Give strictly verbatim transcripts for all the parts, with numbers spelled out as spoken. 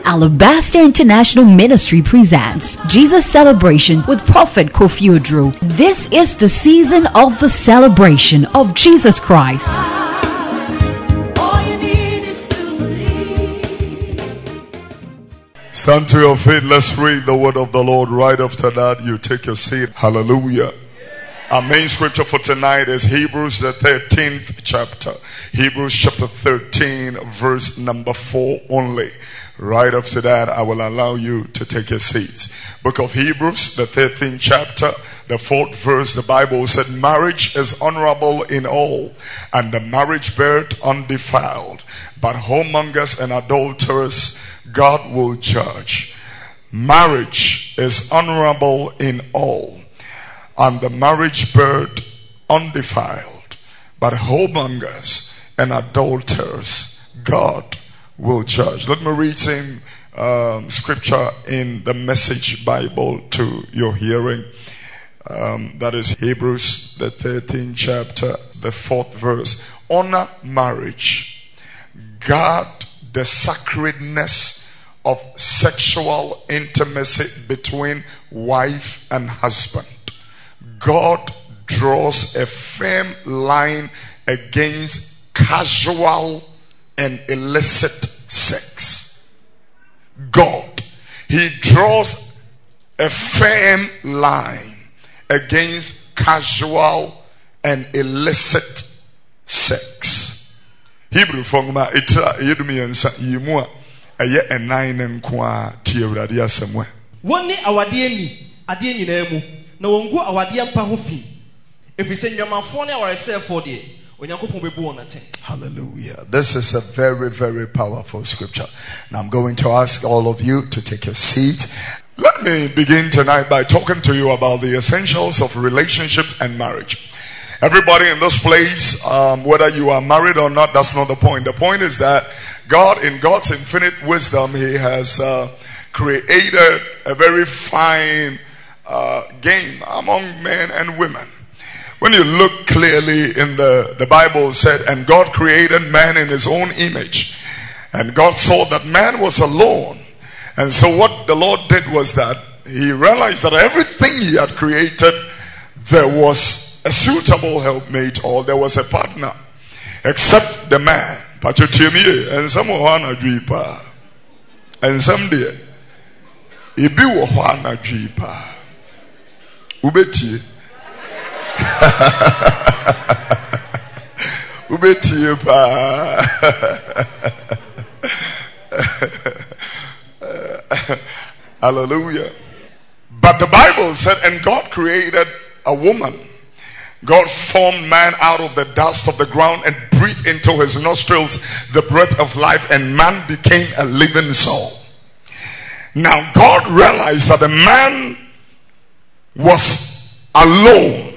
Alabaster International Ministry presents Jesus Celebration with Prophet Kofi Oduro. This is the season of the celebration of Jesus Christ. Stand to your feet. Let's read the word of the Lord. Right after that, you take your seat. Hallelujah. Our main scripture for tonight is Hebrews, the thirteenth chapter. Hebrews chapter thirteen, verse number four only. Right after that, I will allow you to take your seats. Book of Hebrews, the thirteenth chapter, the fourth verse, the Bible said, marriage is honorable in all, and the marriage bed undefiled. But whoremongers and adulterers God will judge. Marriage is honorable in all, and the marriage bed undefiled. But whoremongers and adulterers God will judge. Let me read some um, scripture in the Message Bible to your hearing. Um, that is Hebrews, the thirteenth chapter, the fourth verse. Honor marriage. Guard the sacredness of sexual intimacy between wife and husband. God draws a firm line against casual and illicit sex. God, He draws a firm line against casual and illicit sex. Hebrew fongma itra yedumi yansa yimu a eye enan ne nkoa tie awurade asemwe. Wonni awade ani ade nyina mu na wongu awade ampa ho fi. Efise nwamanfo ne awaresefo de onyankopon bebu wonate. Hallelujah. This is a very very powerful scripture. Now I'm going to ask all of you to take your seat. Let me begin tonight by talking to you about the essentials of relationship and marriage. Everybody in this place, um, whether you are married or not, that's not the point. The point is that God, in God's infinite wisdom, He has uh, created a very fine uh, game among men and women. When you look clearly in the, the Bible said, and God created man in His own image. And God saw that man was alone. And so what the Lord did was that He realized that everything He had created, there was a suitable helpmate, or there was a partner, except the man. And some wana dripa, and some day, ibi wana dripa, ubeti, ubeti pa. Hallelujah. But the Bible said, and God created a woman. God formed man out of the dust of the ground and breathed into his nostrils the breath of life, and man became a living soul. Now God realized that the man was alone.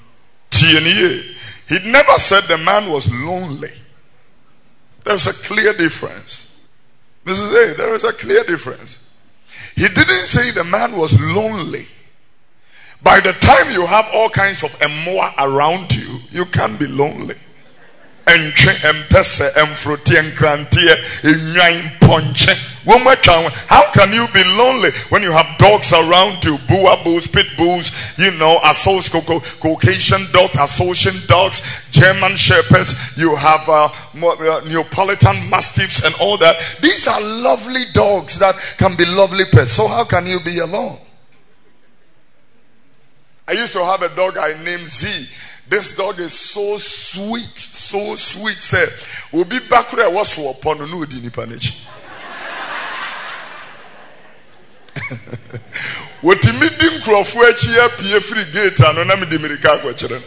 He never said the man was lonely. There's a clear difference. Missus A, there is a clear difference. He didn't say the man was lonely. By the time you have all kinds of emoa around you, you can't be lonely. How can you be lonely when you have dogs around you? Boa bulls, pit bulls, you know, Caucasian dogs, Association dogs, German shepherds. You have uh, Neapolitan mastiffs and all that. These are lovely dogs that can be lovely pets. So how can you be alone? I used to have a dog I named Z. This dog is so sweet, so sweet. Say, we'll be back there. What's upon no dini panic? What the meeting Crawford here, P F free gate, and on the America children.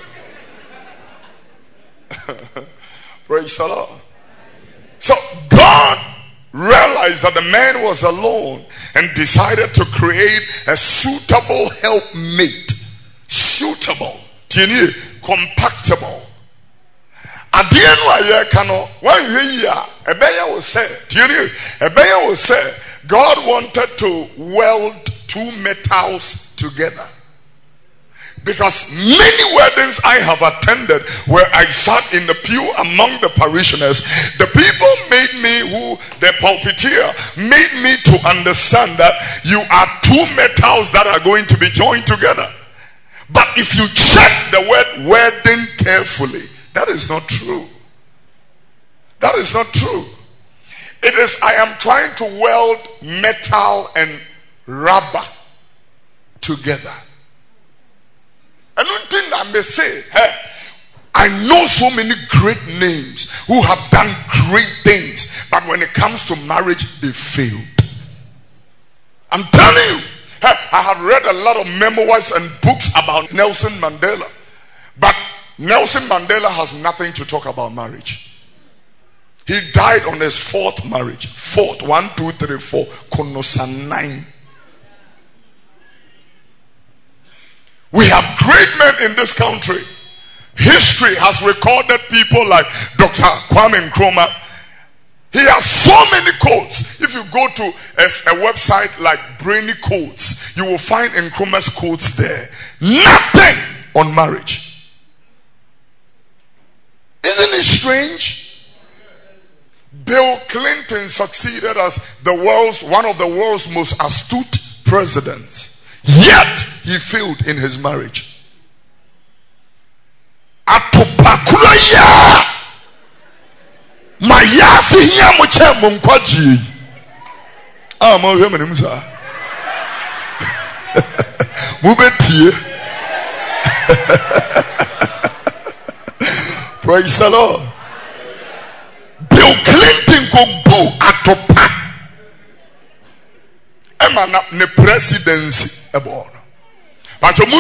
Praise the Lord. So God realized that the man was alone and decided to create a suitable helpmate. Suitable, compactable. At the end why you cannot one year a bear will say, a bear will say, God wanted to weld two metals together. Because many weddings I have attended where I sat in the pew among the parishioners, the people made me who the pulpiteer made me to understand that you are two metals that are going to be joined together. But if you check the word wedding carefully, that is not true. That is not true. It is, I am trying to weld metal and rubber together. And one thing I may say, hey, I know so many great names who have done great things, but when it comes to marriage, they failed. I'm telling you, hey, I have read a lot of memoirs and books about Nelson Mandela, but Nelson Mandela has nothing to talk about marriage. He died on his fourth marriage. Fourth, one, two, three, four. Konosa nine. We have great men in this country. History has recorded people like Doctor Kwame Nkrumah. He has so many quotes. If you go to a, a website like Brainy Quotes, you will find Nkrumah's quotes there. Nothing on marriage. Isn't it strange? Bill Clinton succeeded as the world's one of the world's most astute presidents. Yet he failed in his marriage. Atopakulaya mayasi hiya muche munkwaji. Ah, mo hwe manim sa. Mubetie. Praise the Lord. Bill Clinton go go atopa. Emma na ne presidency ebo. But I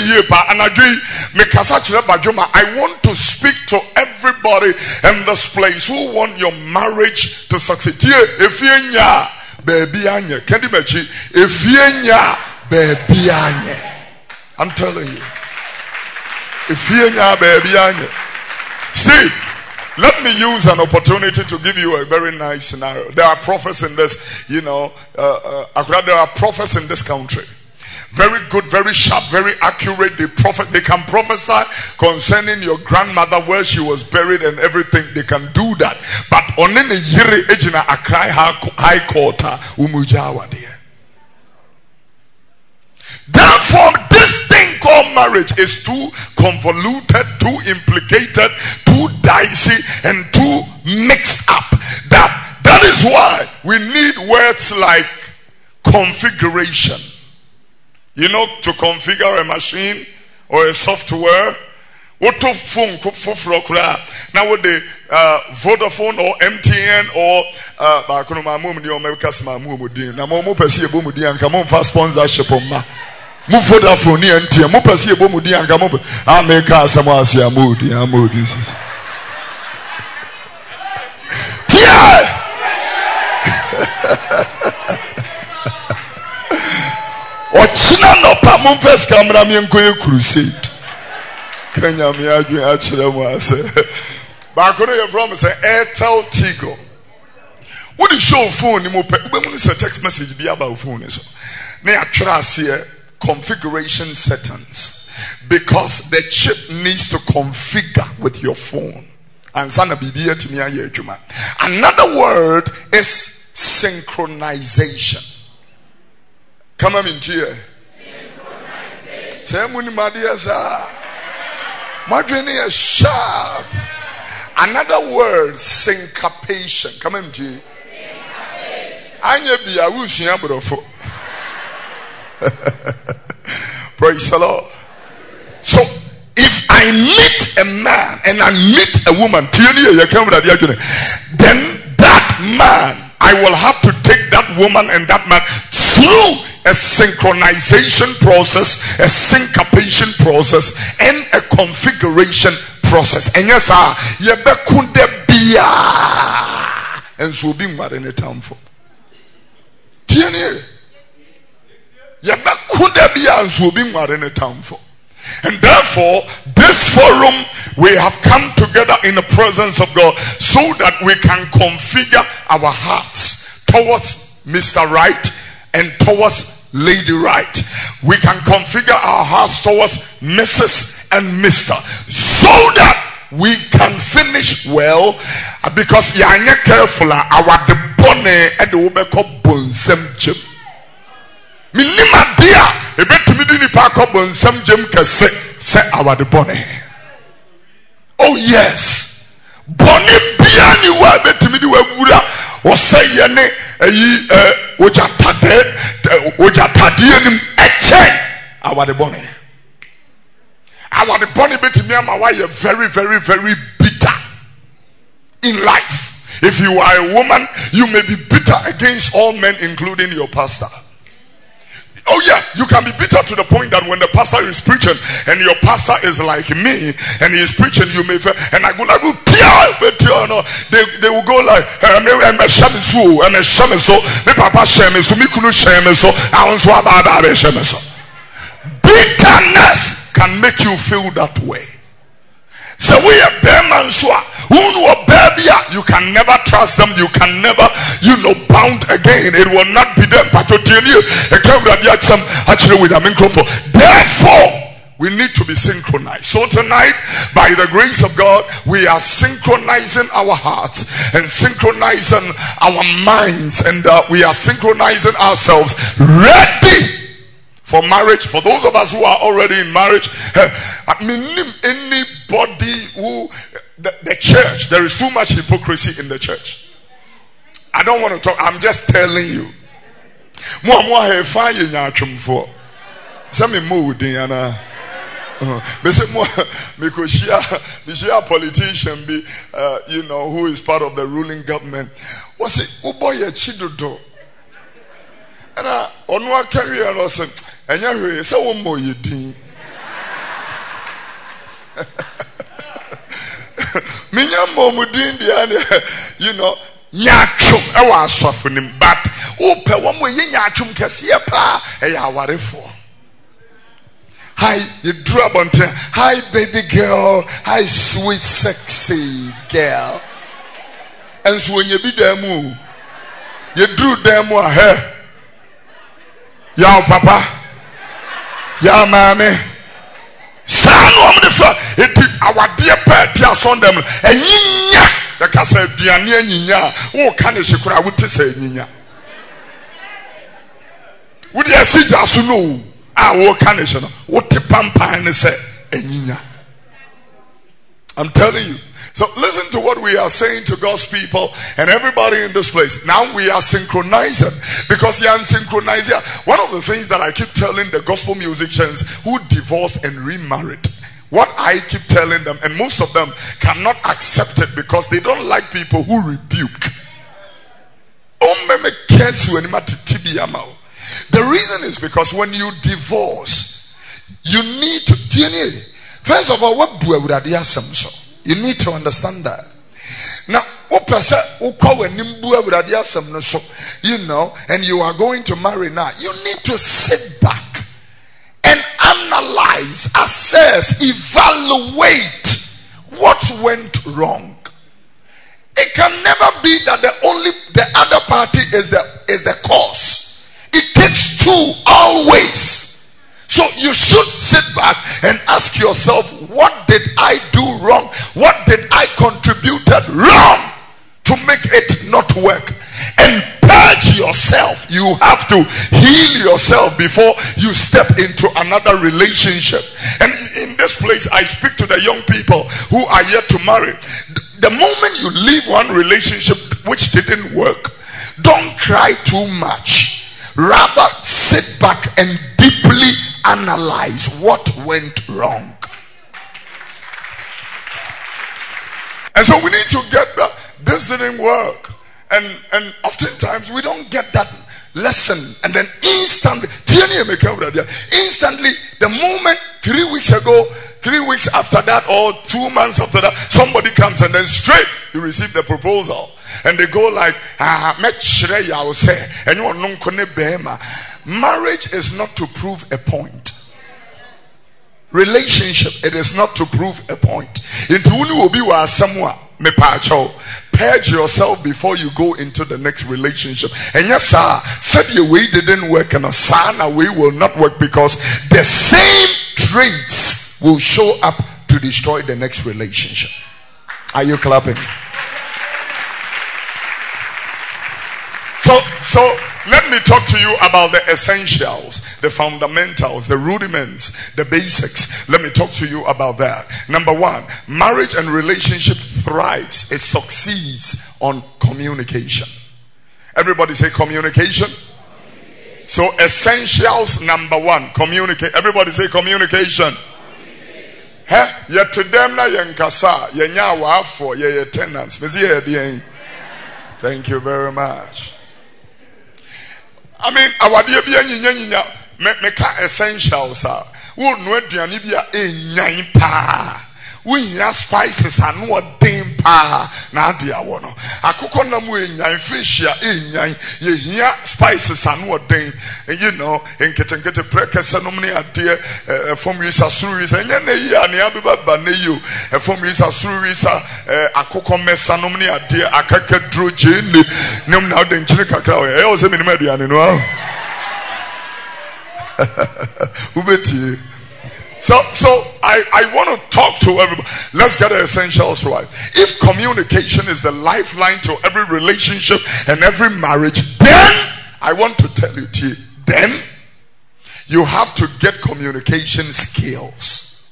want to speak to everybody in this place who want your marriage to succeed. If you baby anya, can you imagine? If you baby anya, I'm telling you. If you baby anya, Steve, let me use an opportunity to give you a very nice scenario. There are prophets in this, you know, uh, uh, there are prophets in this country. Very good, very sharp, very accurate. They prophet, they can prophesy concerning your grandmother, where she was buried and everything. They can do that. But on any yiri ejina akrai high court umujawa dear. Therefore, this thing called marriage is too convoluted, too implicated, too dicey, and too mixed up. That that is why we need words like configuration. You know, to configure a machine or a software. What to phone now with the uh, Vodafone or M T N or uh fast sponsorship on ma move Vodafone ni M T N mo pesi ebo mu di anka mo ah me ka asamo asia modi amodi sis tia Ochina no pa mo first camera mi enkoye crusade Kenya mi adwen a kire mo ase ba kono ye from say Airtel Tigo. What the show phone ni mo pe ube mu say text message bi about phone so na ya twere ase configuration settings, because the chip needs to configure with your phone and sana bibi etimi aye adwuma. Another word is synchronization. Come on in here. Say muni madia sa. Madwene is sharp. Another word, syncopation. Come on in here. Anya bia wusia brofo. Praise the Lord. So if I meet a man and I meet a woman, then that man, I will have to take that woman and that man through a synchronization process, a syncopation process, and a configuration process. And yes, sir, you bekunde bia and so be mad in the town for. Tieni. Yabakunde bia and so be mad in the town for. And therefore, this forum, we have come together in the presence of God so that we can configure our hearts towards Mister Right and towards Lady Right. We can configure our hearts towards Missus and Mister so that we can finish well, because you are not careful. Our bone and the woman called Bonsem Jim. Minima dear, a bit to me didn't park up on some Jim can say, say our the bonnet. Oh, yes, bonnet piano, I bet to me the Buddha or say, Yane, a which are tade, which are tadian, a chain, our the bonnet. Our the bonnet bet to me, my wife, very, very, very bitter in life. If you are a woman, you may be bitter against all men, including your pastor. Oh yeah, you can be bitter to the point that when the pastor is preaching and your pastor is like me and he is preaching, you may feel, and I go like, they, they will go like, I'm a shaman so, I'm a shaman so, me papa shaman so, me kunu shaman so, I want to ababa shaman so. Bitterness can make you feel that way. So we are bearman so, who know baby, you can never trust them, you can never, you know, bound again. It will not be them, but to tell you, actually with a microphone. Therefore, we need to be synchronized. So tonight, by the grace of God, we are synchronizing our hearts and synchronizing our minds, and uh, we are synchronizing ourselves, ready for marriage. For those of us who are already in marriage, I mean, anybody who the, the church, there is too much hypocrisy in the church. I don't want to talk, I'm just telling you. More more have fine in your for some mood in because a politician be uh, you know, who is part of the ruling government. What's it? Oh boy, a chido. And I on one career also, and you say one more you did. Minya momudin the you know, nyachum I was suffering, but ope one more nyachum kasia pa a yaware for. Hi, you drop on ten. Hi, baby girl. Hi, sweet, sexy girl. And so when you be there, move, you drew them more hair. Yow papa, yow mommy. Son of the front, it our dear pet, your son them, and yinya, the castle, Diania, Nina, oh, can you say, I would say, Nina. Would you see just know? Our condition, what the pampa and say, Nina. I'm telling you. So listen to what we are saying to God's people and everybody in this place. Now we are synchronizing, because you are synchronizing. One of the things that I keep telling the gospel musicians who divorced and remarried, what I keep telling them, and most of them cannot accept it because they don't like people who rebuke. The reason is because when you divorce, you need to, first of all, what you need to understand that. Now, you know, and you are going to marry now, you need to sit back and analyze, assess, evaluate what went wrong. It can never be that the only the other party is the is the cause. It takes two always. So you should sit back and ask yourself, what did I do wrong? What did I contributed wrong to make it not work? And purge yourself. You have to heal yourself before you step into another relationship. And in this place, I speak to the young people who are yet to marry. The moment you leave one relationship which didn't work, don't cry too much. Rather, sit back and deeply analyze what went wrong. And so we need to get that this didn't work. And and oftentimes we don't get that lesson. And then instantly, instantly, the moment three weeks ago, three weeks after that, or two months after that, somebody comes and then straight you receive the proposal. And they go like, ah, and you marriage is not to prove a point. Relationship, it is not to prove a point. Purge yourself before you go into the next relationship. And yes, sir, said your way didn't work, and a son away will not work, because the same traits will show up to destroy the next relationship. Are you clapping? So, so let me talk to you about the essentials, the fundamentals, the rudiments, the basics. Let me talk to you about that. Number one, marriage and relationship thrives. It succeeds on communication. Everybody say communication. Communication. So essentials number one, communicate. Everybody say communication. Huh? Yet to them na yankasa, yenya wafo, ye tenants. Thank you very much. I mean, our dear be any make essentials are. Who know Dianibia in nine pa. We have spices and what dame pa na dia wono. Akoko na mu enyan fish ya enyan ye hia spices and what dame. And you know, in ketenkete prekese no mne ade from we sa suru is enye na yi ani abeba ba na you from we sa suru is akoko mesa no mne ade akaka droje ne nem na de nchire kakra o e o se minima aduane no ubeti. So, so I, I want to talk to everybody. Let's get the essentials right. If communication is the lifeline to every relationship and every marriage, then I want to tell you, T, then you have to get communication skills.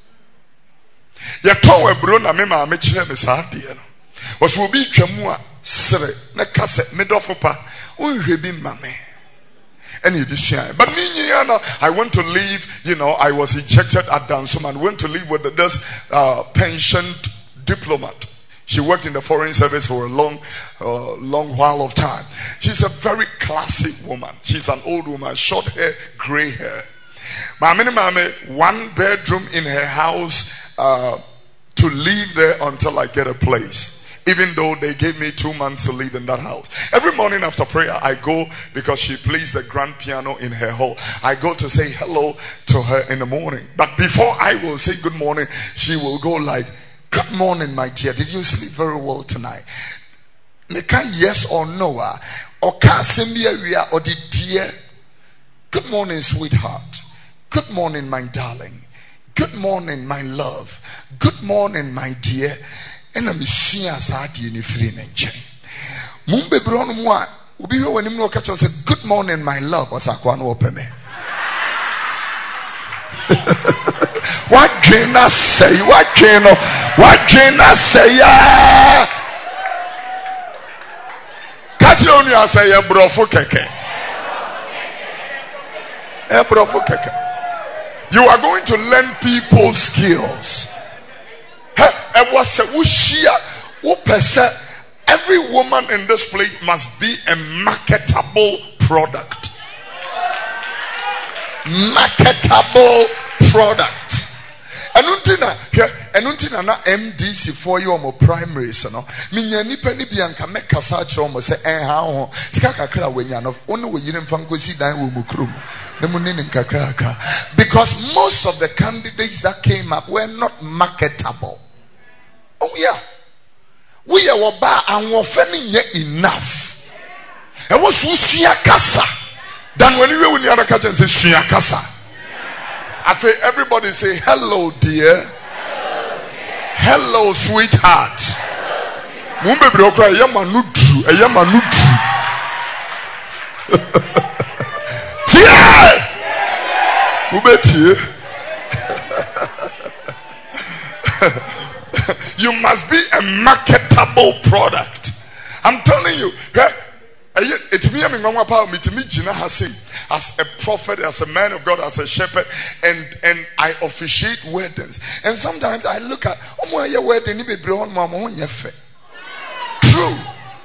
Was will be Chamua Sere, Nakase, Medofopa, Unhebi Mame. But me, I went to leave, you know, I was ejected at Dansum and went to leave with this uh, pensioned diplomat. She worked in the foreign service for a long, uh, long while of time. She's a very classic woman. She's an old woman, short hair, gray hair. Mami mami, one bedroom in her house uh, to live there until I get a place. Even though they gave me two months to live in that house. Every morning after prayer, I go because she plays the grand piano in her hall. I go to say hello to her in the morning. But before I will say good morning, she will go like, good morning, my dear. Did you sleep very well tonight? Make a yes or no. Or can or did dear? Good morning, sweetheart. Good morning, my darling. Good morning, my love. Good morning, my dear. And I'm seeing as I did in a free nature. Mumbe Brown Moa will be here when him no catch and say, good morning, my love, or Sakwan open me. What can I say? What can I what can I say? Catch on you, I say, a brofo keke. A brofo keke. You are going to learn people's skills. Every woman in this place must be a marketable product. Marketable product. And until na M D C for you or primary, so no. Minya nipa ni bianca make a search almost say, eh, how skakakra when you're not only when you didn't go see that mukrum. The munin in kakra. Because most of the candidates that came up were not marketable. Oh yeah, we are waba and we're feeling enough. And what's Suya Casa? Then when you when the other catch and say Suya Casa, I feel everybody say hello, dear. Hello, sweetheart. Mumbe brokra yama nudru, yama nudru. Tia, mube you must be a marketable product. I'm telling you, it's me as a prophet, as a man of God, as a shepherd, and and I officiate weddings. And sometimes I look at oh your wedding, true.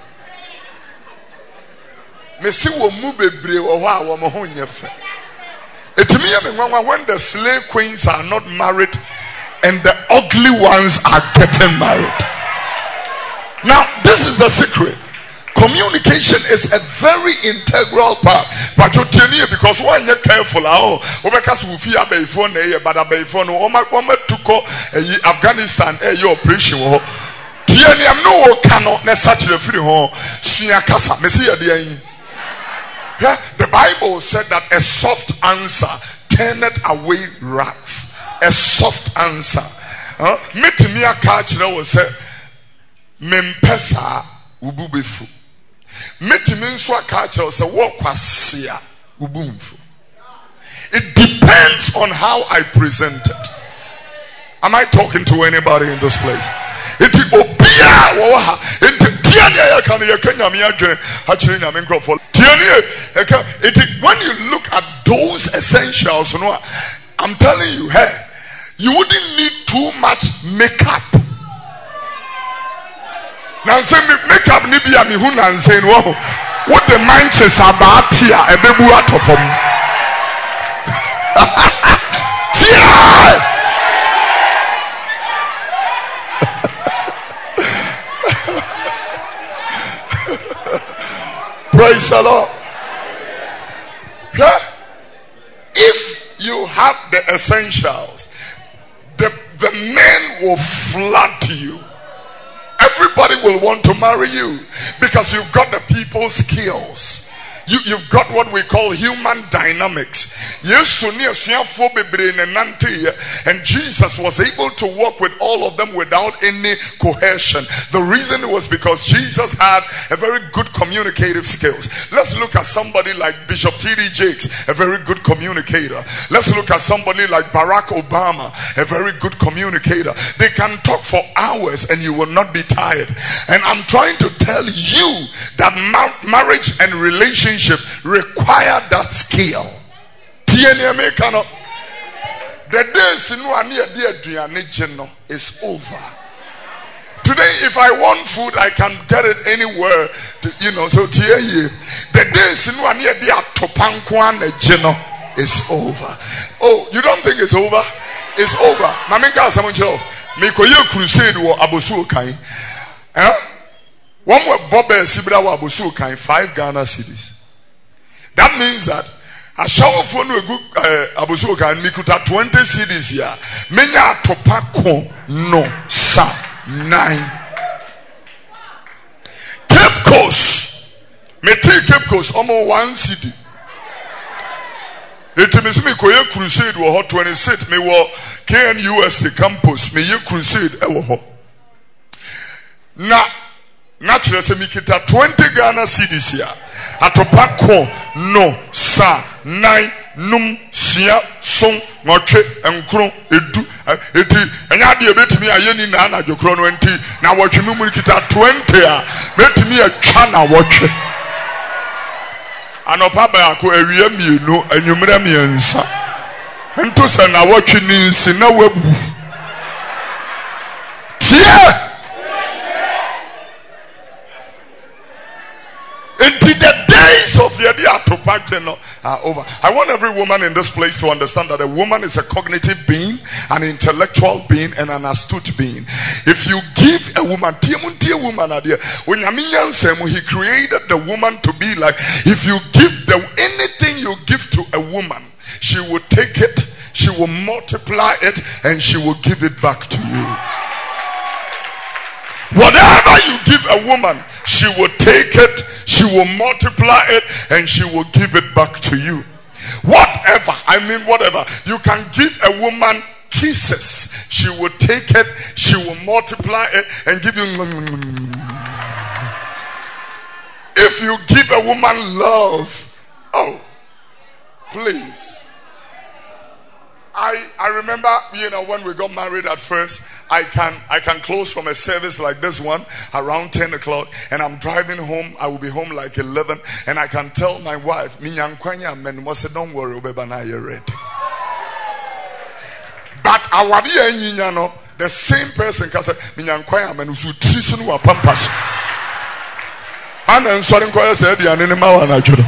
When the slave queens are not married and the ugly ones are getting married. Now, this is the secret. Communication is a very integral part. But you tell me because when you're careful, oh, because we fear before but before no, to Afghanistan, your operation. Tiani, I'm no cannot necessarily free home. Sunyakasa, Messiah, the Bible said that a soft answer turneth away wrath. A soft answer. Meet me a catch now will say, Mempesa ububefu. Metiminswa culture say walk kwasia ubumfu. It depends on how I present it. Am I talking to anybody in this place? It is obia waha. It tiania can you can yami adwene actually nyame nkrofo. Tiania it is when you look at those essentials, no, I'm telling you, hey, you wouldn't need too much makeup. Nanse makeup ni bia mi hu nanse no. What the manches about here e bebu atofom. Tia! Praise the Lord. Yeah. If you have the essentials, the, the men will flood you. Everybody will want to marry you because you've got the people skills. You, you've got what we call human dynamics. And Jesus was able to work with all of them without any coercion. The reason was because Jesus had a very good communicative skills. Let's look at somebody like Bishop T D Jakes, a very good communicator. Let's look at somebody like Barack Obama, a very good communicator. They can talk for hours and you will not be tired. And I'm trying to tell you that mar- marriage and relationship require that skill. The days in one year is over. Today, if I want food, I can get it anywhere. To, you know, so the days in one year is over. Oh, you don't think it's over? It's over. Maminka Samuncho, Mikoyo crusade or Abosu Kai. One more Bobbe Sibra wa Abosu Kai, five Ghana cities. That means that a shower for no good Abusuka and Mikuta twenty cities here. Menya topako no sa nine. Cape Coast. Me take Cape Coast almost one city. It means me koye crusade wo hot twenty-six me wo K N U S T campus me ye crusade e wo ho. Na naturally say me kita twenty Ghana cities here. Atopako no sa nine num sia son ngotwe enkro edu eti enya de betimi ayeni na na jokro no enti na wotwe mu kita twenty a betimi atwa na wotwe anopa ba ko awie mienu anwumra miensa ento se na wotwe ni nsi na wabu tie. Until the days of your are over. I want every woman in this place to understand that a woman is a cognitive being, an intellectual being, and an astute being. If you give a woman, woman when he created the woman to be like, if you give the anything you give to a woman, she will take it, she will multiply it, and she will give it back to you. Whatever you give a woman, she will take it, she will multiply it, and she will give it back to you. Whatever, I mean whatever. You can give a woman kisses, she will take it, she will multiply it, and give you. If you give a woman love, oh, please. I, I remember, you know, when we got married at first, I can I can close from a service like this one around ten o'clock, and I'm driving home. I will be home like eleven, and I can tell my wife, "Minyankwanya men was don't worry, Obeba, you're ready." But our no, the same person can say, "Minyankwanya men who treason were pampas." And then sorry, I said, "The animal and I should."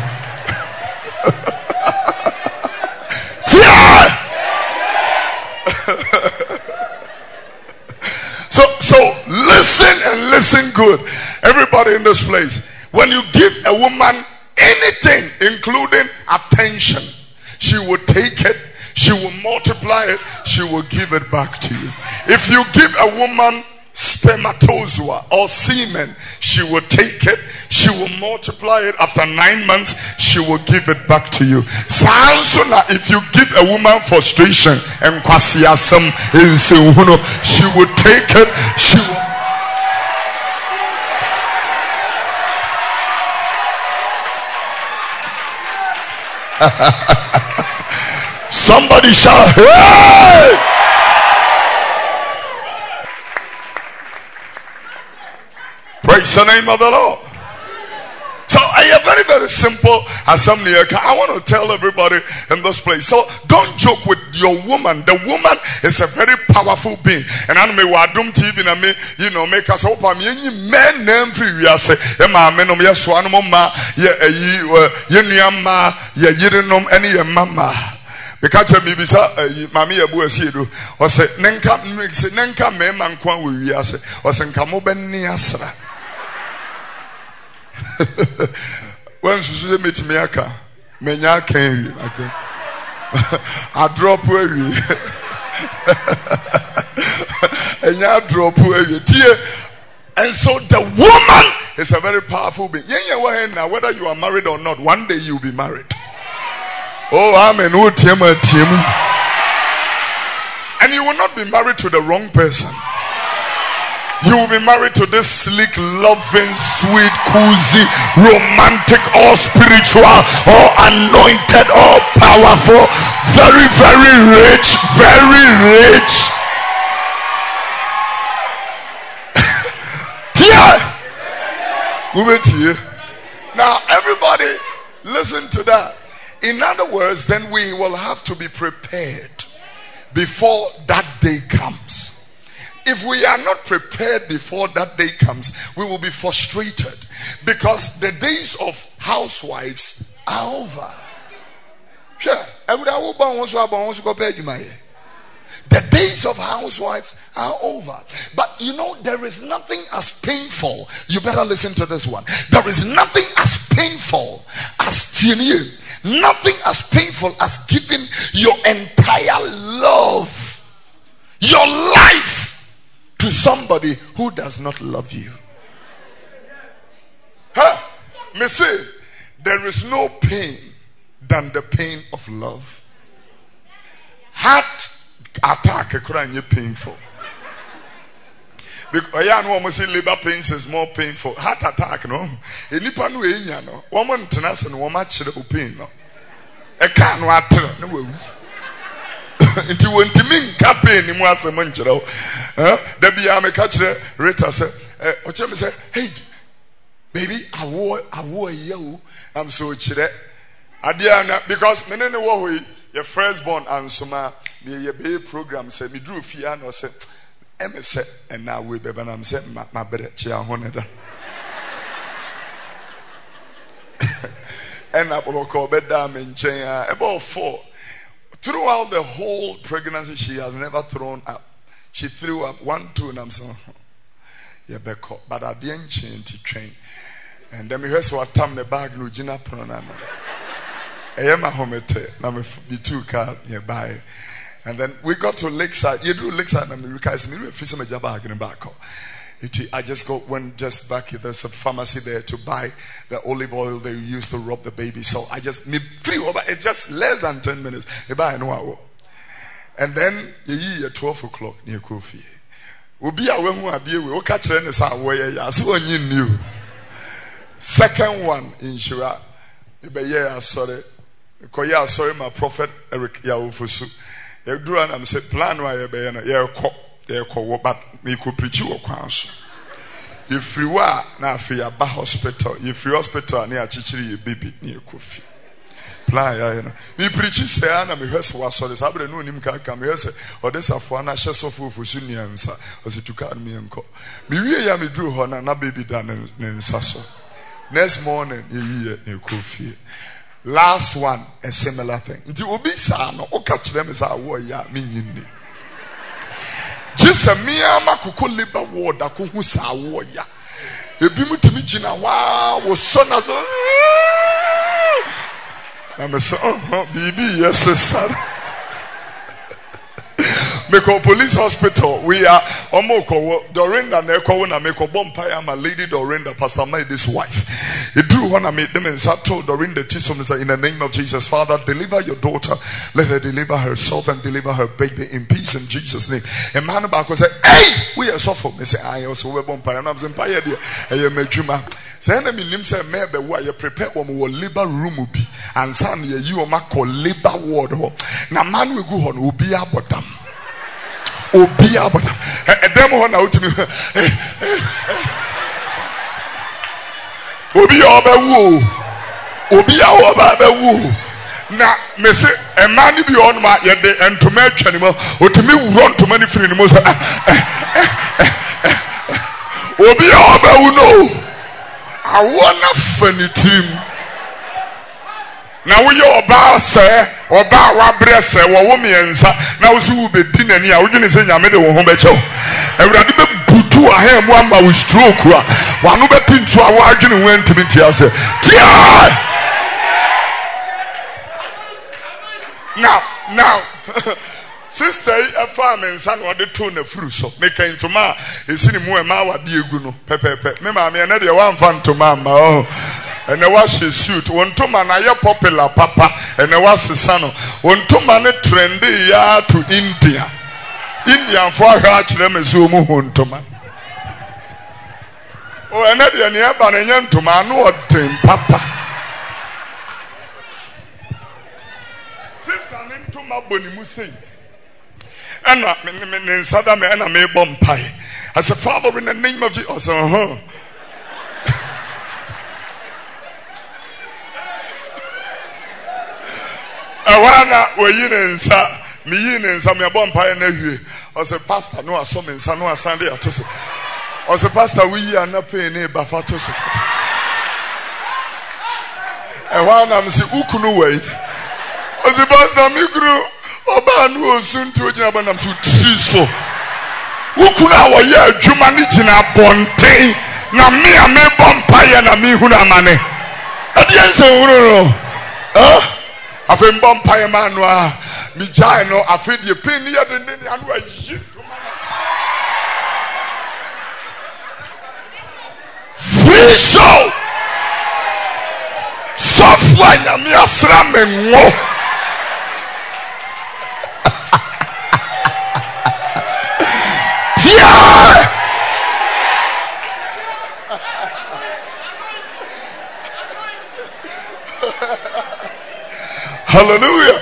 So, so listen and listen good. Everybody in this place. When you give a woman anything, including attention, she will take it, she will multiply it, she will give it back to you. If you give a woman spermatozoa or semen, she will take it, she will multiply it. After nine months, she will give it back to you. If you give a woman frustration and kwasiasam, she will take it, she will. Somebody shout, hey! Praise the name of the Lord. So I have very, very simple assembly. I want to tell everybody in this place. So don't joke with your woman. The woman is a very powerful being. And I know what Doom T V and me, you know, make us open any men name free. We are say, Emma, men, yes, one mama, yeah, ye, ma, yeah, you didn't know any mama. Because me be sa mami abu asido o se nenka mix nenka me man kwan we wi ase o se nka mo ben ni asra when susu meet me aka menya kan wi okay I drop we enya drop we tie. And so the woman is a very powerful being. Now whether you are married or not, one day you'll be married. Oh, amen. And you will not be married to the wrong person. You will be married to this sleek, loving, sweet, cozy, romantic, all spiritual, all anointed, all powerful, very, very rich, very rich. Now, everybody, listen to that. In other words, then we will have to be prepared before that day comes. If we are not prepared before that day comes, we will be frustrated because the days of housewives are over. Sure. The days of housewives are over. But you know, there is nothing as painful. You better listen to this one. There is nothing as painful as tyranny. Nothing as painful as giving your entire love, your life, to somebody who does not love you. Huh? Me say, there is no pain than the pain of love. Heart attack is painful. Because I know almost labor pains is more painful. Heart attack, no. Enipa no enya no. Woman international woman chire pain no. E ka no atre no wawu. Nti wontimi nka pain ni mu asem nchire o. Eh? Da bia me ka chire Rita say, eh o chire me say, "Hey baby, awo awo ye I'm so chire." Adia because me ne ne wo hoyi, your firstborn ansoma, me ye be program say me drew fia no say M S and now we baby I'm say my better chia honeda. And I will call bed down in chain about four. Throughout the whole pregnancy, she has never thrown up. She threw up one, two, and I'm saying, yeah, but I didn't change to train. And then we heard what time the bag no gina pronana. I am a homete, now me be two car nearby. And then we got to Lakeside. You do Lakeside, and we guys, me refuse some jabag in back. I just go went just back. There's a pharmacy there to buy the olive oil they used to rub the baby. So I just me free over it just less than ten minutes. Buy no hour. And then you at twelve o'clock near Kofi. We'll be away who are dear. We'll catch them as our way. So you knew. Second one in Shira. Yeah, sorry. Koya sorry, my prophet Eric Yaofusu. You drew and I'm saying plan why you're being a cop. They call but me could preach you a council. If you are now for your hospital, if you hospital near Chichiri, baby near Kofi. Plan, you know. Me preach say, Anna, me was so this happened. No, him can come here. Say, or this of one, I shall so full for Sunians, was it to cut me and call. Me, we are me drew her, and not baby done in Sasso. Next morning, you near Kofi. Last one, a similar thing. It will be son or catch them as our warrior, meaning. Just a mere makuko liba ward that who saw warrior. A bimu to me, Gina, wow, was son as a. I'm a son, baby, yes, sister. Meko police hospital. We are omoko Dorinda neko na meko bompire my lady Dorinda Pastor May this wife. He drew one I made them and told Dorinda Tisom in the name of Jesus, Father, deliver your daughter. Let her deliver herself and deliver her baby in peace in Jesus' name. And man about said, hey, we are so for me. Say I also we bompire and I'm saying pire dear. Hey, mejuma. Say enemy nim say maybe why you prepare one more labor room be and son you or ma call labor ward. Now man we go on ubi abotam. Ubi abotam. A demo on out to me. Ubi oba woo. Ubi oba woo. Na me say a man be on my yede and to match anymore or to me run to many free anymore. Obi oba woo no. I wanna funny team. Now we your bar say or bar wa bress or woman now so will be dinner near we didn't say Yamede or home becho. Everybody be butu a hem one by with stroke one over into a wagon went to be tears. Now now sister a farm and son or the tone of fruit so make into ma is in more ma wa be guno pepe pepe. Remember me another one fan to mama oh. And I was his suit. One to man I popular papa. And I was his son. One to man trendy ya to India. India for her them is umu to man. Oh, another near Banyan to man or team papa. Sister name to my bonny musing. And in Saddam and I may bomb pie. As a father in the name of Jesus. Uh huh. Awana we yin nsa me yin nsa me bompa na hwie o se pastor no aso me nsa no asande atoso o se pastor we yi anape ne ba fato so awana me se ukunu we o se pastor me guru oba nu osuntu ogina ba nam so tri so ukunu a wo ye adwuma ni gina bonten na me a me bompa ye na me hu na mane ade ense wuro no ah Afem bompa Emmanuel, mi jai no afedi e pen ya de ne anu ayi to man. Free show. Software nya mi asra me ngo. Tia. Hallelujah.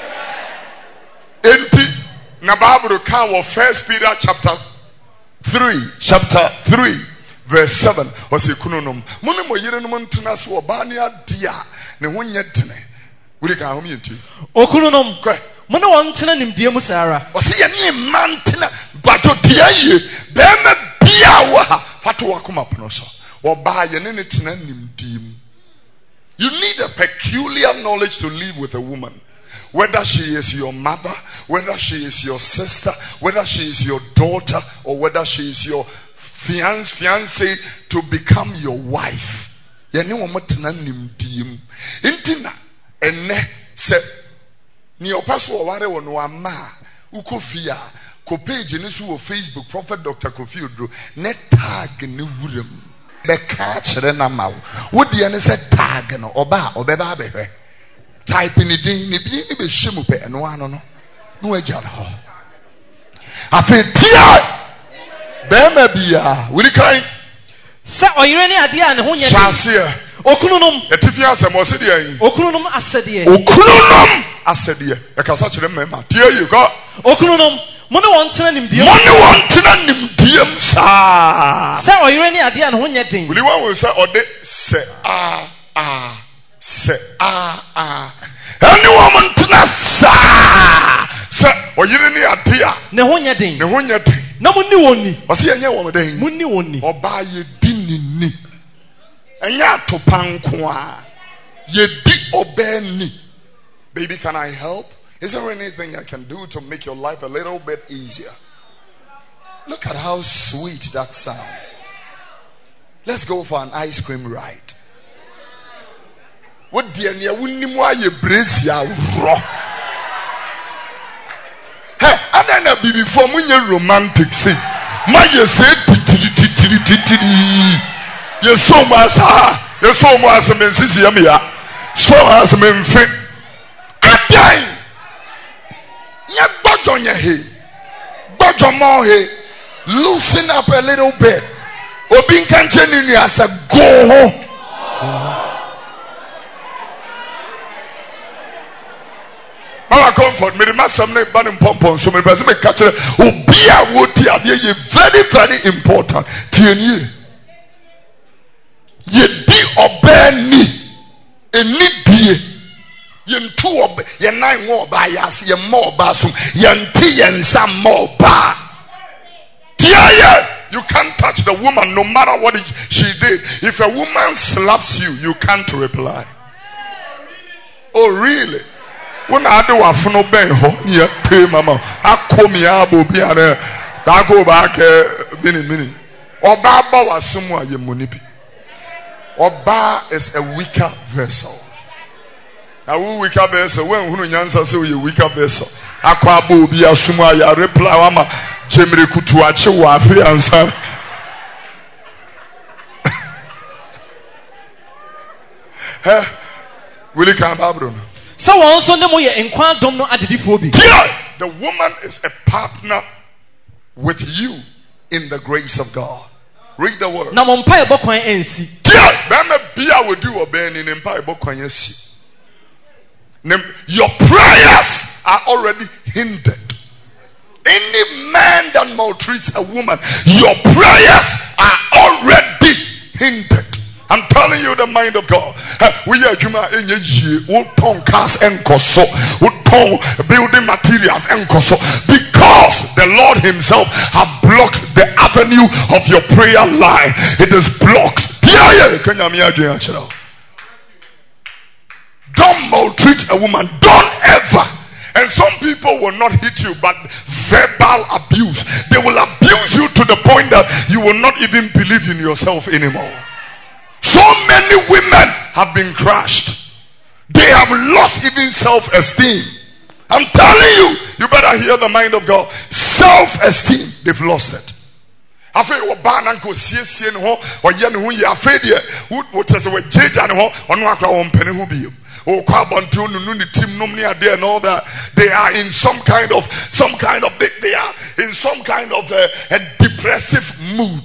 Enti na Bible can wa First Peter chapter three, chapter three, verse seven. Was ekunonom. Mone mo yire no ntena so oba ne adia ne ho nye dene. Wuri ka ho mienti. Okunonom. Kwe. Mone won tena nimdie mu sara. O se ye ne man tena bajo dia ye. Be ma bia wa fato wakoma pono so. Oba ye ne ne tena nimdie mu. You need a peculiar knowledge to live with a woman. Whether she is your mother, whether she is your sister, whether she is your daughter, or whether she is your fiance, fiance to become your wife. Yani wamatana nimdim. Intina ene se ni opaso ware wono ama ukofia ko page ni so wo Facebook Prophet Doctor Kofi Oduro ne tag ni wurem. Be catch the nama. What the end said tag no oba obeba behwe. Type in the din ni bi ni be hwemu pe eno ano no. No agya ho. Afi tia. Be ma bia. Wuri kan. Sa oyire ni ade a ne ho nya. Chance. Okununum. Etifi asem o se de yin. Okununum asede. Okununum asede. E ka sa kire mema. Tie you go. Okununum. Money want to nimdiem. Money want to nimdiem sa. Say oyire ni ade a ne ho nya den. Wuli wan we say ode se ah ah se ah ah. Any woman tena sa. Say oyire ni ade a ne ho nya den. Ne ho nya den. Na munni wonni. O se enye wo den. Munni wonni. Oba ye di ni. Enya to panko a. Ye di obeni. Baby, can I help? Is there anything I can do to make your life a little bit easier? Look at how sweet that sounds. Let's go for an ice cream ride. What dear near Winimwa ye brace ya raw? Hey, and then a be before when you're romantic. See, my you say titty titty titty. You're so much, you're so much, and Sissy, so as a man fit. A time, you budge on your head, budge on more head, loosen up a little bit. Obin can genuinely as a go home. Mama comfort me, the master name banning pompon, so me me catch it. Obia would tear ye very, very important. Tierney. Ye be obey me. A need dear. Yen two ob yen nine more by us, yen more basum, yen tea and some more bar. Tia. You can't touch the woman no matter what she did. If a woman slaps you, you can't reply. Oh, really? When I do a funo ben ho, yeah, pay mama. I call me abo be there. I go back a minute, minute. Oba was somewhere ye munipi. Oba is a weaker vessel. Now, who weaker vessel? When who nyansa say you weaker vessel? Akwa abo be a somewhere ya reply mama. Jemre kutuache wafi answer. Eh, will you come back, Bruno? So also no more enkwa dom no adedifo bi. The woman is a partner with you in the grace of God. Read the word. Na mo mpa ebo kwan ensi. Bema bia we do obey ni mpa ebo kwan ensi. Your prayers are already hindered. Any man that maltreats a woman, your prayers are already hindered. I'm telling you the mind of God. We are Juma in ye ton cars and koso, ton building materials and koso, because the Lord Himself have blocked the avenue of your prayer line. It is blocked. Don't maltreat a woman. Don't ever. And some people will not hit you, but verbal abuse. They will abuse you to the point that you will not even believe in yourself anymore. So many women have been crushed. They have lost even self-esteem. I'm telling you, you better hear the mind of God. Self-esteem, they've lost it. I feel what ban and go see see no or yen who you are afraid here. What is a judge and on what on penny who be. Oh, carbon tune, team no near there and all that. They are in some kind of some kind of they, they are in some kind of a, a depressive mood.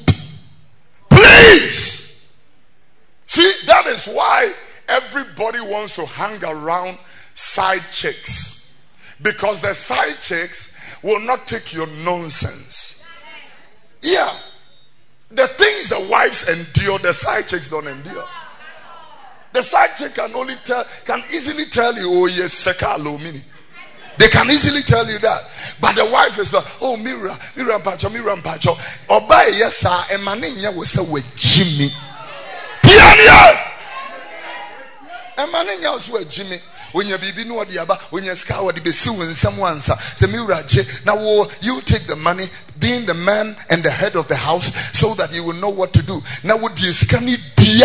Please see, that is why everybody wants to hang around side chicks, because the side chicks will not take your nonsense. Yeah, the things the wives endure, the side chicks don't endure. The side chick can only tell, can easily tell you, oh yes, seka alumini. They can easily tell you that. But the wife is like, oh Mira, Mira Mpacho, Mira Mpacho. Oba yes sir, emaninya was a with Jimmy. Piania. Emaninya was with Jimmy. When you be no diaba, when you scour the besu and someone say Mira J. Now you take the money, being the man and the head of the house, so that you will know what to do. Now would you scan it dia?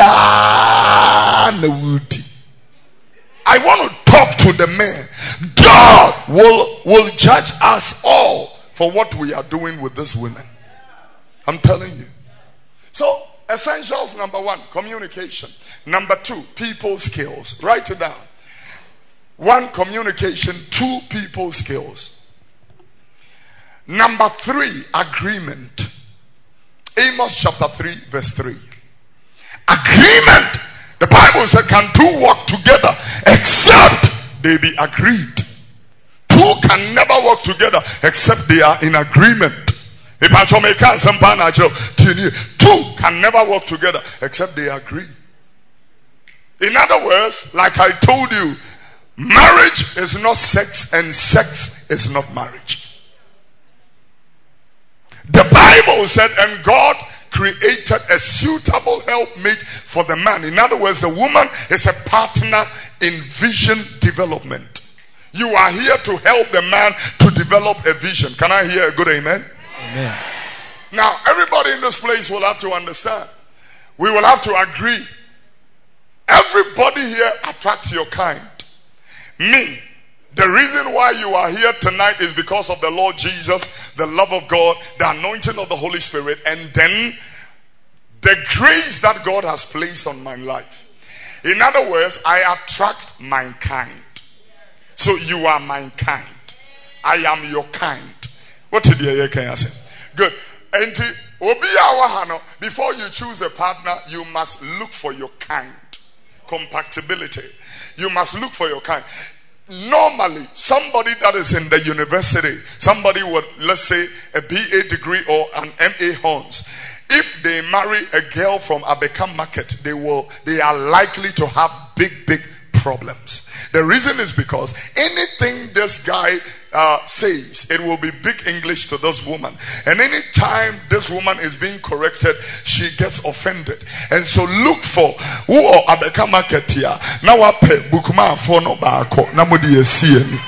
I want to talk to the man. God will, will judge us all for what we are doing with this women. I'm telling you. So, essentials number one, communication. Number two, people skills. Write it down. One, communication. Two, people skills. Number three, agreement. Amos chapter three, verse three. Agreement. The Bible said, can two walk together except they be agreed? Two can never work together except they are in agreement. Two can never work together except they agree. In other words, like I told you, marriage is not sex and sex is not marriage. The Bible said, and God created a suitable helpmate for the man. In other words, the woman is a partner in vision development. You are here to help the man to develop a vision. Can I hear a good amen? Amen. Now, everybody in this place will have to understand. We will have to agree. Everybody here attracts your kind. Me, The reason why you are here tonight is because of the Lord Jesus, the love of God, the anointing of the Holy Spirit, and then the grace that God has placed on my life. In other words, I attract mankind. So you are mankind. I am your kind. What did you say? Good. And before you choose a partner, you must look for your kind. Compatibility. You must look for your kind. Normally, somebody that is in the university, somebody with, let's say, a B A degree or an M A Hons, if they marry a girl from Abeka Market, they will, they are likely to have big, big problems. The reason is because anything this guy uh, says, it will be big English to this woman. And anytime this woman is being corrected, she gets offended. And so look for who or Abeka Market here. Now I pay Bukuma for no bako. Namudi is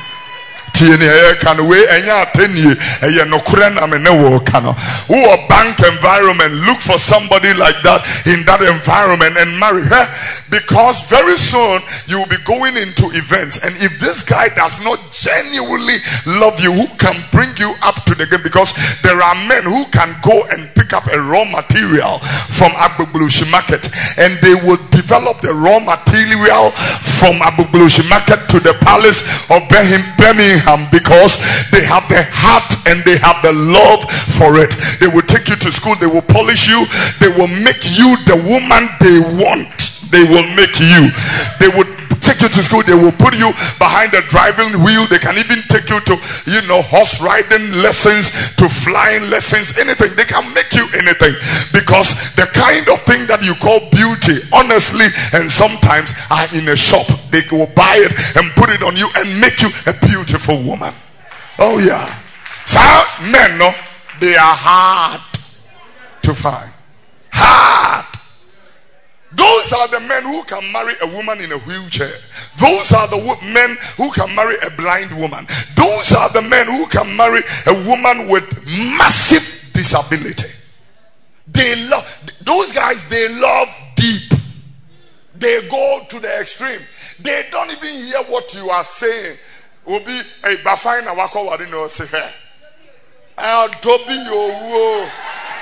can we enya ateni eye nokure na me ne wo kano who a bank environment, look for somebody like that in that environment and marry her, because very soon you will be going into events, and if this guy does not genuinely love you, who can bring you up to the game, because there are men who can go and pick up a raw material from Agbogboshi Market and they will develop the raw material from Agbogboshi Market to the palace of Birmingham, because they have the heart and they have the love for it. They will take you to school, they will polish you, they will make you the woman they want. They will make you. They will take you to school, they will put you behind the driving wheel. They can even take you to, you know, horse riding lessons, to flying lessons, anything. They can make you anything, because the kind of thing that you call beauty, honestly, and sometimes are in a shop. They will buy it and put it on you and make you a beautiful woman. Oh yeah. So men, no, they are hard to find. Hard. Those are the men who can marry a woman in a wheelchair. Those are the men who can marry a blind woman. Those are the men who can marry a woman with massive disability. They love, those guys, they love deep. They go to the extreme. They don't even hear what you are saying. Will be a bafina wako warino say her. I'll tobi yo.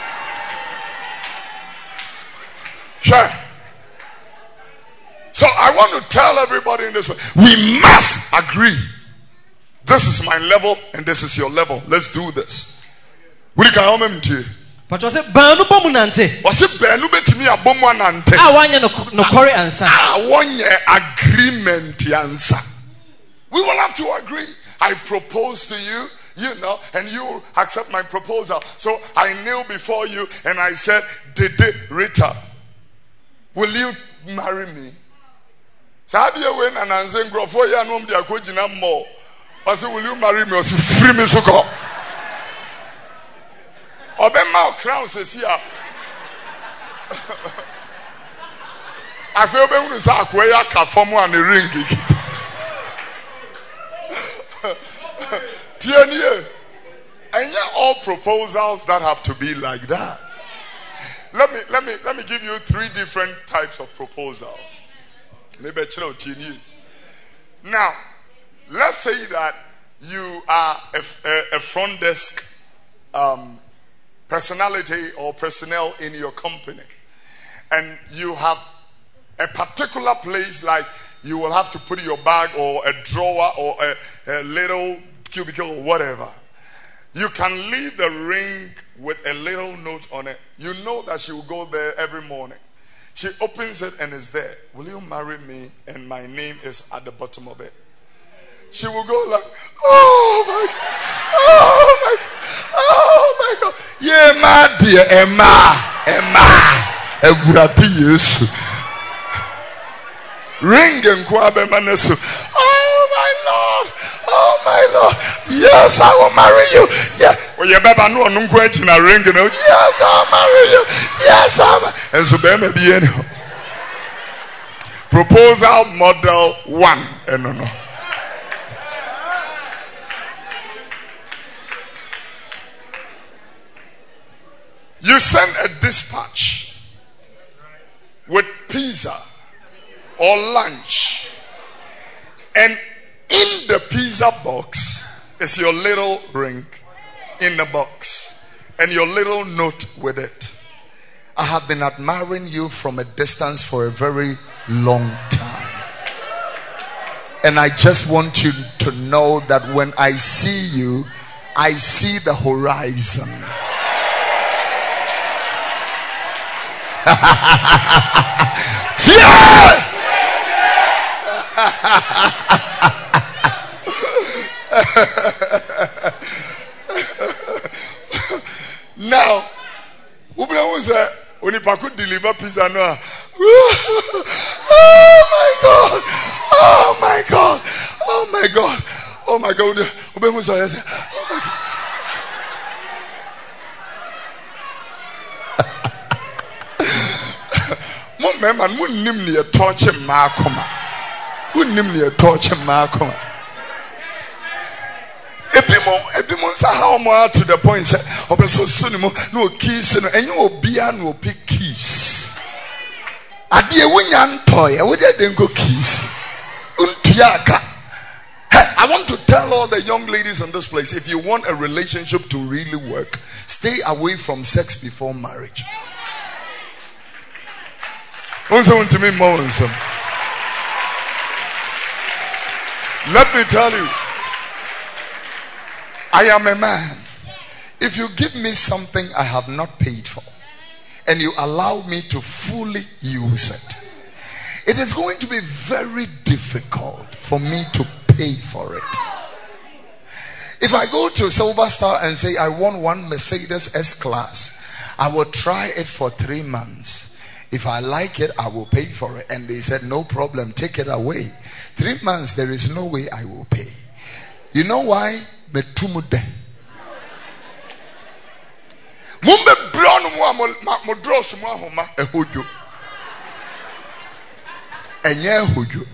Sure. So I want to tell everybody in this way, we must agree. This is my level and this is your level. Let's do this. We can home to you. But you say banu bomu nante. Was it banu betimi abomu nante? Ah wanye no no kore answer. Ah wanye agreement answer. We will have to agree. I propose to you, you know, and you accept my proposal. So I kneel before you and I said, Dede Rita, will you marry me? So how do you win an answer? For you know they are going more. I said, will you marry me? I said, free me so go. Obema crown says here. I feel when you say akwaya ka formu and ring it. Tienie. And yeah, all proposals that have to be like that. Let me let me let me give you three different types of proposals. Maybe now, let's say that you are a, a, a front desk um, personality or personnel in your company, and you have a particular place, like you will have to put your bag or a drawer or a, a little cubicle or whatever. You can leave the ring with a little note on it. You know that she will go there every morning. She opens it and is there. Will you marry me? And my name is at the bottom of it. She will go like, oh my God, oh my God, oh my God. Yeah, my dear Emma, Emma, Egurati Yesu. Ring and kwabe manesu. Oh my Lord, oh my Lord. Yes, I will marry you. Yeah. Well, you better know no question a ring. Yes, I'll marry you. Yes, I'll. And so be be anyhow. Proposal model one. Eh, no, no. You send a dispatch with pizza or lunch, and In the pizza box is your little ring in the box and your little note with it. I have been admiring you from a distance for a very long time. And I just want you to know that when I see you, I see the horizon. Yeah! Now, Ubra say when you could deliver pizza now. Oh my God! Oh my God! Oh my God! Oh my God! Ubra was say, oh my God. Mon man, mun nimni a torch makoma. Mun nimni a torch makoma. Ebimo, ebimo sa how more to the point say, obeso sunimo no keys no enyo obia no pick keys. Ade wunya ntoy, e wo de den go keys. Untiaka. Hey, I want to tell all the young ladies in this place, if you want a relationship to really work, stay away from sex before marriage. Also want to me more than some. Let me tell you, I am a man. If you give me something I have not paid for and you allow me to fully use it, it is going to be very difficult for me to pay for it. If I go to Silver Star and say I want one Mercedes S-Class, I will try it for three months. If I like it, I will pay for it. And they said, no problem, take it away. Three months, there is no way I will pay. You know why? Metumude. Mumbe brown mo draws mo homa ehojo. Enye ehojo.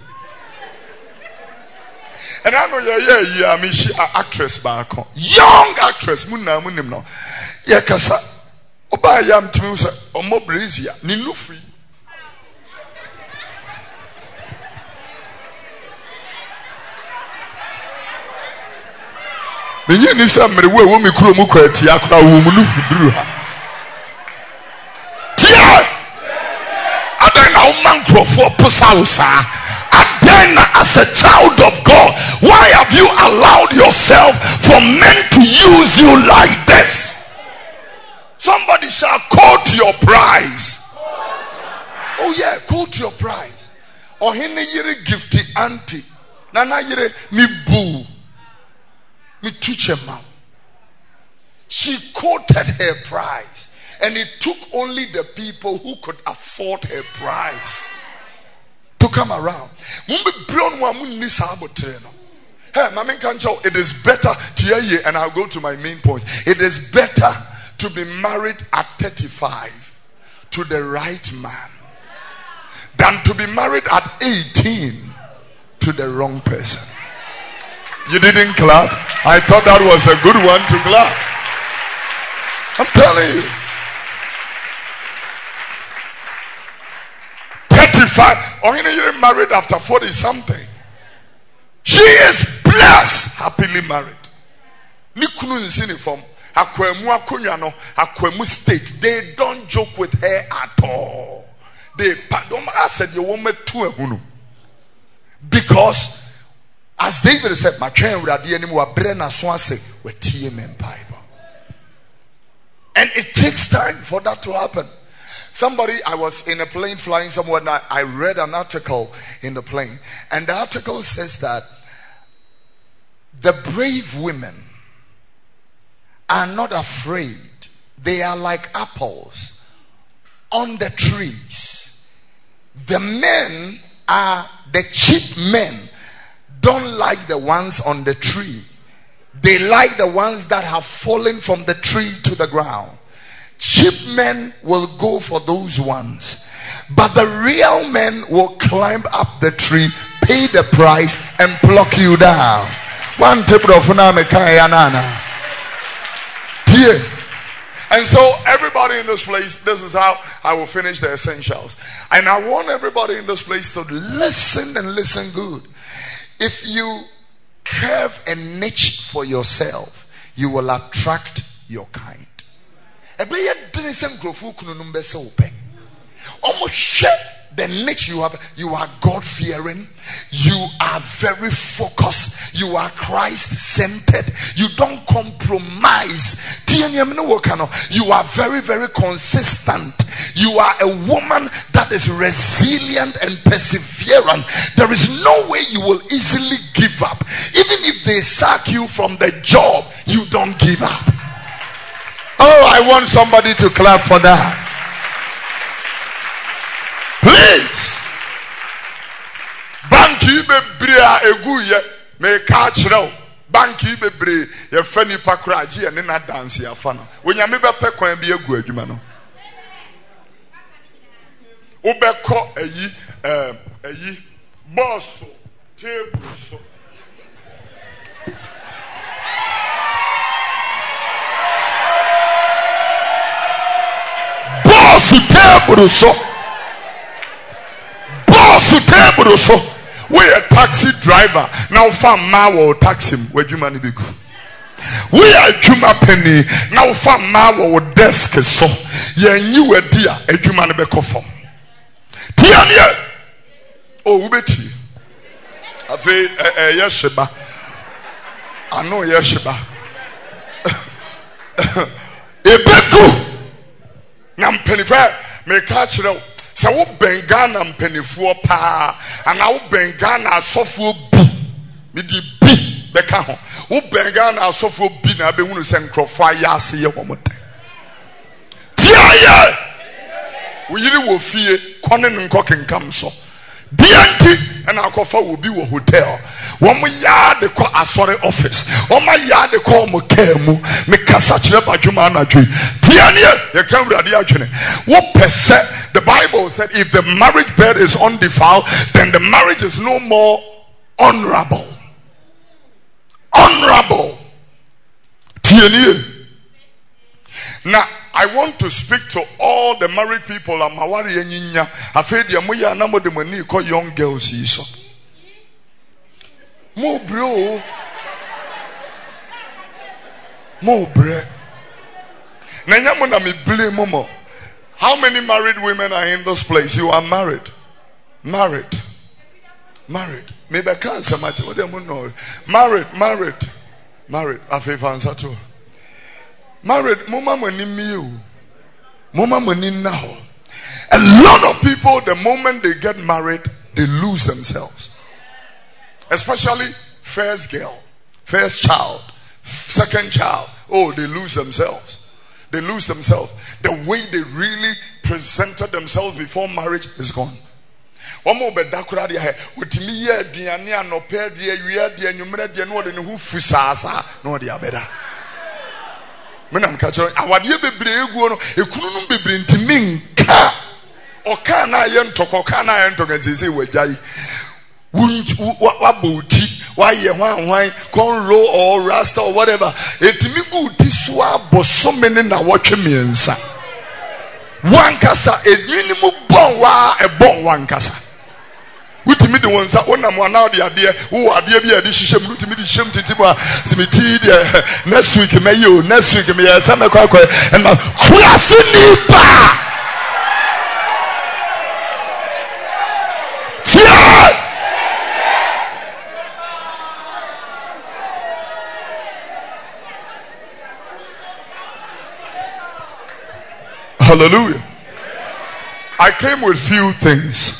And I know yeah yeah me she actress back. Young actress munna munim no. Yeah kasa. Oba yam timi say omo brazia ni nufri. Menye ni say mere we wo me kuro mu kwati akra wo mu nufri duru ha. Tia! Adan na wo man krofo posa usa. Adan as a child of God, why have you allowed yourself for men to use you like this? Somebody shall quote your prize. Oh yeah, quote your prize. Or hene yere gifty auntie. Nana yere mi boo. Mi tuchema. She quoted her prize. And it took only the people who could afford her prize to come around. Mumbe brown wa munni sabo treno. Hey, Mamin Kancho, it is better to and I'll go to my main point. It is better to be married at thirty-five to the right man than to be married at eighteen to the wrong person. You didn't clap? I thought that was a good one to clap. I'm telling you. thirty-five. Or you know you're married after forty something. She is blessed, happily married. Nikunu in uniform. Akwemu akunya no, akwemu state. They don't joke with her at all. They pardon. I said you want me to ehunu. Because as David said, my train would have any more brena swanse with T M and Bible. And it takes time for that to happen. Somebody, I was in a plane flying somewhere and I, I read an article in the plane. And the article says that the brave women are not afraid. They are like apples on the trees. The men are the cheap men. Don't like the ones on the tree. They like the ones that have fallen from the tree to the ground. Cheap men will go for those ones, but the real men will climb up the tree, pay the price, and pluck you down. One tip of Nana. And so everybody in this place, this is how I will finish the essentials. And I want everybody in this place to listen and listen good. If you carve a niche for yourself, you will attract your kind. Almost the niche you have, you are God-fearing, you are very focused, you are Christ-centered, you don't compromise, you are very, very consistent, you are a woman that is resilient and perseverant. There is no way you will easily give up. Even if they sack you from the job, you don't give up. Oh, I want somebody to clap for that. Please. Banki bebrea eguye me ka kyerɛw. Banki bebre ye fani pakura agi ene na dance ya fa no. Onyame be pe kwan bi egu adwuma no. Ubekɔ eyi eh eyi boss table so. Boss table so. Table so we a taxi driver now fam ma wo taxi where you money be good. We are juma penny now fam ma wo desk so ye nyi we dia adwuma ne be kofom tiania oh ubeti afi eh yesheba ano yesheba ebeku na penny fa me ka kire so wo bengana mpenifuo pa ana wo bengana asofo bi me di bi beka ho wo bengana asofo bi na be hunu se nkrofo ayase ye homote tiaye wo yiri wo fie kone nko kenkam so dianti ana akofa wo bi wo hotel wo mo ya de ko asore office wo ma ya de ko mo kamu me kasa kire badwuma na dwe tianie ye kan wurade adwene wo pese. The Bible said if the marriage bed is undefiled, then the marriage is no more honorable. Honorable. Tianie. Now I want to speak to all the married people. Amawari enyinya afedi amoya na mode mani ko young girls yiso. Mo bro. Mo bre. Na nyamo na me blame mo. How many married women are in this place? You are married. Married. Married. Maybe I can't say much. Married. Married. Married. Married. Married. Mama money me. Mama money now. A lot of people, the moment they get married, they lose themselves. Especially first girl, first child, second child. Oh, they lose themselves. They lose themselves. The way they really presented themselves before marriage is gone. One more bed dakura dia with me ye diane no pe dia wi dia nwumre dia no de ne hu fusasa no dia beda. Menam ka kiro awade bebre eguo no ekunu no bebre ntimi nka oka na ye ntoko ka na ye ntoko nzeze wajai waboti why you want why cornrow or rasta or whatever etimi guti so aboso mene na wotwe miensa wankasa edwini mu bon wa e bon wankasa wutimi de wonsa wonam wana de ade wo ade bi ade hihye mu wutimi de hyem titiba simiti de next week me yo next week me yesa me kwakwa and na kurase ni ba Hallelujah. I came with few things.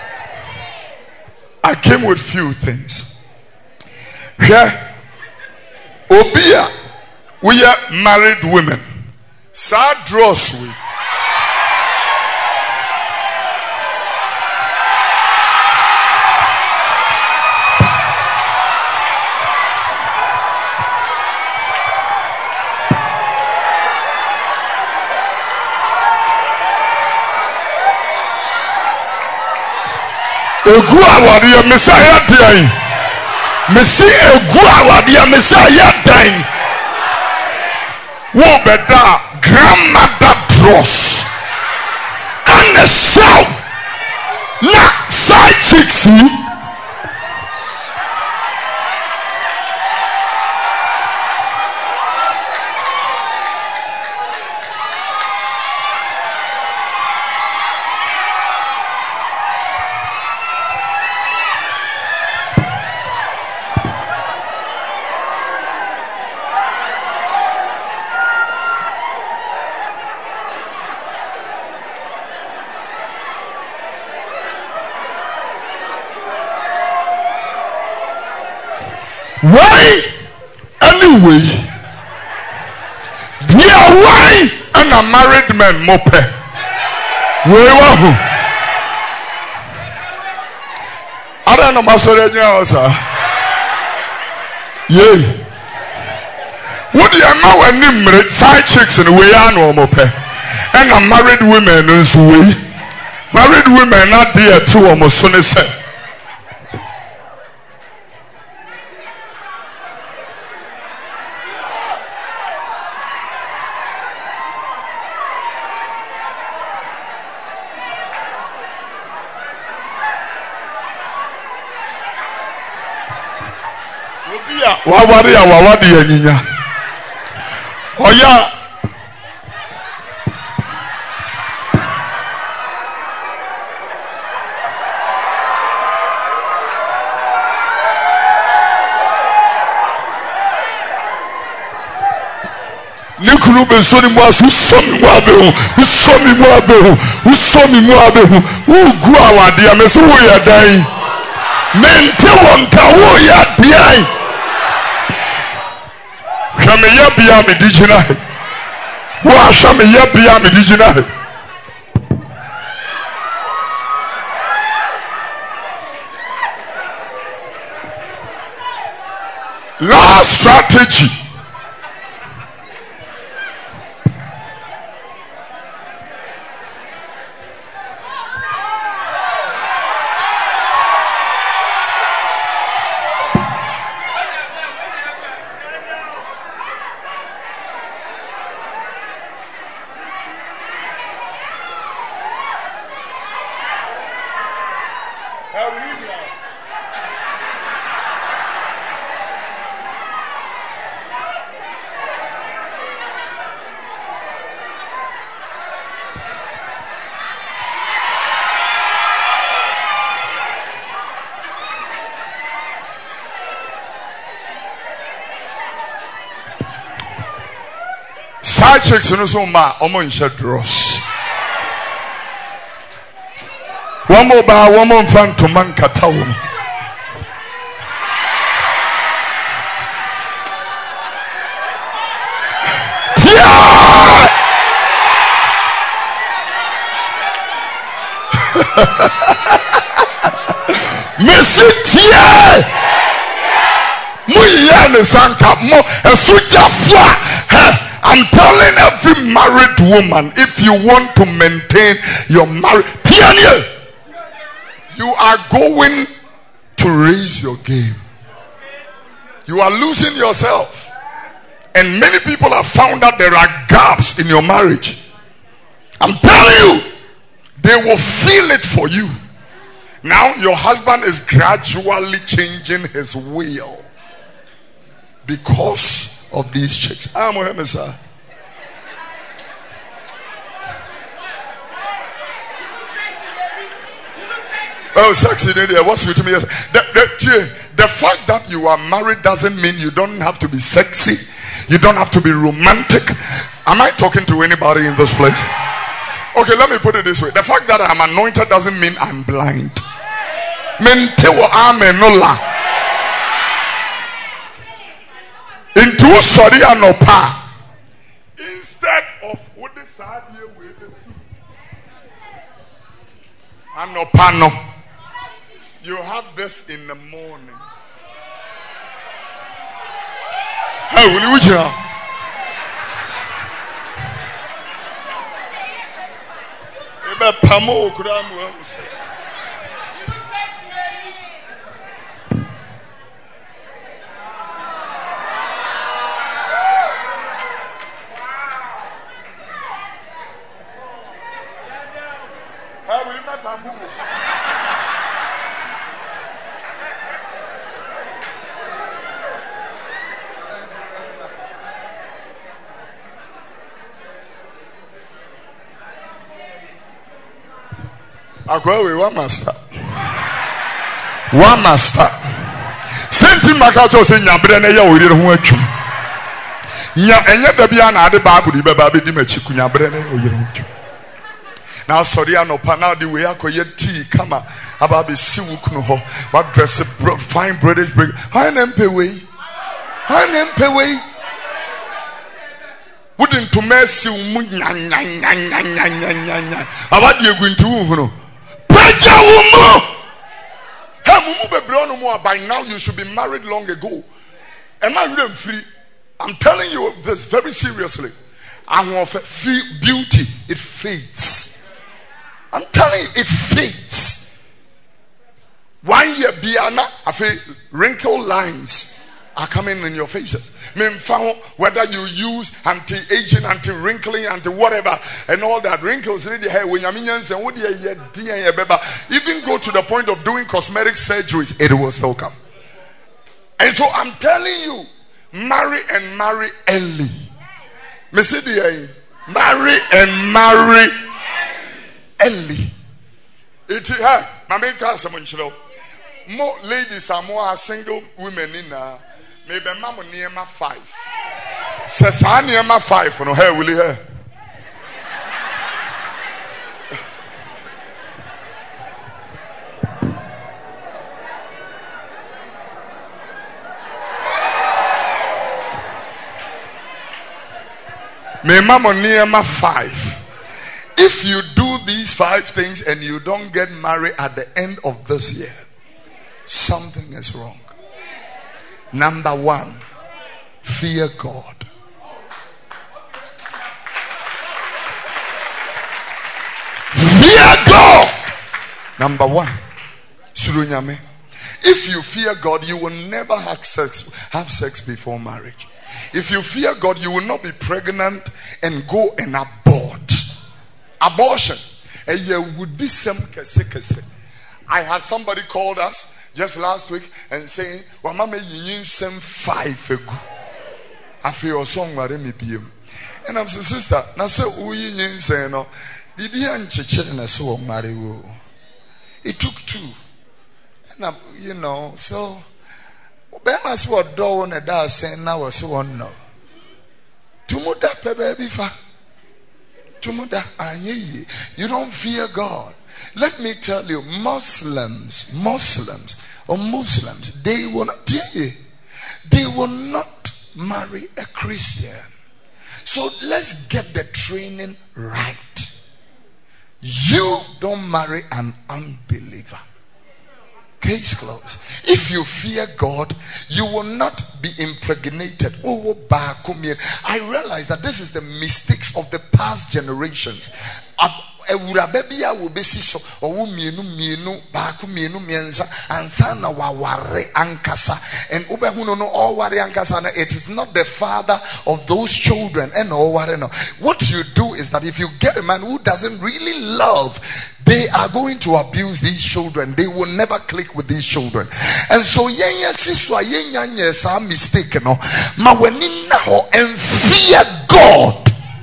I came with few things. Here, Obia, we are married women. Sad draws we. Egu awade ya Messiah dan. Messi egu awade ya Messiah dan. Wo beda grandmother dross. And a shout. Na side chicks. Why? Anyway. Dear, why? And a married man mope. Where are you? I don't know my story, sir. Yeah. What do you know when you side chicks and we are no mope? And a married women is we. Married women not there too almost soon as said. Wawari ya wawadi ya nyinya. Oya. Nikuru besoni mwasu usomi mwabehu. Usomi mwabehu. Usomi mwabehu. Ugu awadi ya mesu uya dai. Mente wonka uya dai. Shame yabia me dijina. Wa shame yabia me dijina. Last strategy. Side chicks no so ma omo insha dross. One more ba one more fan to man katawo. Tia! Messi tia! Mu ya ne sanka mo esuja fwa. I'm telling every married woman, if you want to maintain your marriage, you are going to raise your game. You are losing yourself. And many people have found that there are gaps in your marriage. I'm telling you, they will feel it for you. Now your husband is gradually changing his will because of these chicks. I'm a sir. Oh, sexy lady, what's with me? The, the, the fact that you are married doesn't mean you don't have to be sexy. You don't have to be romantic. Am I talking to anybody in this place? Okay, let me put it this way. The fact that I'm anointed doesn't mean I'm blind. Into sorry anopa. Instead of what the side here with the soup. Anopano. You have this in the morning. Hey, will you hear? Ebe pamo kura mu use. Hey, will you not pamo? Akwawe one master. One master. Senti makacho se nyabre na ya orire ho atwum. Nya enye da bia na ade baabu di baba be di machi kunyabre na orire ho atwum. Now sorry anopa now the way akoye tea kama aba be si wukunu ho. What dress fine British break. Hi nempe we. Hi nempe we. Wouldn't to mercy mu nya nya nya nya nya nya nya. Aba de egu nti wu no. Preja wumu. Hey mumu be bro no more. By now you should be married long ago. Am I really free? I'm telling you this very seriously. I'm of beauty, it fades. I'm telling you, it fades. One year, Biana, I feel wrinkle lines are coming in your faces. Whether you use anti-aging, anti-wrinkling, anti-whatever, and all that wrinkles, really, hey, when you're even go to the point of doing cosmetic surgeries, it will still come. And so I'm telling you, marry and marry early. Marry and marry early. It is her. My tell someone, you know, more ladies are more single women in uh, maybe mama near my five. Says I near my five. No hair will you hear? Me mama near my five. If you do these five things and you don't get married at the end of this year, something is wrong. Number one, fear God. Fear God. Number one, surunyame. If you fear God, you will never have sex, have sex before marriage. If you fear God, you will not be pregnant and go and abort. Abortion. I had somebody called us just last week and saying, well, mama, you some five ago. I feel song where me be. And I'm saying, sister, now say we say no. Did you and chicken so marry? It took two. And I'm, you know, so Ben as what door on a da saying now was one no. Tumuda pe baby fa. Tumuda anye. You don't fear God. Let me tell you, Muslims, Muslims or Muslims, they will not they will not marry a Christian. So let's get the training right. You don't marry an unbeliever. Case closed. If you fear God, you will not be impregnated. Oh, I realize that this is the mistakes of the past generations. Ewurabebia will be so or mienu mienu baaku mienu mienza ansana waware ankasa and ubehuno no all ware ankasa. It is not the father of those children and all ware no. What you do is that if you get a man who doesn't really love, they are going to abuse these children. They will never click with these children. And so yenya siswa yenya nyesa mistake no ma wenina ho and fear God.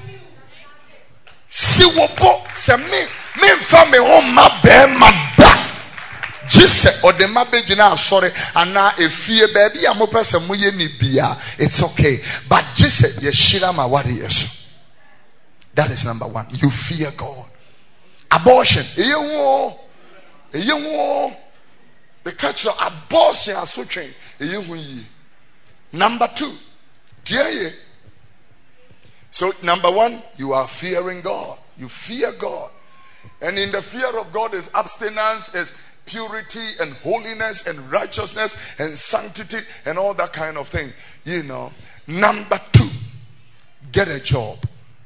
Si wopo se me me fa me ho ma be ma da jise o de ma be jina sorry ana efie baby a mo pese mo ye ni bia, it's okay, but jise ye shira ma wadi yeso. That is number one. You fear God. Abortion eye wo eye wo the culture abortion aso twen eye hu yi. Number two, dear. So number one, you are fearing God. You fear God. And in the fear of God is abstinence, is purity and holiness and righteousness and sanctity and all that kind of thing. You know. Number two, get a job.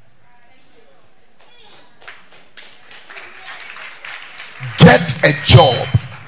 Get a job.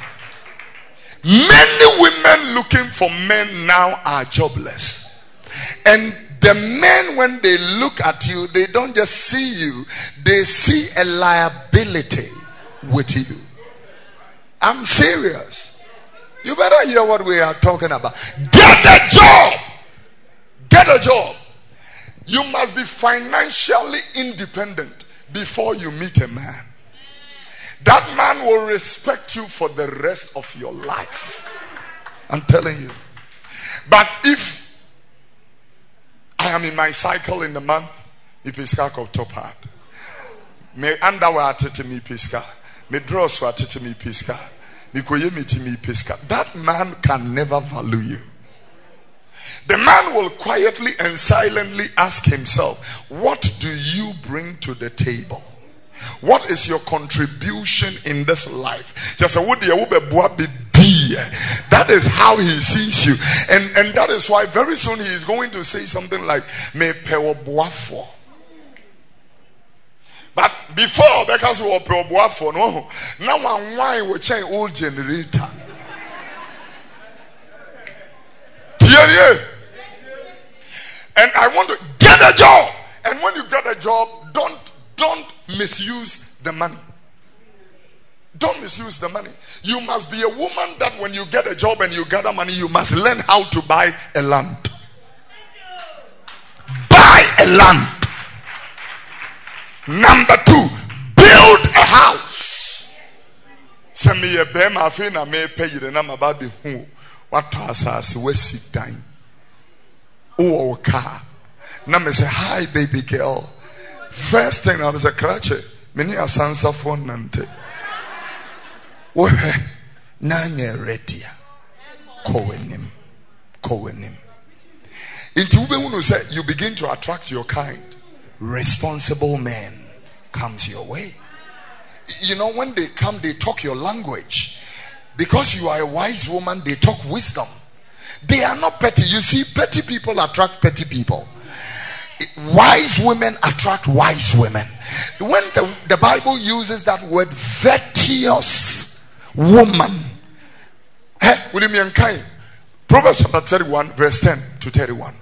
Many women looking for men now are jobless. And the men, when they look at you, they don't just see you, they see a liability with you. I'm serious. You better hear what we are talking about. Get a job. Get a job. You must be financially independent before you meet a man. That man will respect you for the rest of your life. I'm telling you. But if I am in my cycle in the month, if it's of top hat. Me underwear to me piska. Me draws to me piska. Me koyemi to me piska. That man can never value you. The man will quietly and silently ask himself, what do you bring to the table? What is your contribution in this life? Just a would be that is how he sees you. And, and that is why very soon he is going to say something like, me pewo boafo. But before, because we were pewo boafo, no, now one wine will change old generator. And I want to get a job. And when you get a job, don't don't misuse the money. Don't misuse the money. You must be a woman that when you get a job and you gather money, you must learn how to buy a land. Buy a land. Number two, build a house. Send me a bema fina me pay you the number baby who what has we sit down. Oh car. Now me say hi baby girl. First thing I was a crutch. Many a sansa phone nante. Wohe nanye redia. Kowenim. Kowenim. Into ube say you begin to attract your kind. Responsible men comes your way. You know, when they come, they talk your language. Because you are a wise woman, they talk wisdom. They are not petty. You see, petty people attract petty people. Wise women attract wise women. When the, the Bible uses that word virtuous woman, eh, will you mean kind? Proverbs chapter thirty-one, verse ten to thirty-one.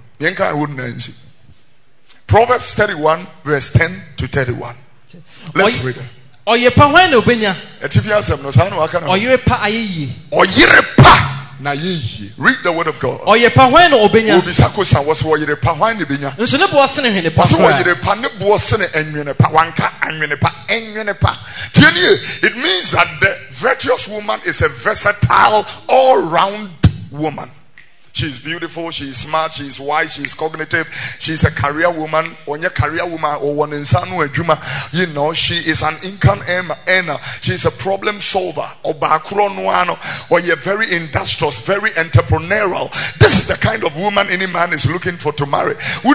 Proverbs thirty-one, verse ten to thirty-one. Let's read it. Oyepa when obenya. Etifia sem no sa no aka na. Oyerepa ayeyi. Oyerepa na yeyi. Read the word of God. Oyepa when obenya. Obi sakosa was oyerepa hwan ne benya. Nso ne bo sene hwene pa. So oyerepa ne bo sene enwene pa wanka anwene pa enwene pa. Tienie, it means that the virtuous woman is a versatile all-round woman. She is beautiful, she is smart, she is wise, she is cognitive, she is a career woman, or a career woman, or one insanu ejuma. You know, she is an income earner, she is a problem solver, or bakronuano, or you're very industrious, very entrepreneurial. This is the kind of woman any man is looking for to marry. Now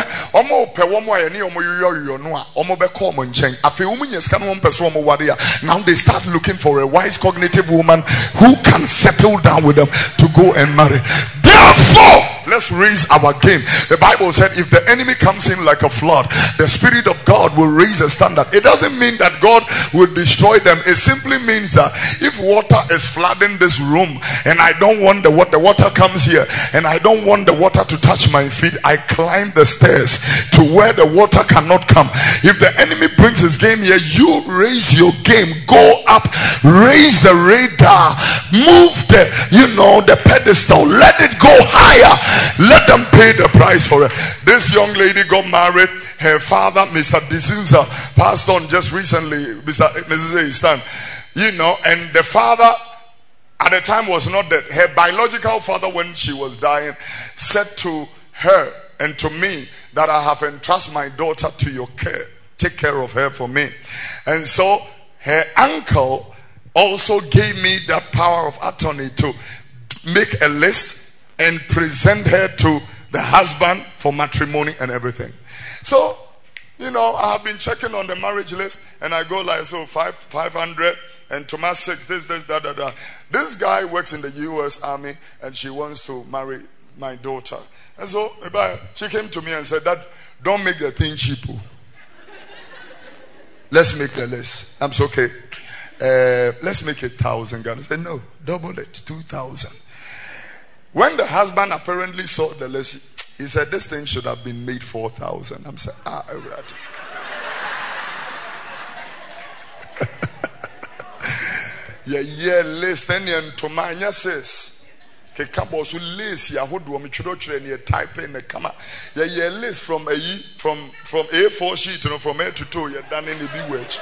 they start looking for a wise, cognitive woman who can settle down with them to go and marry. Therefore, let's raise our game. The Bible said if the enemy comes in like a flood, the Spirit of God will raise a standard. It doesn't mean that God will destroy them. It simply means that if water is flooding this room and I don't want the water, the water comes here and I don't want the water to touch my feet, I climb the stairs to where the water cannot come. If the enemy brings his game here, you raise your game, go up, raise the radar, move the, you know, the pedestal, let it go higher. Let them pay the price for it. This young lady got married. Her father, Mister D'Souza, passed on just recently. Mister Missus Stan, you know, and the father at the time was not dead. Her biological father, when she was dying, said to her and to me that I have entrusted my daughter to your care. Take care of her for me. And so her uncle also gave me that power of attorney to make a list and present her to the husband for matrimony and everything. So, you know, I have been checking on the marriage list and I go like, so five, five hundred and Thomas six, this, this, that, that, that. This guy works in the U S Army and she wants to marry my daughter. And so she came to me and said, that don't make the thing cheap. Let's make the list. I'm so okay. Uh, let's make it thousand. I said, no, double it, two thousand. When the husband apparently saw the list, he said, this thing should have been made four thousand. I'm saying, ah, right. Yeah, yeah, list. And to my says, Kekabo list, Yahudu, Michudotre, and you type in the comma. Yeah, yeah, list from a from from A four sheet, you know, from A to two, you're done in the B wedge.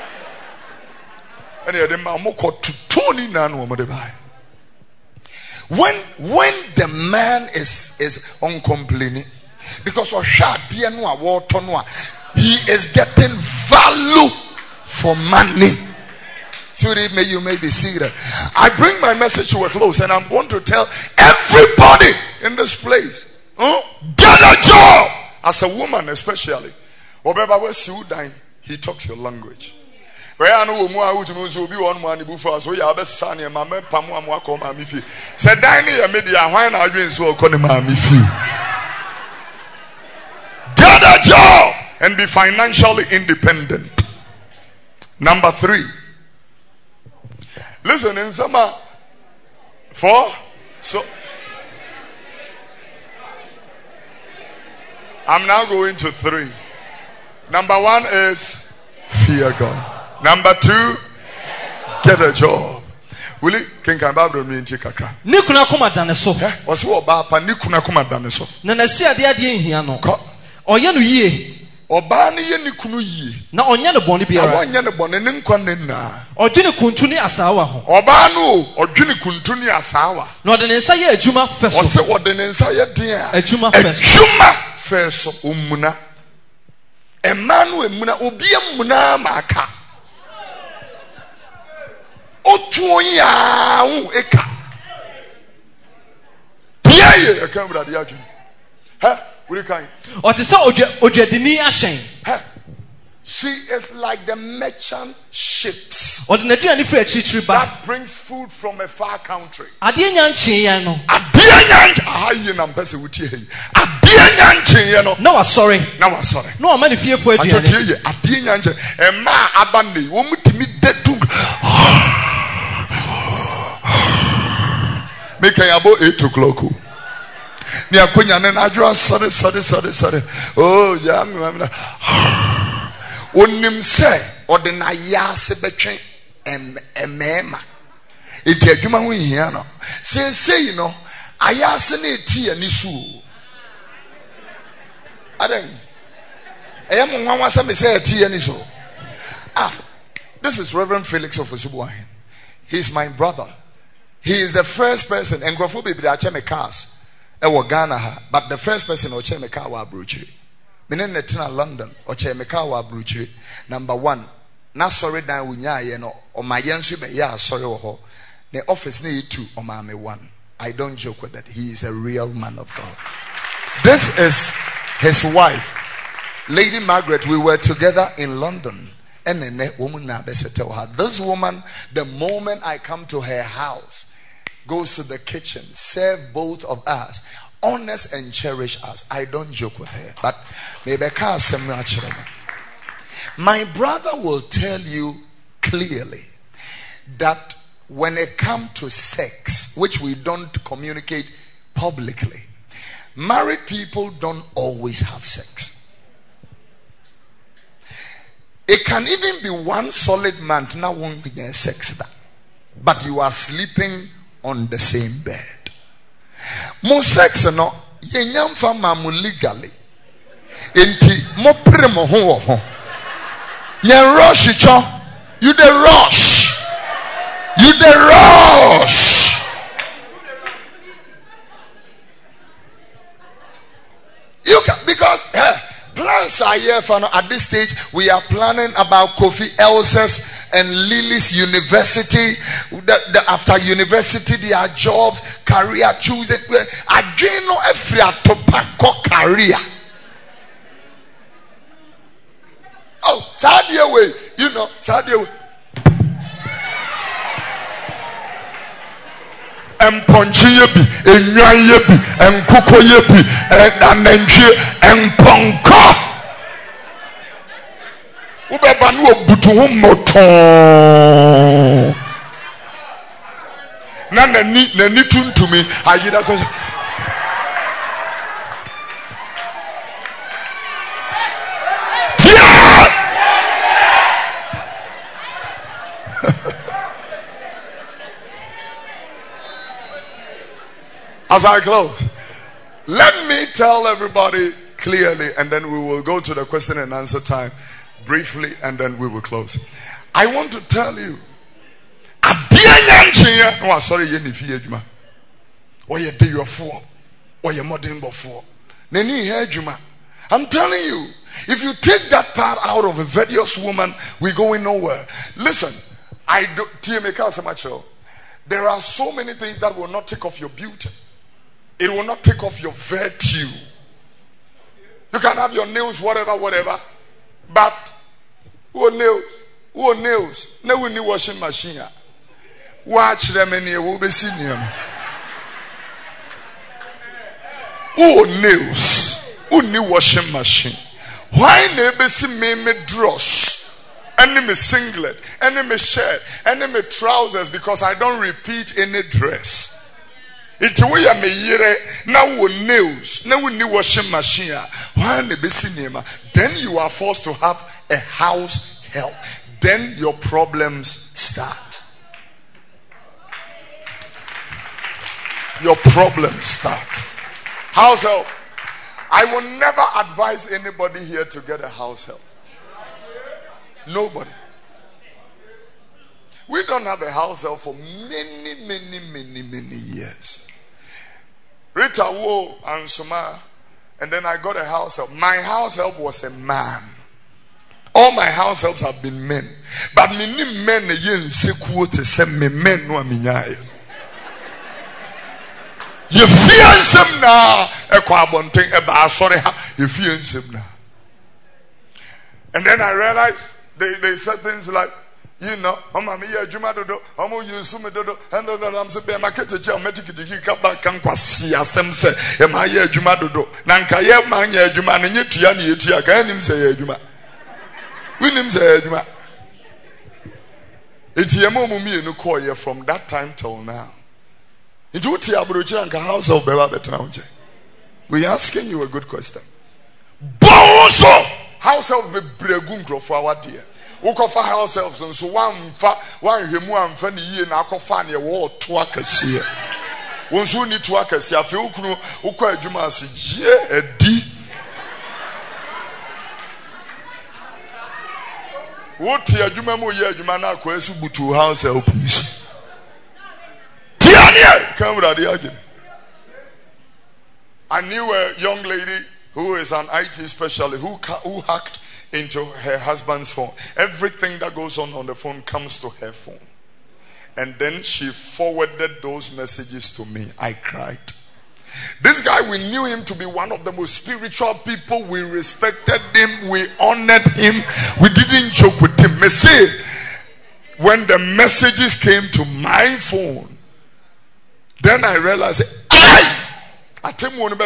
And you're the Mamoko to Tony Nan woman buy. When when the man is is uncomplaining, because he is getting value for money. Sweetie, may you may be seated. I bring my message to a close, and I'm going to tell everybody in this place, huh? Get a job. As a woman especially. He talks your language. Where know more to be on one before so you have a son and my pamu mifi. Said Dani media when I doing so mifi. Get a job and be financially independent. Number three. Listen in summer. Four. So I'm now going to three. Number one is fear God. Number two, get a job. Will you can come back to me in Chikaka? Nikuna kuma daneso. Was what Bapa Nikuna kuma daneso? Nanasia de adi hiano. Oyanu ye. Obani ye nikunu ye. Na onyane boni biara. Onyane boni nkwane na. Odwene kuntuni asawa ho. Obanu odwene kuntuni asawa. Na ode ne nsa ye adwuma feso. Ose ode ne nsa ye den a. Adwuma feso. Adwuma feso omuna. Emanu emuna obi emuna maka. Otuoya u eka. Tiaye e kan brade adwene. Ha? What are you kind? Or to say, Ojedini Ashen. She is like the merchant ships Or the Nigerian that brings food from a far country. Adian Chiano. Adian Ambassador with you. Adian Chiano. No, sorry. No, I'm sorry. No, I'm many fear for it. Adian and ma abandi. Woman to me dead to make a about eight o'clock. Nia kunya ne adwa sorry sorry sorry sorry oh ya me onim se odena ya se betwen em emema enti adwuma ho hia no se sei no ayase na eti ani su adan eyam nwanwa se me se eti ani so ah this is Reverend Felix of Osibwahin. He is my brother. He is the first person and grofo be be ache me cars Ghana, but the first person or Chemeka wa bruchiri. Menen netina London or Chemeka wa bruchiri. Number one, na sorry dan wunya ye no o ma yensu be ya sorry wo ho. The office need two o ma me one. I don't joke with that. He is a real man of God. This is his wife, Lady Margaret. We were together in London. And then woman na be tell her. This woman, the moment I come to her house, goes to the kitchen, serve both of us, honors and cherish us. I don't joke with her, but maybe my brother will tell you clearly that when it comes to sex, which we don't communicate publicly, married people don't always have sex. It can even be one solid month now won't be sex, but you are sleeping on the same bed. Mo sex no yenyam fa mamu legally. Enti mo pre mo ho ho. Nye rush cho. You the rush. You the rush. You can because eh, plans are here for now. At this stage, we are planning about Kofi Elsa's and Lily's university. The, the, after university, their jobs, career choosing. I don't know if you are tobacco career. Oh, Sadia way, you know, Sadia way. Emponchi yebi, enwa yebi, enkoko yebi, enanenje, emponko. Ubeba nu obutu hu moton. Na nani nani tuntumi ayida ko. As I close, let me tell everybody clearly, and then we will go to the question and answer time briefly, and then we will close. I want to tell you, oh, sorry, you need or you do your four, or your modern before. Neni hedjuma, I'm telling you, if you take that part out of a virtuous woman, we're going nowhere. Listen, I do, there are so many things that will not take off your beauty. It will not take off your virtue. You can have your nails, whatever, whatever. But who nails? Who nails? No one need washing machine. Watch them and you will be seeing them. Who nails? Who need washing machine? Why never see me me dross? Any me singlet, any me shirt, any me trousers, because I don't repeat any dress. It's way me yere now with nails, now with new washing machine. Why never see me? Then you are forced to have a house help. Then your problems start. Your problems start. House help. I will never advise anybody here to get a house help. Nobody. We don't have a house help for many, many, many, many years. Rita Wo and Suma, and then I got a house help. My house help was a man. All my house helps have been men. But many men yen seku to send me men no aminyaye. You fear him now. Sorry, you fear him now. And then I realized they, they said things like, you know, I'm a mere Jumadodo, I'm a Yusumidodo, and then I'm saying, I'm a Ketaja, Metikiki, Kaba, Kankwasi, Asemse, am I a Jumadodo? Nankaya Mania Juman, and yet Tiani, Tiagan him say Juma. William say Juma. It's Yamomi no Koya from that time till now. We're asking you a good question. Bonso! House helps be bregun for our dear. We call for house helps and so one fa one hemu amfa ni yie na akofa na wo to akase. Won so ni to akase afi okunu ukọ adwuma ase je adi. Wo ti adwuma mo ye adwuma na akọ asu butu house help please. I knew a young lady who is an I T specialist who who hacked into her husband's phone. Everything that goes on on the phone comes to her phone. And then she forwarded those messages to me. I cried. This guy, we knew him to be one of the most spiritual people. We respected him. We honored him. We didn't joke with him. Me say, when the messages came to my phone, then I realized, I I'm telling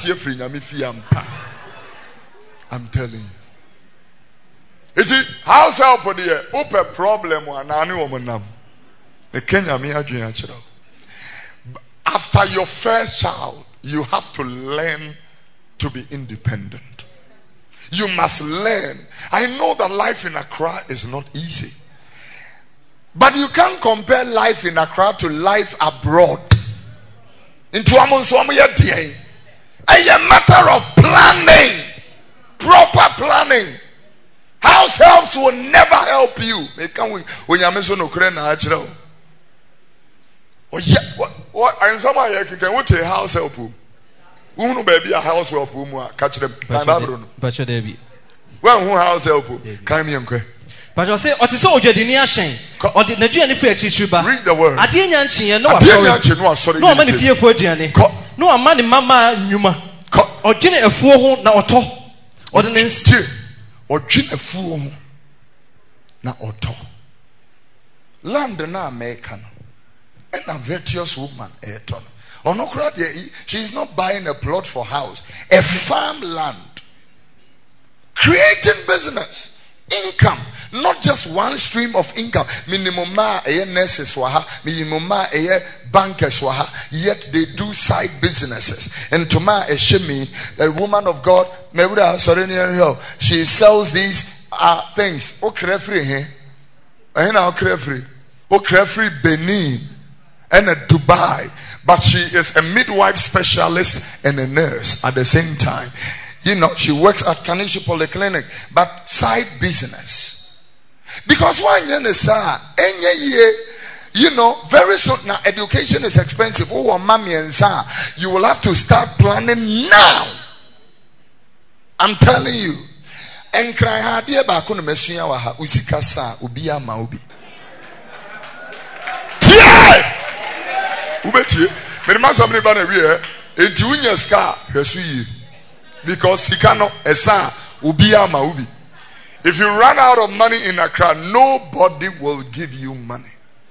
you. It's a house help for the open problem one woman. The Kenya me after your first child, you have to learn to be independent. You must learn. I know that life in Accra is not easy. But you can't compare life in Accra to life abroad. Into a matter of planning, proper planning. House helps will never help you. When you mention Ukraine, oh yeah, what? And somebody can what a house help you? Who know baby a house help you? Catch them. But you Debbie. Well, who house help you? Come here, but I say, what is all your dinia shame? Or did Nigerian fear chichuba? Read the word. I didn't answer. No, sorry. No many fear for Diane. No, a man in Mama Numa. Or Jenny a fool now or to. Ordinance or Jin a fool now or to. London American and a virtuous woman, Ayrton. Or no crowd, she is not buying a plot for house, a farmland. Creating business. Income, not just one stream of income. Minimum ma a nurses waha, minimum ma a bankers waha. Yet they do side businesses. And to ma a shimi, a woman of God, Mebra Sorenia, she sells these uh, things. Oh, crefree, eh? I know crefree. Oh, crefree Benin and a Dubai. But she is a midwife specialist and a nurse at the same time. You know, she works at Kanishi Polyclinic, but side business. Because one year is any year, you know, very soon now education is expensive. Oh, mommy and son, you will have to start planning now. I'm telling you. And cry hard dear back on the machine waha usika sa ubia maubi. Ubeti, me ma somebody ban we e ti unya ska hwesu yi. Because sikano esa ubia maubi. If you run out of money in Accra, nobody will give you money.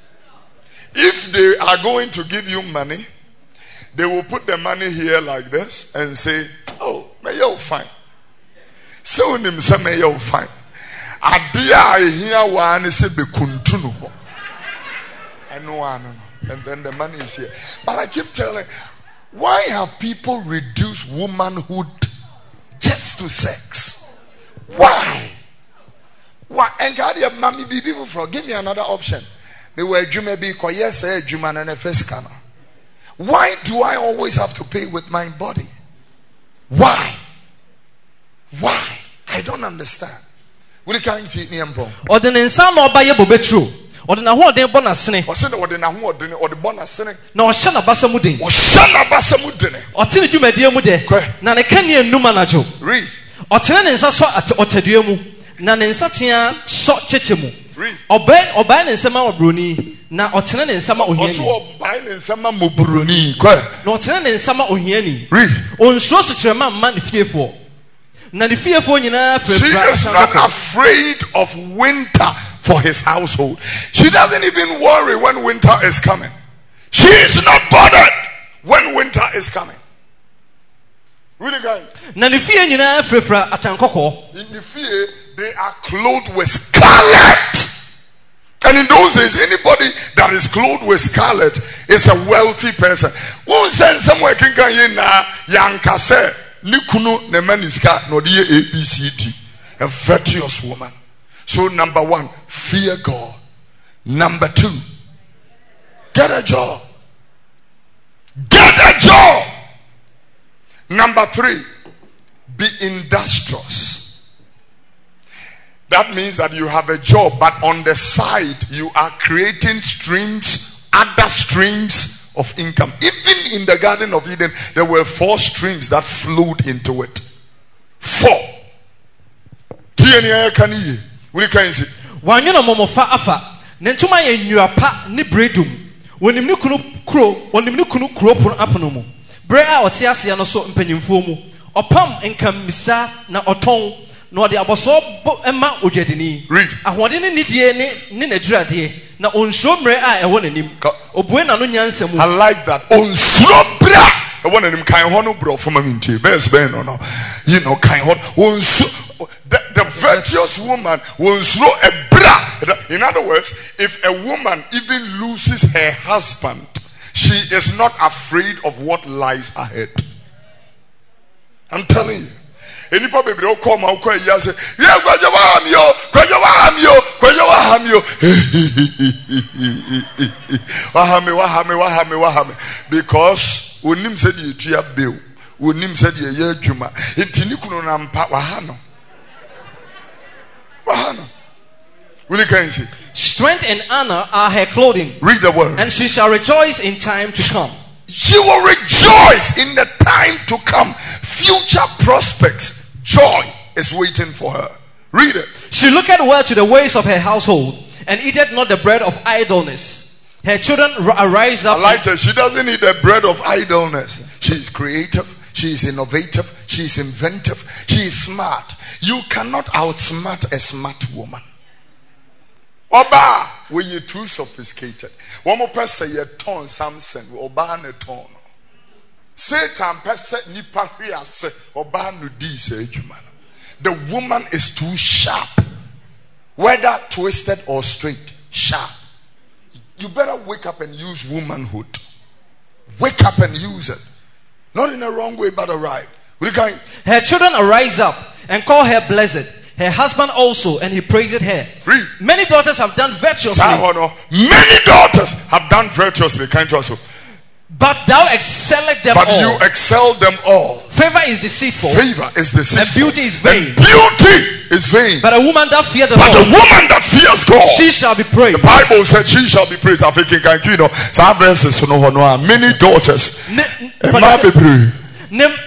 If they are going to give you money, they will put the money here like this and say, oh, may you fine. So nim say may you fine. Adia I hear one say be kuntunu. I know I know. And then the money is here. But I keep telling, why have people reduced womanhood just to sex? Why? Why? And God, your mommy be people from. Give me another option. Me were Juma be ko yes, eh, Juma and a first scanner. Why do I always have to pay with my body? Why? Why? I don't understand. Will you can't see it near Mpo? Or the Ninsan or by a bobetru. Or the Nahuade Bonasene. Or send or the Nahuade or the Bonasene. No, Shana Basamudin. Or Shana Basamudin. Or Tinu Media Mude. Nanekania Numanajo. Read. Or Tenan Sasso at Otedumu. Nanensatia so Chechemu. Read. Obey Oban and Sama Bruni. Na Otenan and Sama Ohiani. Also, Bine and Sama Mubruni. No Tenan and Sama Ohiani. Read. On Shosu Chairman man fearful. Now the fearful you know. She is not afraid of winter for his household. She doesn't even worry when winter is coming. She is not bothered when winter is coming. Really, guys? Now the fear you know. Frefra Atankoko. In the fear, they are clothed with scarlet. And in those days, anybody that is clothed with scarlet is a wealthy person. Who send somewhere can go in na yankase nikunu ne maniska no die A B C D, a virtuous woman. So number one, fear God. Number two, get a job. Get a job. Number three, be industrious. That means that you have a job, but on the side you are creating streams, other streams of income. Even in the Garden of Eden, there were four streams that flowed into it. Four. What can you say? One you know momofa afa. Nentuma ye nyuapa ni bredum. When him kunu kro, when him kunu kro pon aponomu. Brea otiase ya no so mpanyimfo mu. Opam enkam misa na oton. No de aboso ema odwadini. Read. Ahode ne nidie ne ne nadurade. Na onsuro mre a ewo nanim. Obue na no nyansam. I like that. Onsuro bra. I want him kind hono bro from a minty. Best ben or no. You know, kind hon. The, the virtuous woman onsuro a bra. In other words, if a woman even loses her husband, she is not afraid of what lies ahead. I'm telling you. Any probably will come out quite yes. Yeah, Guajawahamio, Guajawahamio, Guajawahamio. Wahame, Wahame, Wahame, Wahame. Because Unim said you tia bill, Unim said ye ye juma. Intinikuno nampa Wahano. Wahano. Will you can see? Strength and honor are her clothing. Read the word. And she shall rejoice in time to come. She will rejoice in the time to come. Future prospects. Joy is waiting for her. Read it. She looketh well to the ways of her household, and eateth not the bread of idleness. Her children arise up. I like that. She doesn't eat the bread of idleness. She is creative. She is innovative. She is inventive. She is smart. You cannot outsmart a smart woman. Oba, when you're too sophisticated. One more person, you turn Samson. Oba ne turn. Satan person nipa hwiase oba no di say adwuma. The woman is too sharp, whether twisted or straight, sharp. You better wake up and use womanhood. Wake up and use it, not in a wrong way but a right. Her children arise up and call her blessed, her husband also, and he praised her. Read. Many daughters have done virtuously. Many daughters have done virtuously. Kind of also. But thou excelleth them but all. But you excel them all. Favor is deceitful. Favor is deceitful. And beauty is vain. And beauty is vain. But a woman that fears the Lord. But Lord, the woman that fears God, she shall be praised. The Bible said she shall be praised. I think you know. Some verses no no many daughters.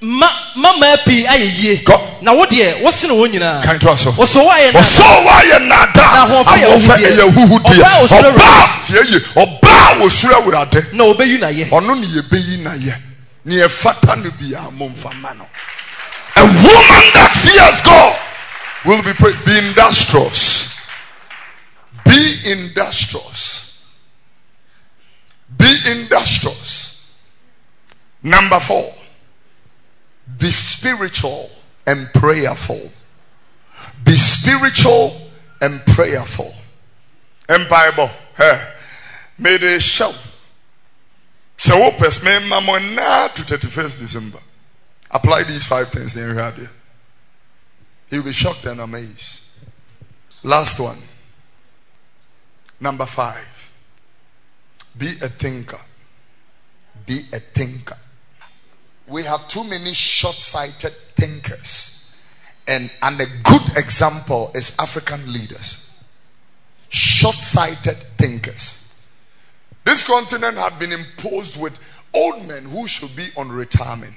ma mama pi aye na wo de wo se no wo nyina kan to aso wo so wa ye na so wa ye na da na ho fa ye huhu de oba tie ye oba wo sura wurade na obeyi na ye ono ne ye beyi na ye ne ye fata no bia momfa ma no. A woman that fears God will be be industrious. Be industrious. Be industrious. Number four, be spiritual and prayerful. Be spiritual and prayerful. And Bible, hey, may they show. So, opus me mamona to thirty-first December. Apply these five things then you have there. You'll be shocked and amazed. Last one. Number five. Be a thinker. Be a thinker. We have too many short-sighted thinkers. And, and a good example is African leaders. Short-sighted thinkers. This continent had been imposed with old men who should be on retirement.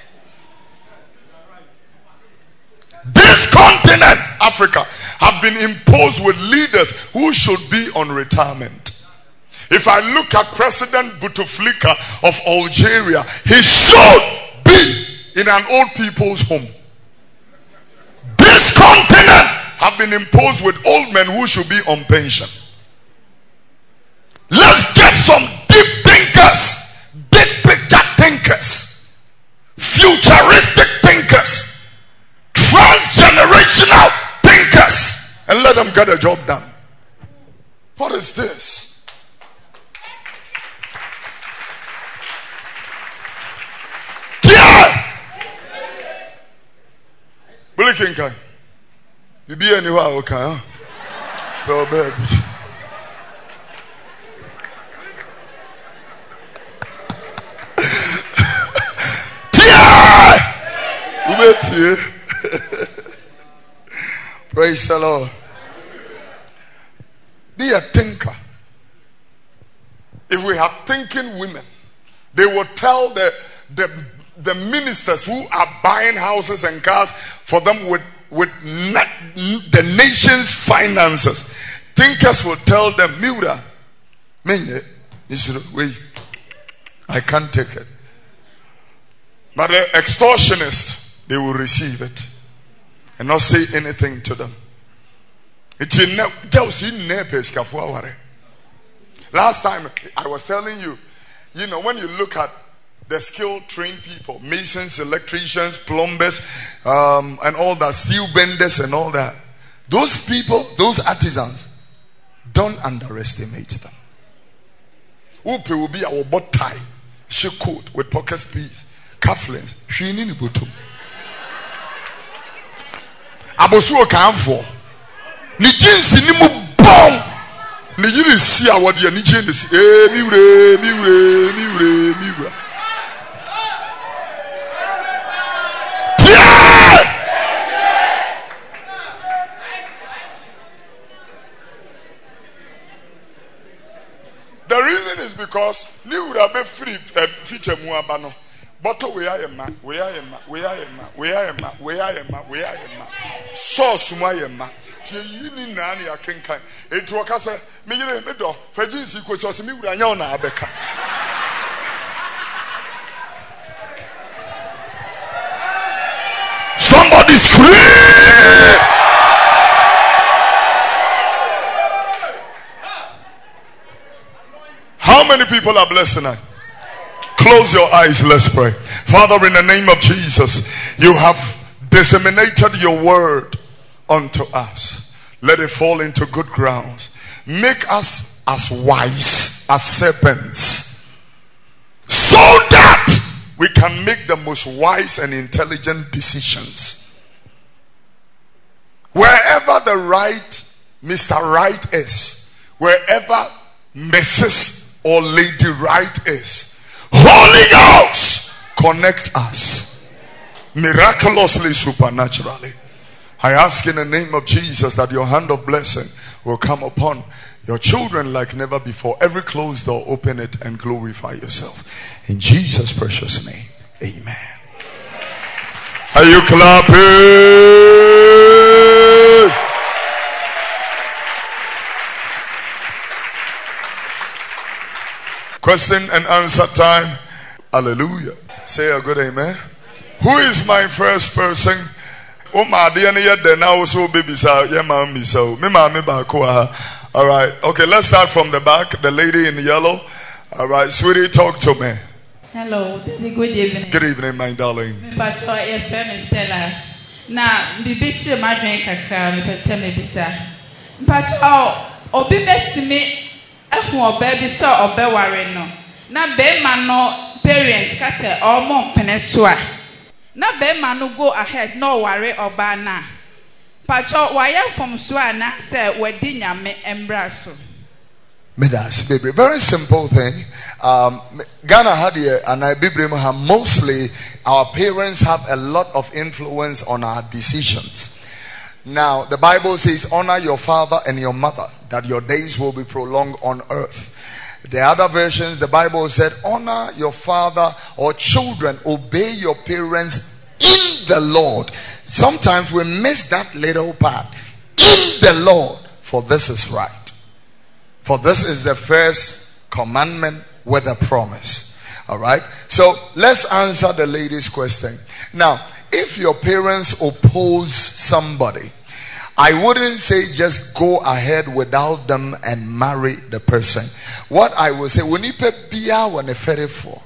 This continent, Africa, have been imposed with leaders who should be on retirement. If I look at President Bouteflika of Algeria, he should be in an old people's home. This continent have been imposed with old men who should be on pension. Let's get some deep thinkers, big picture thinkers, futuristic thinkers, transgenerational thinkers, and let them get a job done. What is this? Billy King, you be anywhere, okay? Well, baby. Praise the Lord. Be a thinker. If we have thinking women, they will tell the the the ministers who are buying houses and cars for them with with na- the nation's finances. Thinkers will tell them, Miura, I can't take it. But the extortionists, they will receive it and not say anything to them. Last time I was telling you, you know, when you look at the skilled trained people, masons, electricians, plumbers, um, and all that, steel benders and all that, those people, those artisans, don't underestimate them. Upe will be our butt tie, she coat with pocket piece, cufflinks, she nini butum. Abosuo kanfo. Ni jinsi ni mu bom. Ni yiri si awode ni jinsi. Eh mi wure, mi wure, mi wure, mi wure. The reason is because ni would be free feature mu abano. But we are ma, we are ma, we are ma, we are ma, we are ma, we are ma. So suma ma. Ti yini na na yakenkan. Etu okasa me yire me do. Faji si ko so me wura nya ona abeka. Somebody scream! How many people are blessed tonight? Close your eyes, let's pray. Father, in the name of Jesus, you have disseminated your word unto us. Let it fall into good grounds. Make us as wise as serpents, so that we can make the most wise and intelligent decisions. Wherever the right Mister Right is, wherever Missus or Lady Right is, Holy Ghost, connect us miraculously, supernaturally. I ask in the name of Jesus that your hand of blessing will come upon your children like never before. Every closed door, open it and glorify yourself. In Jesus' precious name, amen. Are you clapping? Question and answer time. Hallelujah. Say a good amen. Who is my first person? Oh my dear, now so baby sa yeah mommy so me mommy back. All right. Okay, let's start from the back. The lady in yellow. All right, sweetie, talk to me. Hello, good evening. Good evening, my darling. Me pacho e friend Stella. Na bibichi ma dwen kakra me pese me bisa. Pacho obi betimi ehun oba bi so oba ware no. Na be ma no parent ka se omo pene so a. Na be ma no go ahead no ware oba na. Pacho wire from so na se wedi nyame embra so. Medas, baby. Very simple thing. Um, Ghana had here and I have mostly our parents have a lot of influence on our decisions. Now, the Bible says, honor your father and your mother, that your days will be prolonged on earth. The other versions, the Bible said, honor your father or children, obey your parents in the Lord. Sometimes we miss that little part. In the Lord, for this is right. For this is the first commandment with a promise. All right. So let's answer the lady's question. Now, if your parents oppose somebody, I wouldn't say just go ahead without them and marry the person. What I will say, when you pay Bia when a ferry for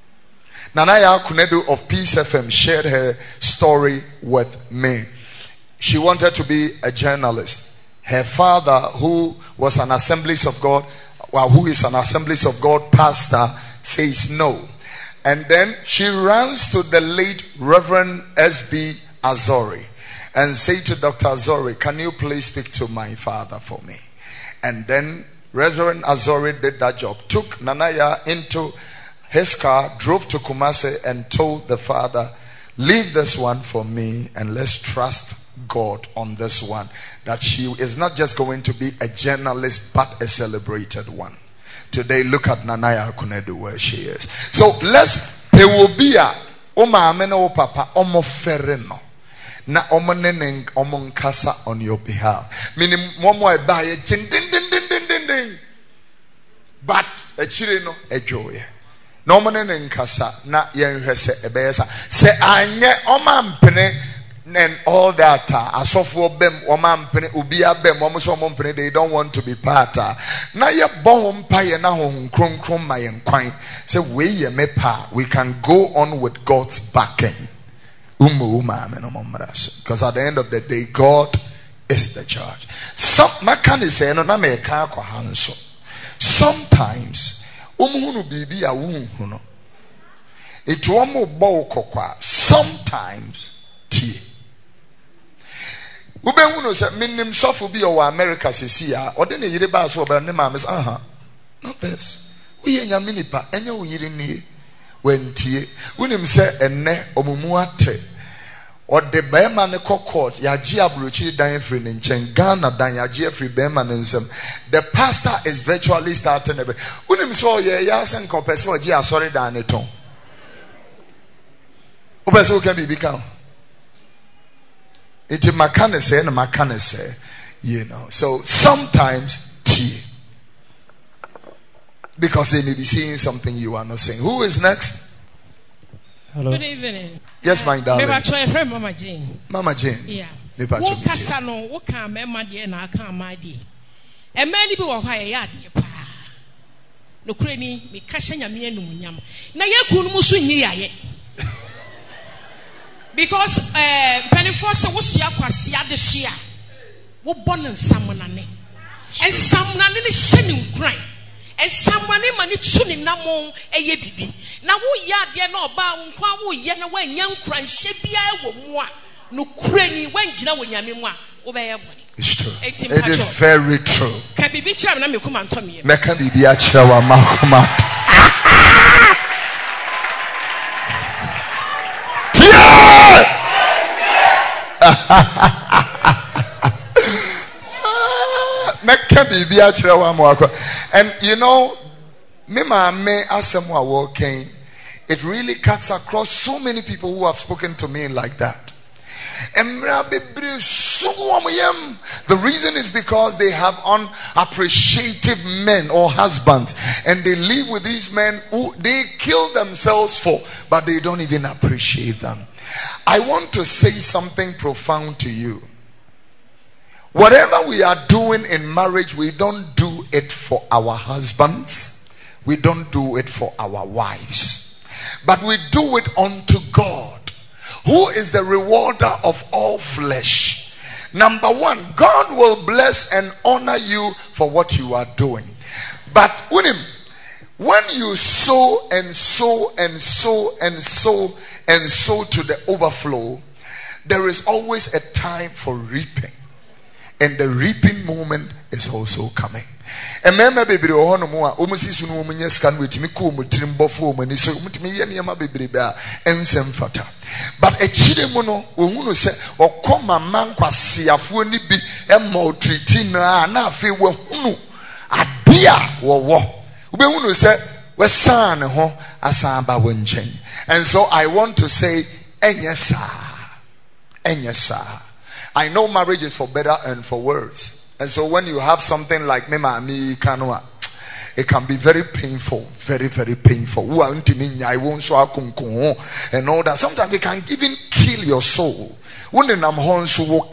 Nanaya Kunedu of Peace F M shared her story with me. She wanted to be a journalist. Her father, who was an Assemblies of God, well, who is an Assemblies of God pastor, says no. And then she runs to the late Reverend S B Azori and say to Doctor Azori, can you please speak to my father for me? And then Reverend Azori did that job. Took Nanaya into his car, drove to Kumasi and told the father, leave this one for me and let's trust God on this one, that she is not just going to be a journalist but a celebrated one. Today, look at Nanaya Kunedu where she is. So let's there will be a oma ameno papa omo fereno na omo neneng omo nkasa on your behalf. Meaning momo ebaye din din din din din din din. But a chire no ejoye. Na omo neneng nkasa na yenhwe se ebeyesa. Se anye oma mpene and all that as of bem woman ubia bem woman they don't want to be part na ye bon paye na hon kron kron my kwan say we ye me pa we can go on with God's backing umu uma because at the end of the day God is the judge. Some makani say no na me ka kwa hanso sometimes umuhunu bibi a wu no it womo bo kokwa sometimes tie Ube say minim sofo bi o America sesi a ode ne yire ba so oba ne ma mes aha not this we enya minipa enya wo yire nie wentie unim say enne omumu ate ode be ma ne court ya gi abrochi dan free ne nchen Ghana dan ya gi free be ma ne nsem the pastor is virtually starting every unim so ye ya sen ko pese o gi asori dan ne ton oba so can be become It's a makanese and a makanese, you know. So sometimes tea. Because they may be seeing something you are not saying. Who is next? Hello. Good evening. Yes, my darling. Me bacho friend Mama Jane. Mama Jane. Yeah. Me bacho. Wo kasa no, wo kan me ma de na aka ma de. E ma ni bi wo ha ya de pa. No kure ni me ka hya nyame anum nyam. Na ye kunu mu so nyi yaye. Because uh penny force wo sia kwase ade hia. Wo bon nsamonane. Ensamonane ne hye ne nkran. Ensamonane ma ne tu ne namon eye bibi. Na wo ya de na oba wo nkwa wo ye na wa nya nkran hye bia wo mu a no kure ni wan gina wo nyame mu a wo be ye bone. It's true. It is very true. Ka bibi kira na me kuma ntomie. Me ka bibi a kira wa makoma. And you know, me ma me asem wa walking. It really cuts across so many people who have spoken to me like that. The reason is because they have unappreciative men or husbands, and they live with these men who they kill themselves for, but they don't even appreciate them. I want to say something profound to you. Whatever we are doing in marriage, we don't do it for our husbands, we don't do it for our wives, but we do it unto God, who is the rewarder of all flesh. Number one, God will bless and honor you for what you are doing. But when you sow and sow and sow and sow and sow to the overflow, there is always a time for reaping. And the reaping moment is also coming. And remember, baby, oh no more. Almost soon, woman, yes, can wait me cool, mutim bofo, when he so much me, and yama baby bear, and some fata. But a chidemono, who say, or come a man, quasia, for ni be, and more treating, na fe wo hunu, a dear, or war. Ube say, we son, ho, asamba wenchen. And so I want to say, enyasa, enyasa. I know marriage is for better and for worse. And so when you have something like me, me, kanwa, it can be very painful, very, very painful. And all that. Sometimes it can even kill your soul. And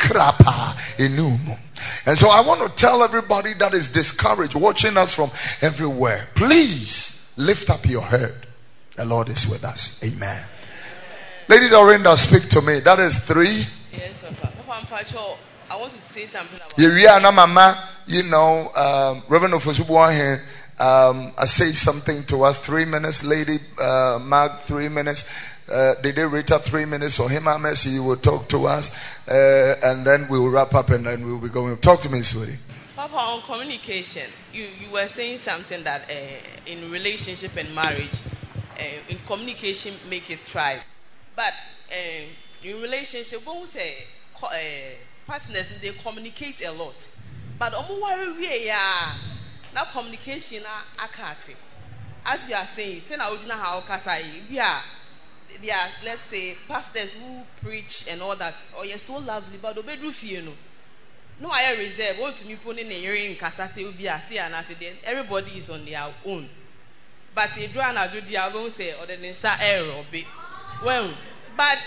so I want to tell everybody that is discouraged, watching us from everywhere, please lift up your head. The Lord is with us. Amen. Lady Dorinda, speak to me. That is three. Yes, Papa. Papa, I want to say something about yeah, mama, you know, um, Reverend Ofosubuwa here, um, I say something to us. Three minutes, Lady uh, Mag, three minutes. Uh, did they rate up three minutes? Or him, Messi, you will talk to us, uh, and then we will wrap up, and then we'll be going. Talk to me, sweetie. Papa, on communication, you, you were saying something that uh, in relationship and marriage, uh, in communication, make it thrive. But uh, in relationship, when we say uh, partners, they communicate a lot. But now communication akati. As you are saying, say na ojina how kasai. We are, they are, let's say, pastors who preach and all that. Oh, you're so lovely, but obey do fear no. No, I reserve. Want to me put in a hearing kasa say ubi a say and I say then everybody is on their own. But you draw na do dia won't say or then start error be. Well, but.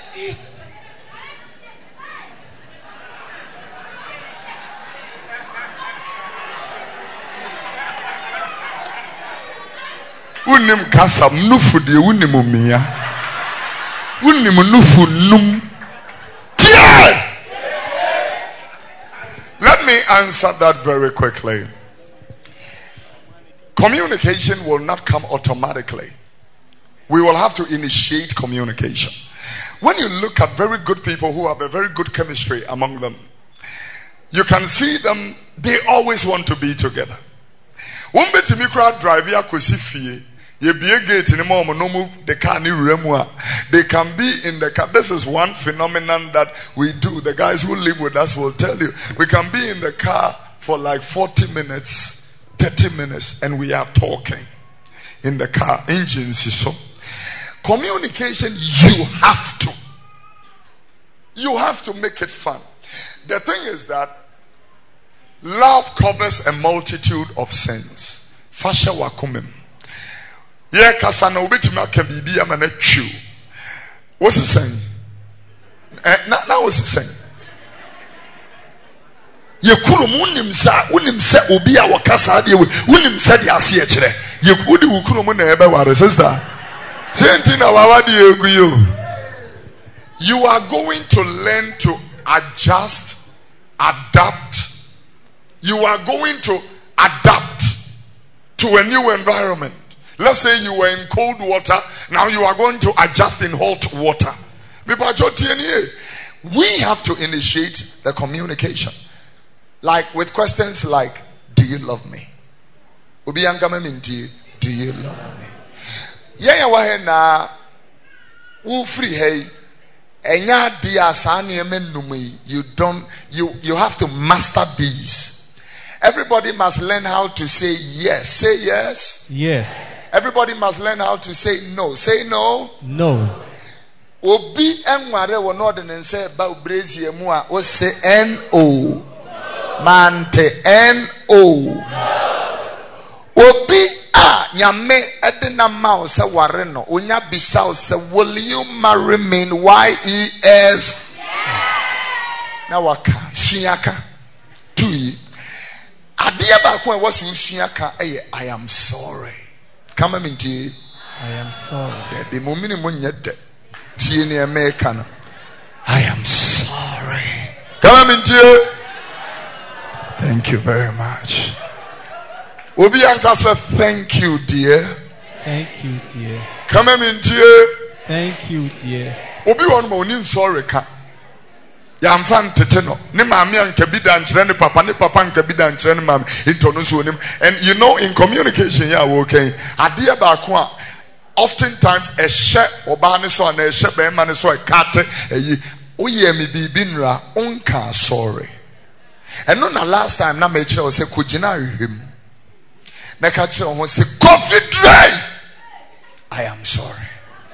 Unim kasam nufu de unimu miya. Unimu nufu num. Let me answer that very quickly. Communication will not come automatically. We will have to initiate communication. When you look at very good people who have a very good chemistry among them, you can see them, they always want to be together. One bit to me crowd drive ya kwesi ye be gate in mom no move the car ni remua. They can be in the car. This is one phenomenon that we do. The guys who live with us will tell you. We can be in the car for like forty minutes, thirty minutes, and we are talking in the car. Engines is so. Communication, you have to. You have to make it fun. The thing is that love covers a multitude of sins. Fasha wakumim. Yeah, kasana ubitima can be be a man at you. What's he saying? Now, what's he saying? Ye kurum unim sa unim se obi a wakasa de unim se de ase e kire. Ye udi ukurum na ebe ware sister. Senti na wawadi eguyo. You are going to learn to adjust, adapt. You are going to adapt to a new environment. Let's say you were in cold water, now you are going to adjust in hot water. We have to initiate the communication. Like with questions like, do you love me? Do you love me? Yeah, yeah, na u free hey. Enya dia sa na me numi. You don't you you have to master these. Everybody must learn how to say yes. Say yes. Yes. Everybody must learn how to say no. Say no. No. Obi enware wo no de nse ba obrezi mu a o say no. Mante no. Obi a nyame edina ma o se ware no onya bisa o se will you marry me? Y E S. Na waka suaka tui adia ba ko e was suaka eye I am sorry. Come on inti I am sorry. Be mo mini mo nyede tie ne America no. I am sorry. Come on inti. Thank you very much. Obi anka say thank you dear. Thank you dear. Come on inti. Thank you dear. Obi won mo ni sorry ka. Ya mfan tete no ne maame anka bi da nkyere ne papa ne papa anka bi da nkyere ne maame into no so onim. And you know in communication ya wo okay ade ba ko a oftentimes a share oba ne so na a share be ma ne so e kate eyi oye mi bibi nra onka sorry. And no na last time na me kire o se kugina hwem na ka kire o se coffee dry I am sorry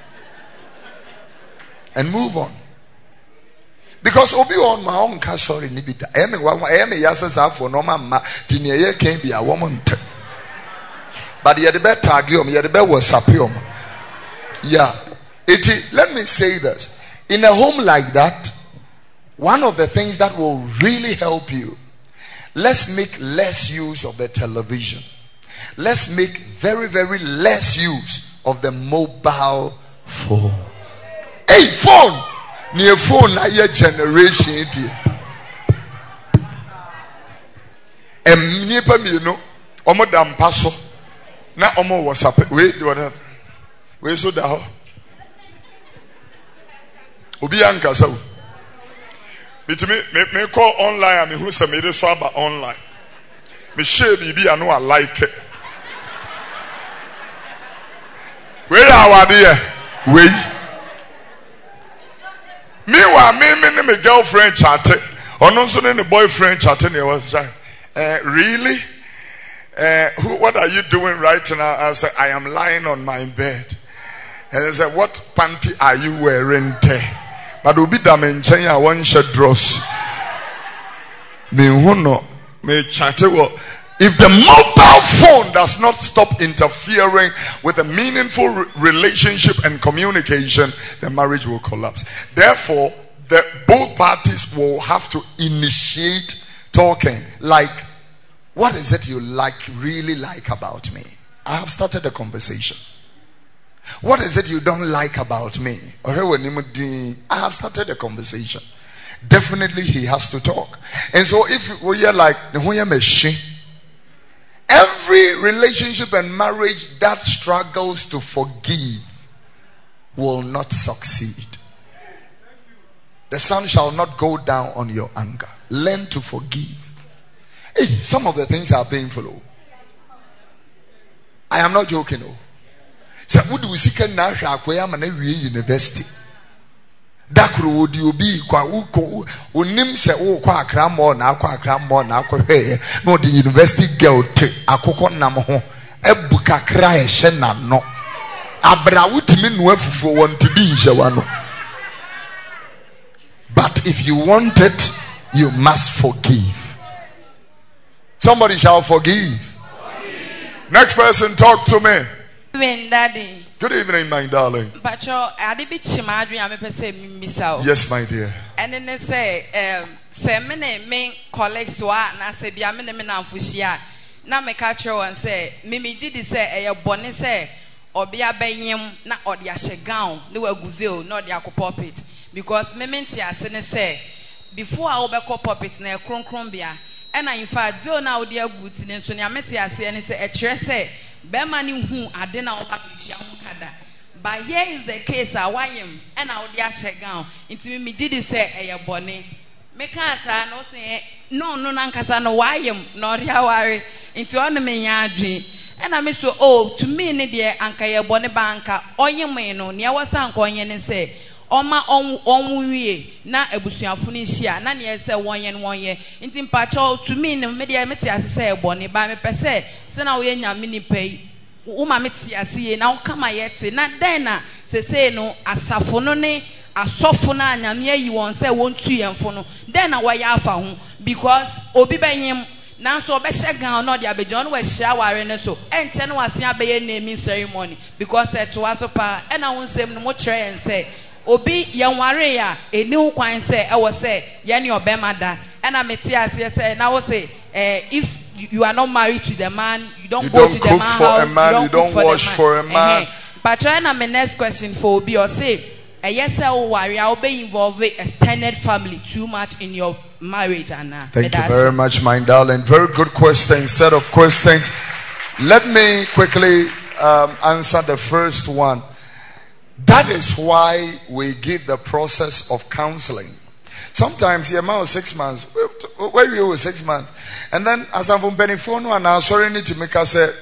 and move on. Because obi on my own ka sorry ni bida. E me wa e me yasasa for no mama ti ne ye kan bia wo mo nte. But ye the be tag you, ye the be WhatsApp you. Yeah. It let me say this. In a home like that, one of the things that will really help you, let's make less use of the television. Let's make very very less use of the mobile phone. Hey, phone. Near phone na your generation it. Em nipa mi no omo dam paso na omo WhatsApp we do that we so da ho obi anka sa o bitimi me me call online me hu se me dey so aba online me share bibi anu I like it we are there we meanwhile, me me me girlfriend chatting, or no so the boyfriend chatting. He was like, uh, really? Uh, who? What are you doing right now? I said, I am lying on my bed. And he said, what panty are you wearing there? But ubi damenchen ya one shirt dross. Me huno me chatting. If the mobile phone does not stop interfering with a meaningful re- relationship and communication, the marriage will collapse. Therefore, the both parties will have to initiate talking. Like, what is it you like, really like about me? I have started a conversation. What is it you don't like about me? I have started a conversation. Definitely he has to talk. And so if we are like, every relationship and marriage that struggles to forgive will not succeed. The sun shall not go down on your anger. Learn to forgive. Hey, some of the things are painful. I am not joking. So, would we seek a national university? Dakru would you be kwa uko unim se o kwa akra mo na akwa akra mo na akohwe no the university girl te akoko nam ho ebuka kra e hye na no abra wutimi no afufu won to be nhyewa no. But if you want it, you must forgive. Somebody shall forgive. forgive. Next person, talk to me. When daddy. Good evening, my darling. Yes, my dear. And then they say, um, say, many main colleagues who are na say, be a many men fushia. Now, me catch you and say, Mimi did say, a bonnet say, or be a bayim, not or the ashegown, no guville, not the aqua puppet. Because Mementia say, before I overcall puppet near Cron Crumbia, and I in fact, Ville now dear goods in Sonia say, and say, a tresse. Bemani who I didn't know but here is the case. I want him and I would just check down into me. Did he say a bonnet? Me can't no say no, no, Nankasa, no, why him, nor ya worry into on the main dream. And I miss oh, to me, dear, Anka, your bonnet banker, or your man, near was uncle, and say, Oma on onwie na ebusuafo no hia na ne say wonye no wonye nti mpacho to me no media meti ase say ebone ba me pese se na wo ye nyame ni pai wo ma meti ase ye na wo kama yete na den na se say no asafo no ne asofo na nyame ayi won say wontu yemfo no den na wo ya afa ho because obi benyem now so be shegan no dia be John we share ware ne so enche no wase abeye naming ceremony because it was pa e na wonsem no mo kire en say obi yen ware ya eni kwan say e wo say ye ne obema da e na meti ase say na wo say eh if you are not married to the man you don't you go don't to the cook man for house, a man, you don't, you don't wash for a man. Uh-huh. But try na my next question for obi or say eh yes I will worry I will be involved extended family too much in your marriage and uh, thank you very much, my darling. Very good question, set of questions. Let me quickly um, answer the first one. That is why we give the process of counseling. Sometimes the amount of six months, where we were six months, and then as I'm from Benifono and I'm sorry to make us say,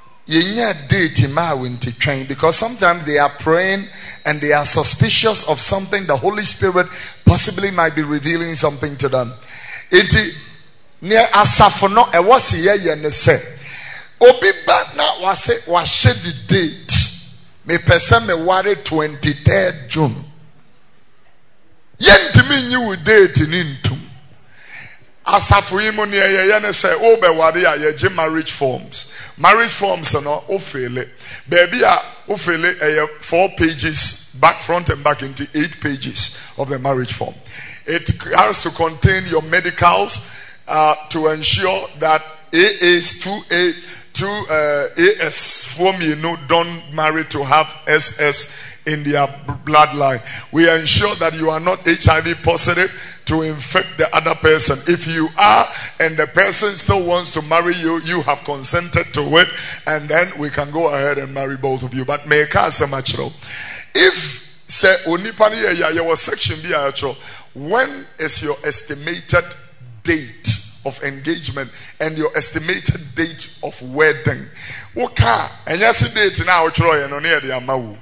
because sometimes they are praying and they are suspicious of something. The Holy Spirit possibly might be revealing something to them. Iti near asafono e wasi ye ye ne se obi ba na wase washe the date me pese me ware twenty-third June yentimi nyi wo date ni ntum asafo yi mo ne ye ye ne se o be ware a ye je marriage forms. Marriage forms no o fele baby a o fele e four pages back front and back into eight pages of the marriage form. It has to contain your medicals uh, to ensure that A As two A two uh, A S form you know don't marry to have S S in their bloodline. We ensure that you are not H I V positive to infect the other person. If you are and the person still wants to marry you, you have consented to it, and then we can go ahead and marry both of you. But make us a match. If say onipani ya your section be actual, when is your estimated date of engagement and your estimated date of wedding? Okay, and yes, date now Troy and on near the Amau.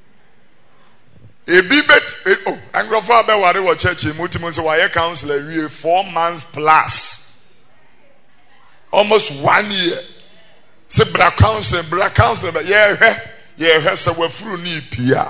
A bibet oh, and Grafaba whatever church in Mutimus wire counselor we four months plus almost one year. Say bra counselor, bra counselor, but yeah, yeah, so we're through ni pia.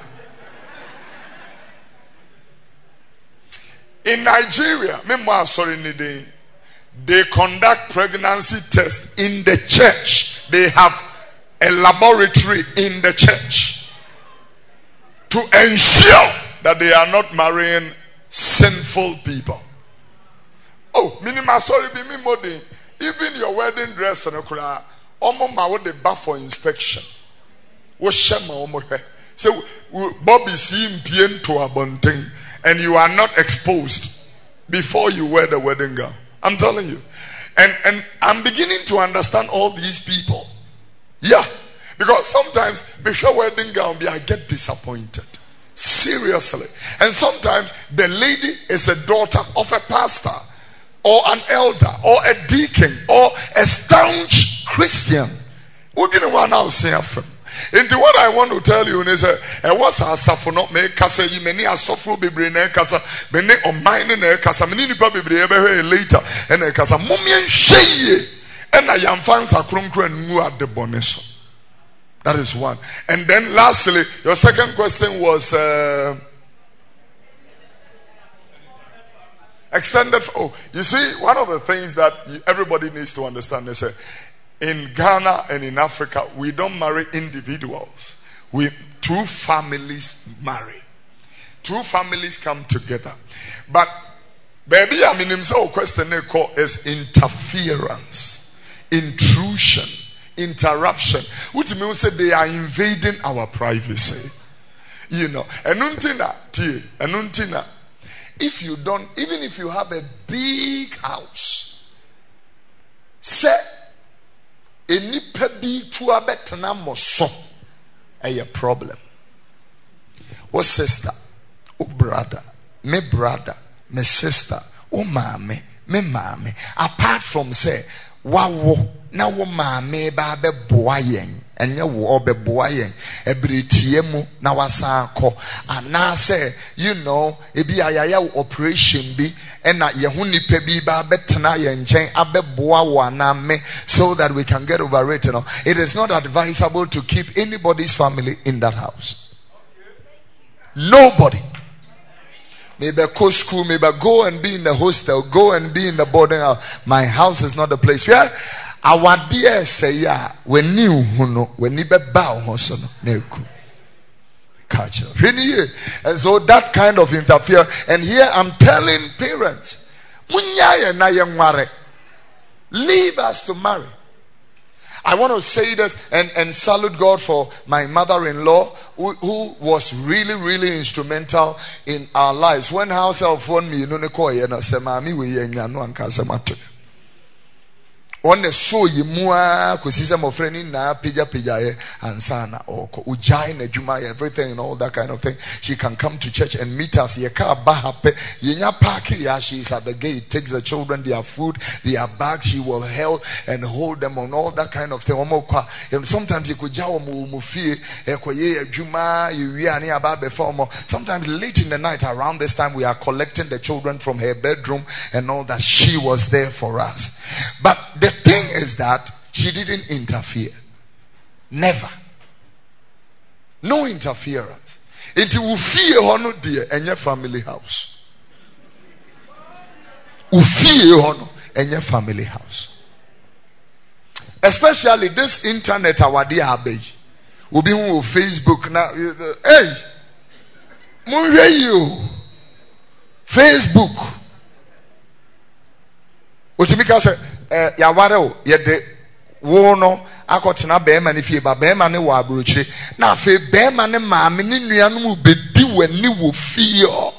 In Nigeria, sorry, they conduct pregnancy tests in the church. They have a laboratory in the church to ensure that they are not marrying sinful people. Oh, minima sorry, be me modern. Even your wedding dress and a cry, omo ma wo de bath for inspection. Wo shema omo he. So Bobby see bien to abontain, and you are not exposed before you wear the wedding gown. I'm telling you. And and I'm beginning to understand all these people. Yeah. Because sometimes before wedding gown, I get disappointed. Seriously. And sometimes the lady is a daughter of a pastor or an elder or a deacon or a staunch Christian. What do you want to say? Into what I want to tell you is a was a suffer not make casa you many a suffer be brain casa many or mine in a casa many probably later and a casa mumian shay and I am fans are crunker and new at the bonus. That is one. And then lastly, your second question was uh, extended. Oh, you see, one of the things that everybody needs to understand is uh, in Ghana and in Africa, we don't marry individuals. We two families marry. Two families come together. But baby, I mean, so question is interference, intrusion, interruption, which means that they are invading our privacy. You know, and untina, and untina. If you don't, even if you have a big house, say any pebi to a better number so a problem. Oh sister, oh brother, me brother, me sister, oh mommy, me mommy. Apart from say, wow, now wo mommy babe boyen. enye wo obeboa yen ebretie mu na wasan ko anase you know ebi ayaya operation bi ena ye hu nipa bi ba betena ye nchen abeboa wo aname so that we can get over it, you know. It is not advisable to keep anybody's family in that house. Nobody. Maybe go school, maybe go and be in the hostel, go and be in the boarding house. My house is not the place. Yeah, our dear say yeah. When you know, when you be bow, hosono neku catch up. And so that kind of interfere. And here I'm telling parents, munyaya na yengware, leave us to marry. I want to say this and, and salute God for my mother-in-law who, who was really, really instrumental in our lives. When house phone me, no on the so you mua kusisa mo friend na pija pija ansana or ujai na juma everything and all that kind of thing. She can come to church and meet us. Ye ka bahape yenya park ya she's at the gate, takes the children their food, their bags. She will help and hold them on all that kind of thing. And sometimes you could jaw mu mufi ekoye juma you ani ababe formo. Sometimes late in the night around this time we are collecting the children from her bedroom and all that. She was there for us. But the thing is that she didn't interfere. Never. No interference. Into ufie hono dear and your family house. Ufie hono and your family house. Especially this internet our dear abbey. Ubi who Facebook now. Hey, munye you. Facebook. Utimika say eh yaware o ye de wo no akotena be ma ne fie ba be ma ne wa abrochire na afi be ma ne maame ne nuanu mu bedi wani wo fie o.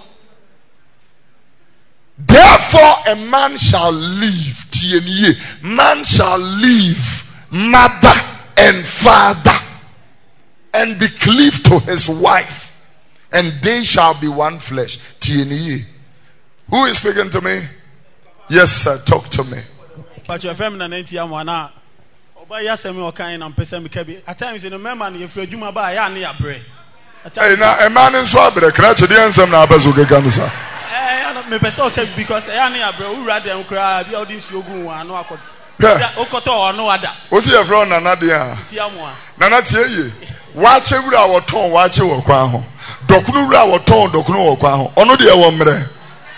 Therefore a man shall leave tieniye man shall leave mother and father and be cleaved to his wife and they shall be one flesh tieniye. Who is speaking to me? Yes, sir. Talk to me. But your family and auntie amwana. Oba yasemi okan na mpese mi kabi. At times in the member na yefre adwuma ba ya na ya bre. Hey, na a man nso abre kra chedi ansem na abazo gega no sa. Eh, me pese o kabi because ya na ya bre u rade am kra bia odi nsi ogun wa no akọ. Okoto ono ada. O si yefre on nana de a. Ti amwa. Nana tie ye. Wa che wura wo ton wa che wo kwa ho. Dokunu wura wo ton dokunu wo kwa ho. Ono de e wo mre.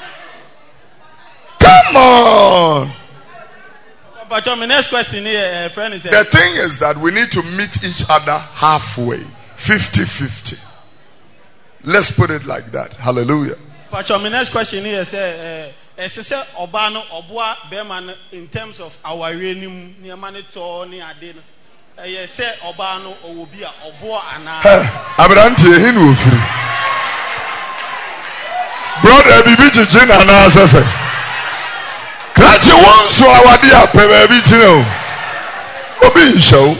Come on. But my next question here, friend is the thing is that we need to meet each other halfway, fifty fifty. Let's put it like that. Hallelujah. But my next question here say, eh, say obano obwa beman in terms of our renim ni amane to ni ade no. Eh, say obano owobi a obwa ana. Abrante hinu ofiri. Brother bibi jijina na asase. Krachi wonso awade apebe bi tino. Obi show.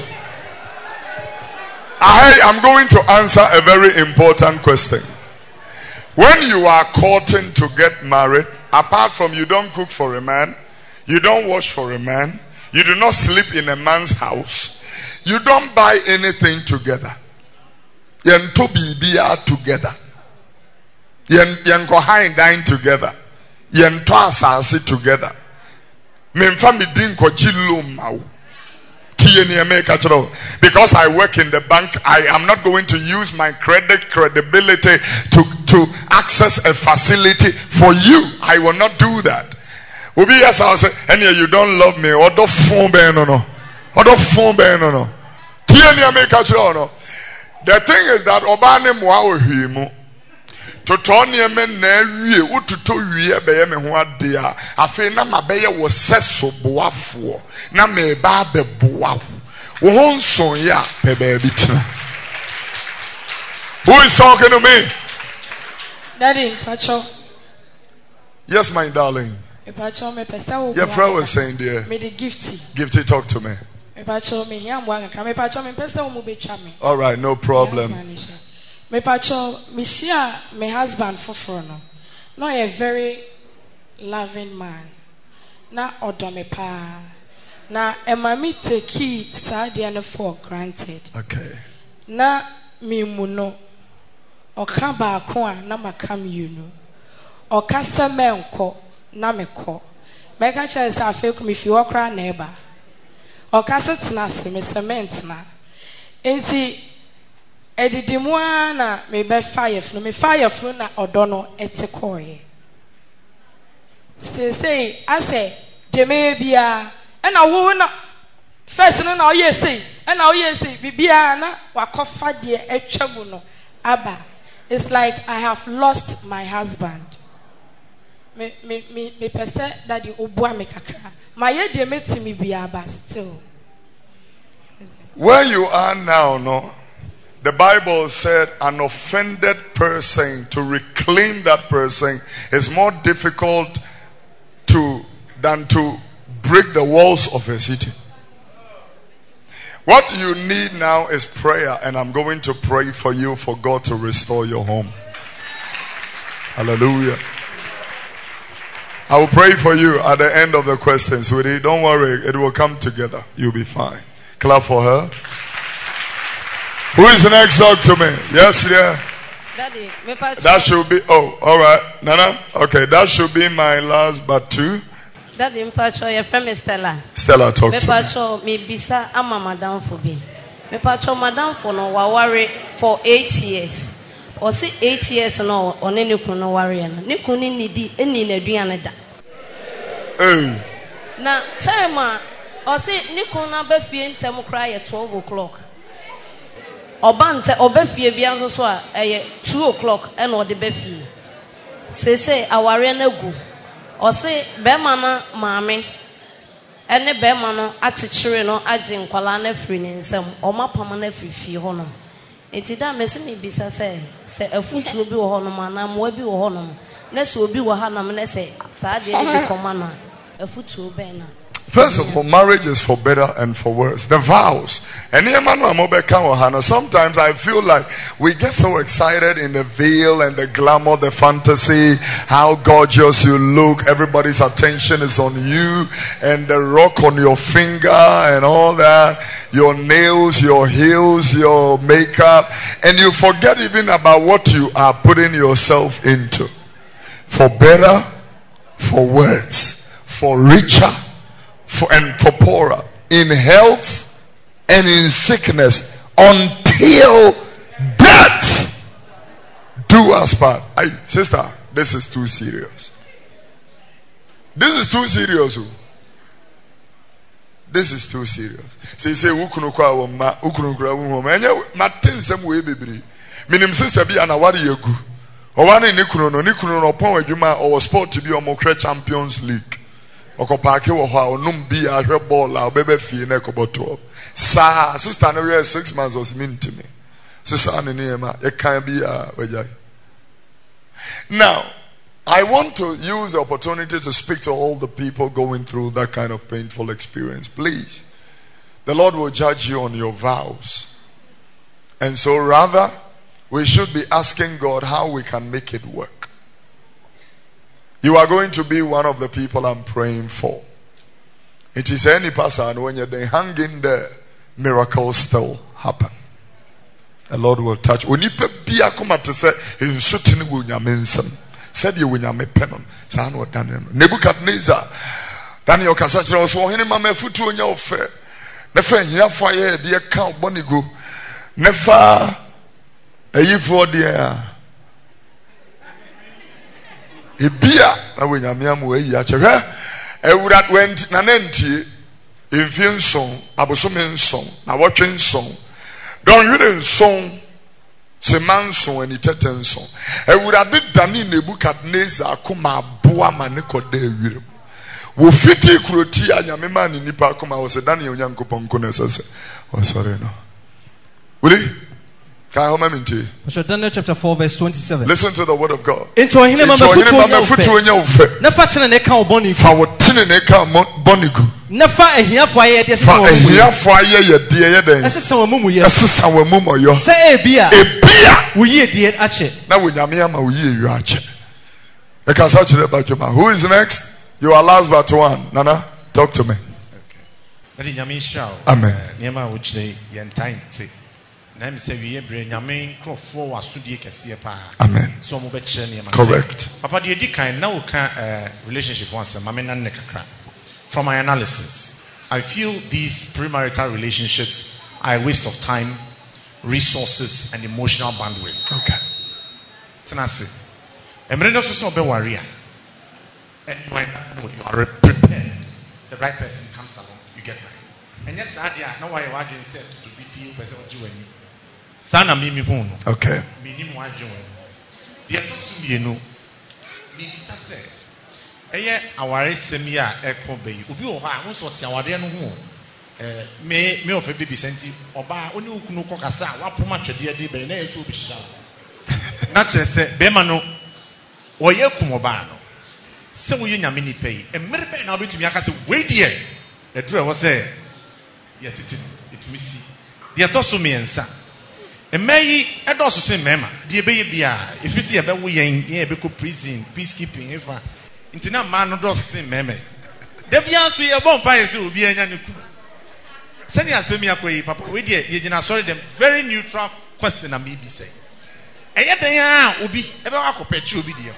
I am going to answer a very important question. When you are courting to get married, apart from you don't cook for a man, you don't wash for a man, you do not sleep in a man's house, you don't buy anything together. Yen to be together. Yen yen ko hine dine together. Yen to asase together. Memfa mi din ko jilo mawo. Because I work in the bank, I am not going to use my credit credibility to, to access a facility for you. I will not do that. Ubi yes, I'll say, and you don't love me, or the phone ben no no. Or the phone ben no no. The thing is that Obane mwa ohimu. Totonia men na wie ututo wie beye me ho ade a afi na mabeye wo seso boafo na me ba be boa wo ho nson ya pe ba bitina. Who is talking to me? Daddy, Pacho. Yes, my darling. Pacho, me pesa wo. Your friend was saying there. Me the gifty. Gifty, talk to me. Pacho, me here am wanga. Me Pacho, me pesa wo mo betwa me. All right, no problem. Me pacho, me share my husband for no. No, a very loving man. Na odo me pa. Na ema mi take sadia no for granted. Okay. Na mi muno oka ba ko a na maka mi no. Oka se menko na meko. Meka che se afeku mi fi okra na eba. Oka se tena se me cement na. Enti edidimu a na me be fire funu me fire funu na odo no etikoye. Say say I say jeme bia and I wo na first no na oye say and oye say bibia na wakofa de etwamu no aba. It's like I have lost my husband. Me me me me pese daddy obua me kakra. My ye de metimi bia ba still. Where you are now, no? The Bible said an offended person, to reclaim that person is more difficult to than to break the walls of a city. What you need now is prayer, and I'm going to pray for you for God to restore your home. Hallelujah. I will pray for you at the end of the question, sweetie. Don't worry, it will come together. You'll be fine. Clap for her. Who is next? Talk to me. Yes, yeah. Daddy, that should be. Oh, all right, Nana. Okay, that should be my last but two. Daddy, mpacho, your friend is Stella. Stella, talk me to pacho, me. Me bisa ama madam for me. Me pacho madam for no wawari for eight years. Or see eight years no on any kuno warrior. Ni kuni nidi any neduana da. Hey. Na time or see ni kuna befi ntemu cry at twelve o'clock. Obante obefie bia nso so a eh two o'clock e no de befie se se aware na gu o se be ma na maame ene be ma no achechire no age nkwala na firi ne nsam o mapam na fifie ho no enti da mesi me bisa se se afutuo bi wo ho no ma na mo bi wo ho no na se obi wo ha na me na se saa de bi koma na afutuo be na. First of all, marriage is for better and for worse. The vows. And sometimes I feel like we get so excited in the veil and the glamour, the fantasy, how gorgeous you look. Everybody's attention is on you, and the rock on your finger and all that. Your nails, your heels, your makeup. And you forget even about what you are putting yourself into. For better, for worse, for richer, For, and for poorer, in health and in sickness, until death do us part. Hey, sister, this is too serious. This is too serious. This is too serious. Say say ukunu kwa woma, ukunu kwa woma. Enye matin sem we bebre. Minim sister bi ana wari yegu. O wan ni kunu no, ni kunu no pon adwuma o sport bi o mo kre Champions League. Okopake wo ho a onum bi ahwe ball a obebe fie na ekoboto sa sister no we six months was mean to me sister ane ne ma e kan bi a wajai. Now I want to use the opportunity to speak to all the people going through that kind of painful experience. Please, the Lord will judge you on your vows, and so rather we should be asking God how we can make it work. You are going to be one of the people I'm praying for. It is any person when you're hanging there, miracles still happen. The Lord will touch. When you be a come to say, in certain will you mention, said you will me penon, San or Daniel. Nebuchadnezzar, Daniel Cassandra was one mamma foot to your fair. Never here for ye, dear Count Bonigo. Never a year for dear. Ibia na wenyamiam we yi akyehwe ewurat went na nantie emfie nson abosome nson na wotwe nson don yure nson se manson ani tete nson ewurade dani Nebukadnezar akoma aboa ma ne koda ewire wo fiti kuroti anyame ma ne nipa akoma wo se Daniel Onyankopon ko na sese o sorry no wuli. Daniel chapter four verse twenty-seven. Listen to the word of God. Into him Nefa ne ka oboni. Fa wotine ne ka bonigu. Nefa ehia fo aye de se wo. Fa ehia fo aye ye de ye den. Esesa wo mumu ye. Esesa wo mumu yo. Se ebia. Ebia. Wo ye de ache. Na wo nyame ama wo ye yu ache. E ka sa chire ba dwuma. Who is next? You are last but one. Nana, talk to me. Amen. Amen. Correct. Papa, the kind now can relationship once a mamma. From my analysis, I feel these premarital relationships are a waste of time, resources, and emotional bandwidth. Okay. Tenasi. Emrendo so so be warrior. And you are prepared. The right person comes along, you get married. And yes, Adia, no why you said to be deal person Juani. Sana mimi hunu. Okay. Minimum Juani. The first you know, maybe say. Eye aware semia eko be obi o ha ho so tia wade no ho eh me me of baby senti oba oni okunu kokasa wa poma twede de be na yeso obi hira na kire se be ma no oye kum oba no se wo ye nyame ni pei emere be na obetumi aka se we de e dure wo se ye titi etumi si de to so me ensa emeyi edo so se mema de be ye bia efisi ye be wo yen ye be ko prison peacekeeping efa Intina man no does same meme. Debia so ye bon pa yesi obi anya ne ku. Sani asemi akoyi papa we de ye gina sorry them very neutral question am be say. Eye den a obi e be akopechi obi de.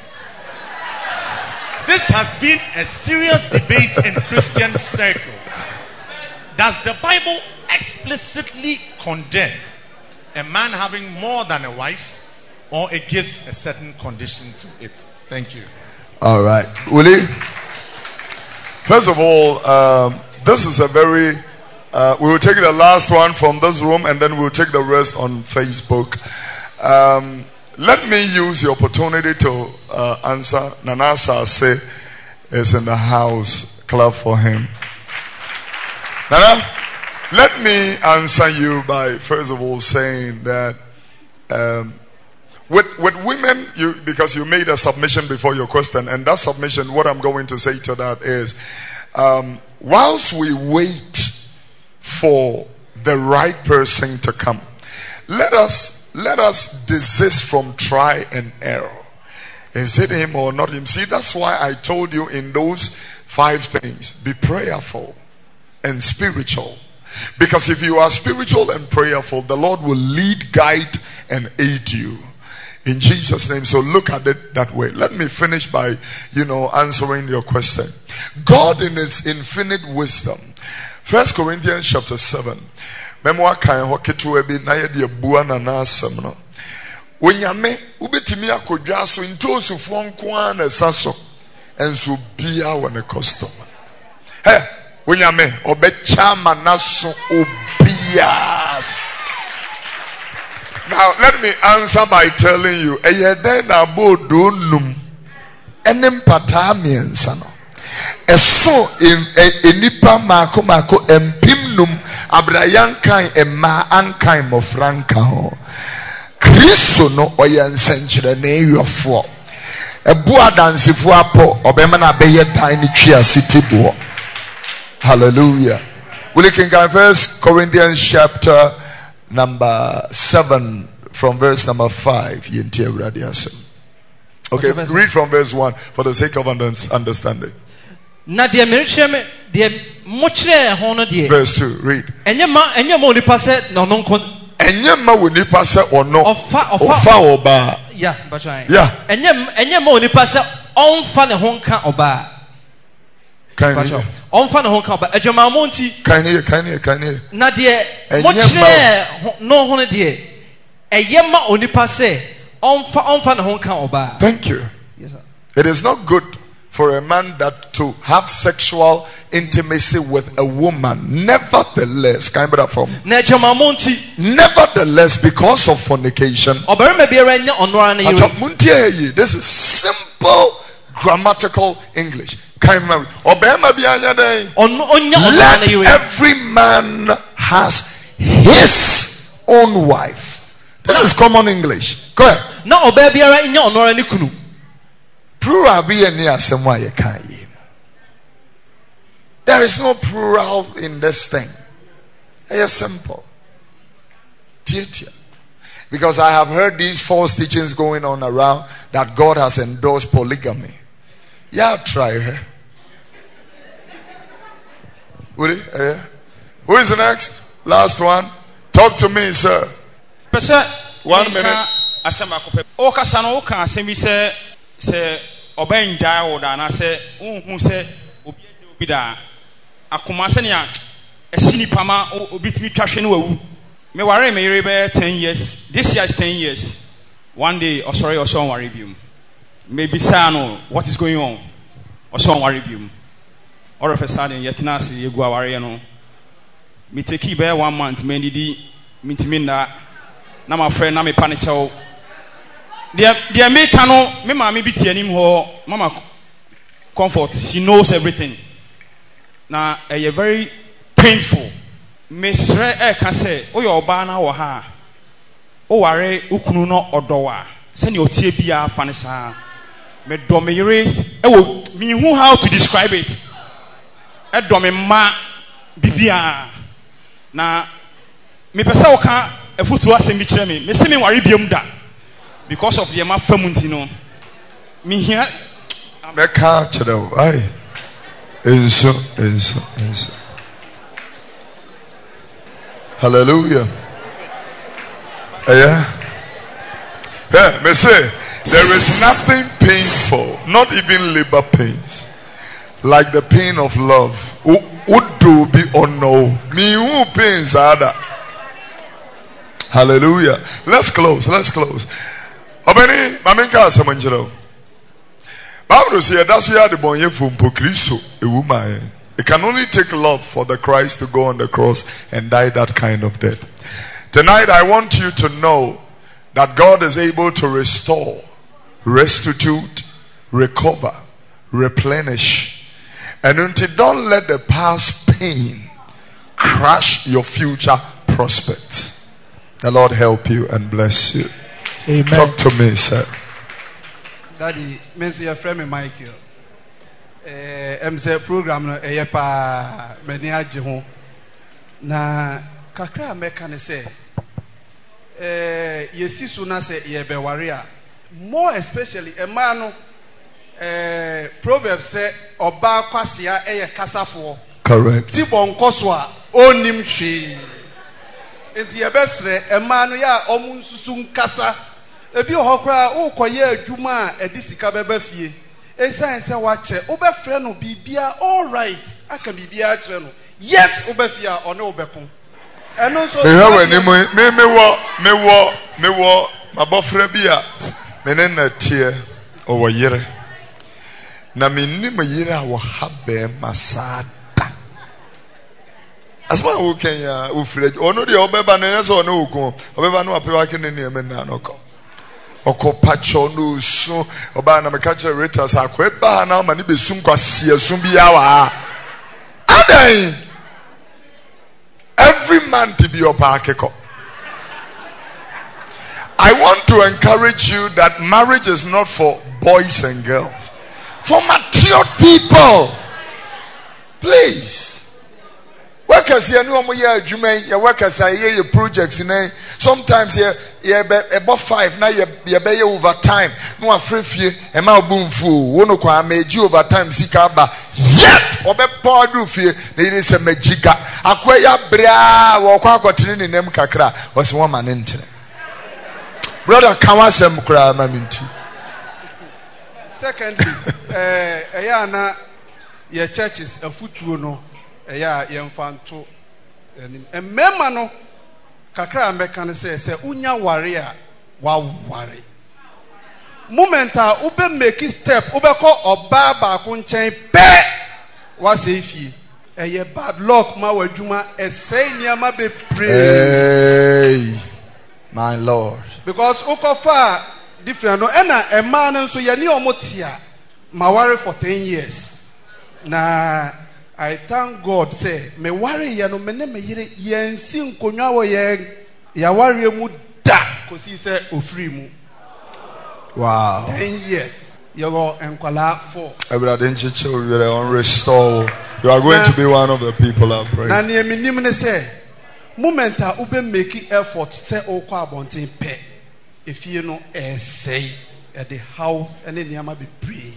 This has been a serious debate in Christian circles. Does the Bible explicitly condemn a man having more than a wife, or it gives a certain condition to it? Thank you. All right. Willie, first of all, um, this is a very, uh, we will take the last one from this room and then we'll take the rest on Facebook. Um, let me use the opportunity to uh, answer. Nana Sase is in the house. Clap for him. Nana, let me answer you by first of all saying that um, With, with women, you, because you made a submission before your question, and that submission, what I'm going to say to that is, um, whilst we wait for the right person to come, let us let us desist from try and error. Is it him or not him? See, that's why I told you in those five things, be prayerful and spiritual. Because if you are spiritual and prayerful, the Lord will lead, guide, and aid you. In Jesus' name. So look at it that way. Let me finish by, you know, answering your question. God in his infinite wisdom. First Corinthians chapter seven. Memoir kan hoketu ebi na ye de bua na na asem no. Onyame ubetimi akodwa so ntosufo nko an na saso enso bia wo ne customer. Hey, onyame obecha manaso obia. Now let me answer by telling you, eyede na bodo num enim pata miensa no. Eso enipa mako mako empim num abrayan kan emma ankan mofranka ho. Kristo no oyensenchire na eyofo. Ebu adansifo apo obema na beye dan ni twa sitibo. Hallelujah. We look in First Corinthians chapter number seven from verse number five. Okay, read from verse one for the sake of understanding. Verse two, read. Enyema wonipa se ono ofa oba. Yeah, yeah. Enyema wonipa se onfa ne ho nka oba. Kan you? Onfa ne ho nka oba. Adwuma monti. Kan you? Kan you? Kan you? Na de mochre no ho ne de. Eyema onipa se onfa onfa ne ho nka oba. Thank you. Yes, sir. It is not good for a man that to have sexual intimacy with a woman. Nevertheless, can I put that from? Nevertheless, because of fornication. This is simple grammatical English. Let every man has his own wife. This is common English. Go ahead. Plural be any asema ye kan ye. There is no plural in this thing. It is simple. Because I have heard these false teachings going on around that God has endorsed polygamy. Yeah, try her. Would it? Uh, Who is the next? Last one. Talk to me, sir. One minute. O kasano o kan asemi se se obenja o da na se unhu se obi eje obi da akoma se ne a esini pama obi timi twahwe ne wawu me ware me yere be ten years. This year is ten years. One day oh sorry oso ware bium maybe say no what is going on oso ware bium all of a sudden yetina se yegu aware no me take be one month me didi mitimi na na my friend na me panichao the the American no me mama bi tianim ho mama comfort she knows everything na e very painful me sre e ka say o yo oba na wo ha o ware ukunu no odowa se ne otie bia fa ne sa me do me yere e wo me who how to describe it e do me ma bibia na me pesa wo ka efutu asem bi kire me me se me ware biam da because of the ma famunti no me here me ka kire wo ai enso enso enso hallelujah. Yeah. Yeah, me say there is nothing painful, not even labor pains, like the pain of love. Would do be or no? Me who pains other. Hallelujah. Let's close. Let's close. Obeni, maminka asamanjiro. Bible says that's why the bonye fumpo Kristo a woman. It can only take love for the Christ to go on the cross and die that kind of death. Tonight I want you to know that God is able to restore, restitute, recover, replenish. And until don't let the past pain crush your future prospects. The Lord help you and bless you. Amen. Talk to me, sir. Daddy, mention your friend Michael. Eh, M Z program no eye pa mani age ho. Na kakra meka ne say eh yesi so na say ye be ware a more especially a man no eh Proverbs say oba kwasea eye kasafo. Correct. Ti bonkoso a onim hwe. Enti ye besre e man no ya omu nsusu nkasa ebi ohokra ukoye adwuma a edisika beba fie. Esa ense wache obefre no bibia all right aka bibia kire no yet obefia one obekon eno so me hawe ni me me wo me wo me wo mabofra bia me ne na tie owo yire na me ni me yire a wo habe masada asma wo kenya ufre ono de obeba no ense one okun obeba no apewa kene ne me na no ko oko pacho no so oba na me catch retas akweba na ma ni besum kwase asum bia wa adan every man to be your parkeko. I want to encourage you that marriage is not for boys and girls, for mature people. Please. Workers here no mo ya adwuma ya workers here your projects in sometimes here ye about five now ye ye be overtime no afrefie e ma obumfu wo no kwa meji overtime sika ba yet obepo adu fie na yin se magiga akwaya bra wo kwa akotene ne nem kakra wo se wo ma ne ntere brother kawasem kura ma minti. Secondly eh eya na your churches afutuo no eya yemfanto emema no kakra ameka ne se se unya ware a wa ware moment a ube make step ube ko oba ba ko nchen pe wa se fie eye bad luck ma wadwuma esay niama be pray. Hey my Lord, because ukofa different no ena ema no so ye ni omotia ma ware for ten years na I thank God say me worry ya no me ne me yire yensi nkonwa wo ye ya worry mu da kosi say ofri mu. Wow. ten years. You go enkwala four. Everybody in church we are on restore. You are going na, to be one of the people I pray. Na ne minim ne say moment a ube make effort say okwa abonten pe. Efie no e say at the how and then Yama be pray.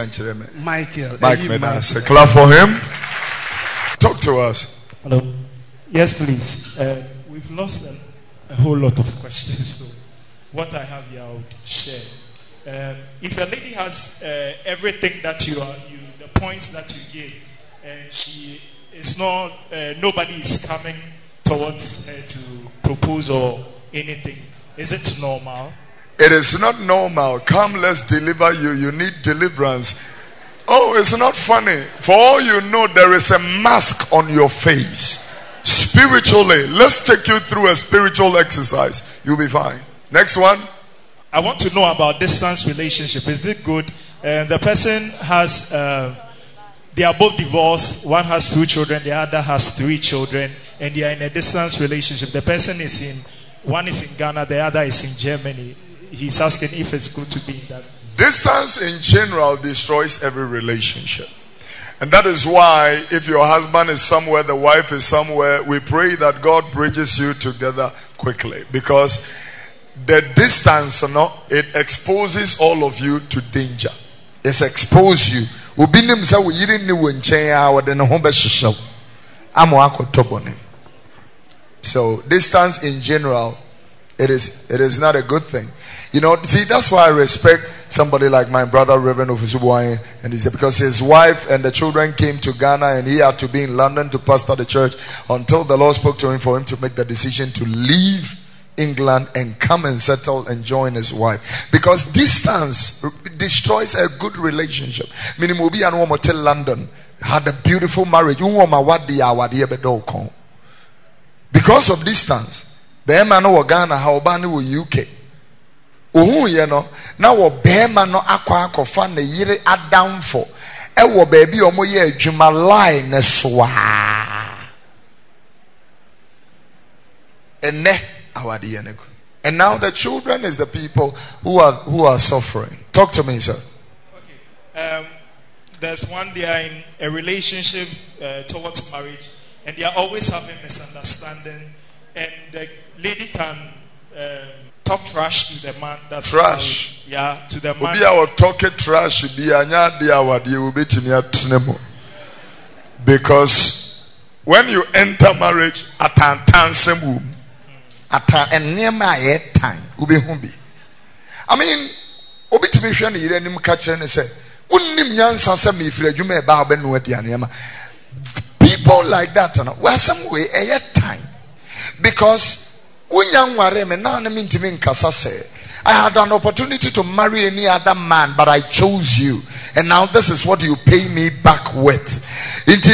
Michael. Michael. Mike Menas. A clap for him. Talk to us. Hello. Yes, please. Uh, we've lost a, a whole lot of questions. So, what I have here, I would share. Um, if a lady has uh, everything that you are, you the points that you gave, and she is not, uh, nobody is coming towards her to propose or anything, is it normal? It is not normal. Come, let's deliver you. You need deliverance. Oh, it's not funny. For all you know, there is a mask on your face. Spiritually, let's take you through a spiritual exercise. You'll be fine. Next one. I want to know about distance relationship. Is it good? And the person has, uh, they are both divorced. One has two children, the other has three children, and they are in a distance relationship. The person is in, one is in Ghana, the other is in Germany. He's asking if it's good to be in that. Distance in general destroys every relationship. And that is why if your husband is somewhere, the wife is somewhere, we pray that God bridges you together quickly. Because the distance, you know, it exposes all of you to danger. It exposes you. So distance in general, it is it is not a good thing. You know, see, that's why I respect somebody like my brother Reverend Ofusubuaye, and he's because his wife and the children came to Ghana and he had to be in London to pastor the church until the Lord spoke to him for him to make the decision to leave England and come and settle and join his wife. Because distance destroys a good relationship. Meaning, Mobi and Womotel London had a beautiful marriage. Because of distance. Bema no Ghana, Haobani wo U K. Uhu ye no, na wo bema no akwa akofa na yire adamfo. E wo baby omo ye adwuma line ne soa. Ene awade ye ne. And now the children is the people who are who are suffering. Talk to me, sir. Okay. Um, there's one, they are in a relationship uh, towards marriage, and they are always having misunderstanding, and the lady can um, talk trash to the man. That's trash. How, yeah, to the man. Obi awo talk trash bi anya de awade obetimi atunemu. Because when you enter marriage, atantan semu, atan enema ye tan ubehu bi. I mean, obetimi hwe ne yire nim ka kire ne se, unnim nyansa se me firi adwuma e ba obenu aduane ma. People like that, no, where some way a time. Because I had an opportunity to marry any other man, but I chose you, and now this is what you pay me back with. It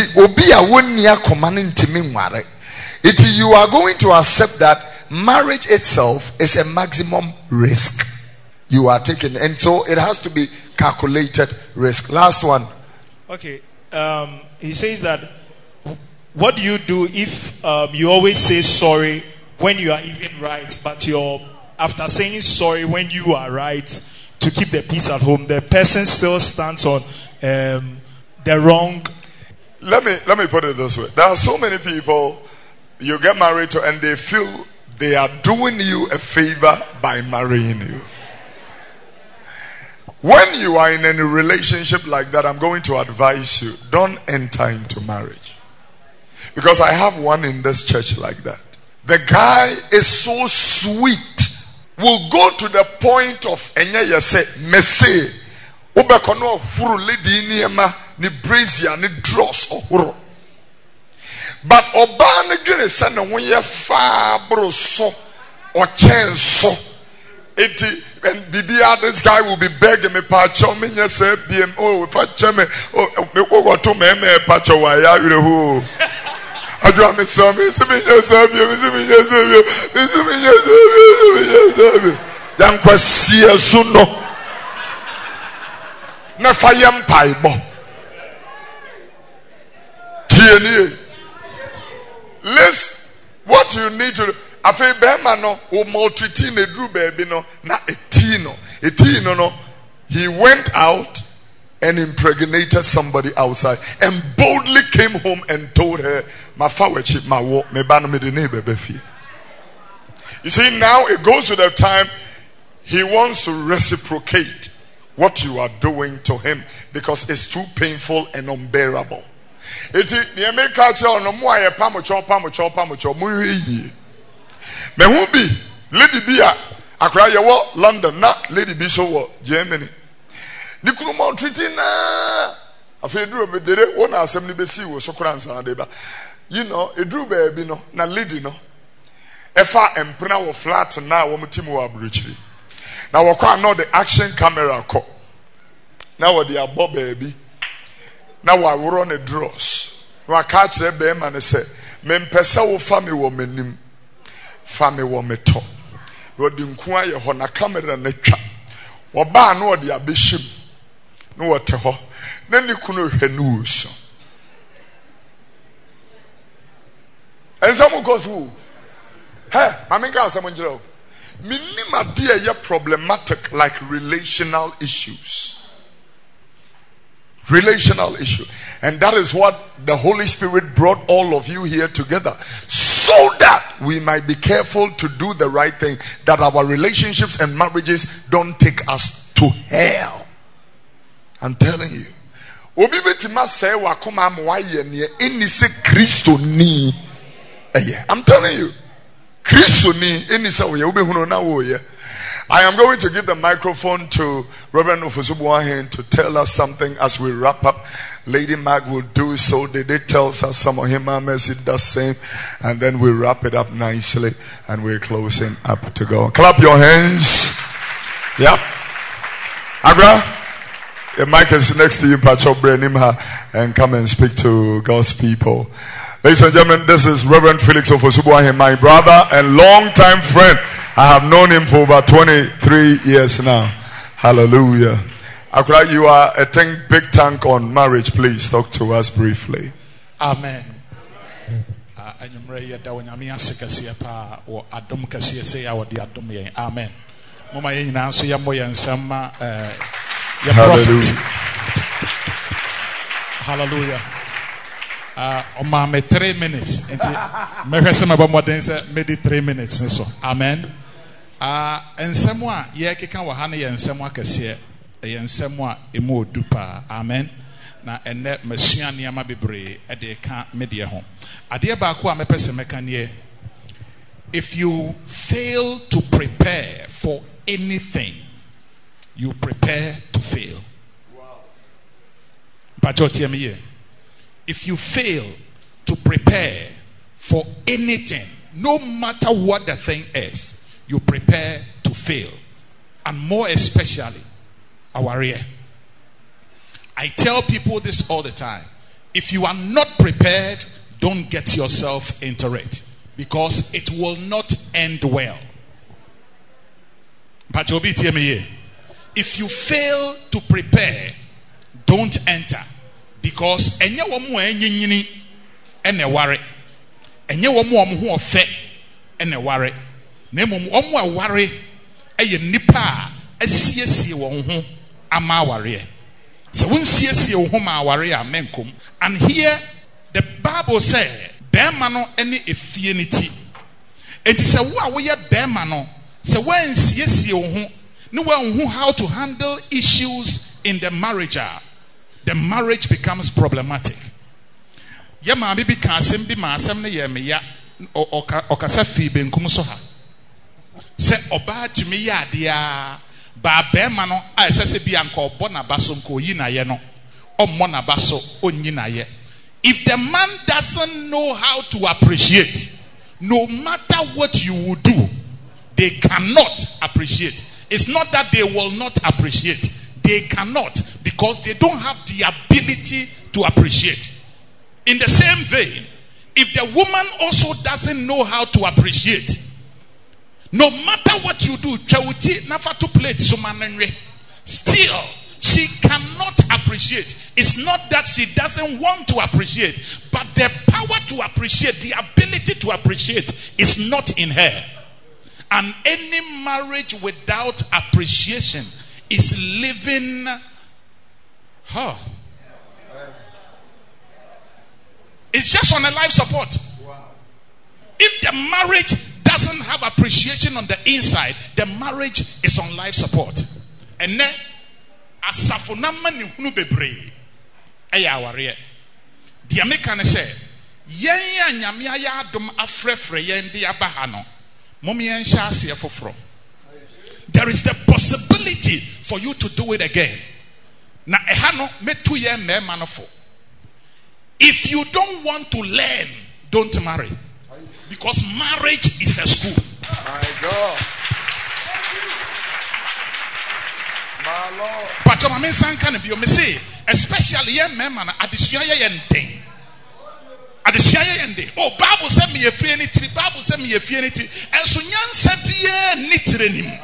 you are going to accept that marriage itself is a maximum risk you are taking, and so it has to be calculated risk. Last one. Okay. Um, he says that, what do you do if um, you always say sorry when you are even right, but you're after saying sorry when you are right to keep the peace at home, the person still stands on um, the wrong? Let me let me put it this way: there are so many people you get married to, and they feel they are doing you a favor by marrying you. When you are in any relationship like that, I'm going to advise you: don't enter into marriage. Because I have one in this church like that. The guy is so sweet. Will go to the point of enye yese mese obekono furu lady niema ni brazier ni dross ohoro. But oba ne dwene se ne ho ye fa bro so o chen so. Eti and bibia this guy will be begging me pacho me nya se biem oh if I cheme oh me go to me me pacho wa ya wire ho. I do me some me some me some me some me some me some me some me yam kwasi asu no na fayam paibo tieni listen what you need to afi bema no o maltreating na dru baby no na eti no eti no no he went out and impregnated somebody outside and boldly came home and told her, "My father, my wo, me ban me the neighbor befi." You see, now it goes to the time he wants to reciprocate what you are doing to him because it's too painful and unbearable. Eti near make culture on no more a pamucho pamucho pamucho muyi. Me who be Lady Bia akra ye wo London na Lady B so wo Germany. Ni kunu mo treaty na afedru be dere wona asem ni besi wo so kura nsa de ba. You know, edru baby no na lady no. Efa empena wo flat na wo mutim wo abrochiri. Na wo kwa no the action camera ko. Na wo the abo baby. Na wa woro ne draws. Wa ka kire be ma ne se, me mpesa wo fa me wo manim. Fa me wo meto. Wo di nku aye ho na camera na twa. Wo ba na wo de abehim. No wo te ho. Na ni kunu hwe nu so. Enzamu kosu. Hey, I mean, guys, I'm going to minima dear, you're problematic like relational issues. Relational issue. And that is what the Holy Spirit brought all of you here together. So that we might be careful to do the right thing. That our relationships and marriages don't take us to hell. I'm telling you. Obi betima say wakoma mwaye ni eni se Kristo ni. I'm telling you. I am going to give the microphone to Reverend Ofosubuahen to tell us something as we wrap up. Lady Mag will do so. They did tell us some of him, Mercy does same, and then we wrap it up nicely and we're closing up to go. Clap your hands. Yep. Agra, the mic is next to you, Pacho Brenimha, and come and speak to God's people. Ladies and gentlemen, this is Reverend Felix Ofosubuahen, my brother and long-time friend. I have known him for over twenty-three years now. Hallelujah. Akra, you are a tank, big tank on marriage. Please talk to us briefly. Amen. Amen. Hallelujah. Hallelujah. Uh, on me three minutes. Maybe some about more than maybe three minutes. So, amen. Uh, and someone, yeah, can wahani and someone can see and someone emo dupa. Amen. Na and that Messiah Niama Bibre at the camp media home. Adia Bakwa me person mekanye. If you fail to prepare for anything, you prepare to fail. Wow. Pachotiamiye. If you fail to prepare for anything, no matter what the thing is, you prepare to fail. And more especially, our ear. I tell people this all the time. If you are not prepared, don't get yourself into it. Because it will not end well. If you fail to prepare, don't enter. Because enye womu enyinyini ene ware enye womu omu ofe ene ware na emom omu aware eye nipa asiesie won ho ama ware so won siesie won ho ma ware a menkom. And here the Bible say bema no ene efie ni ti enti se wo a wo ye bema no se wan siesie won ho ne wan hu how to handle issues in the marriage. The marriage becomes problematic. Ya ma bi ka asem bi ma asem ne ye me ya okasa fi benkum so ha. Se oba tumi ya ade a ba be ma no a sese bi anka obo na baso nko yi na ye no. Ommo na baso onyi na ye. If the man doesn't know how to appreciate, no matter what you will do, they cannot appreciate. It's not that they will not appreciate. They cannot, because they don't have the ability to appreciate. In the same vein, if the woman also doesn't know how to appreciate, no matter what you do, still she cannot appreciate. It's not that she doesn't want to appreciate, but the power to appreciate, the ability to appreciate is not in her. And any marriage without appreciation is living huh. It's just on a life support. Wow. If the marriage doesn't have appreciation on the inside, the marriage is on life support. And then asafonama ni hunu bebre eya aware deɛ meka ne sɛ yɛn a nyame ayɛ adom afrɛfrɛ yɛn de aba ha no mom yɛn hyɛ aseɛ foforɔ. There is the possibility for you to do it again. Na ɛha no metu yɛn mmarima no fo. If you don't want to learn, don't marry, because marriage is a school. My God. My Lord. But your mama san can be, me say, especially young men, man, adesua ye yende. Adesua ye yende. Oh, Bible said me ye free anything. Bible said me ye free anything. And so nyansa biye nitire nim.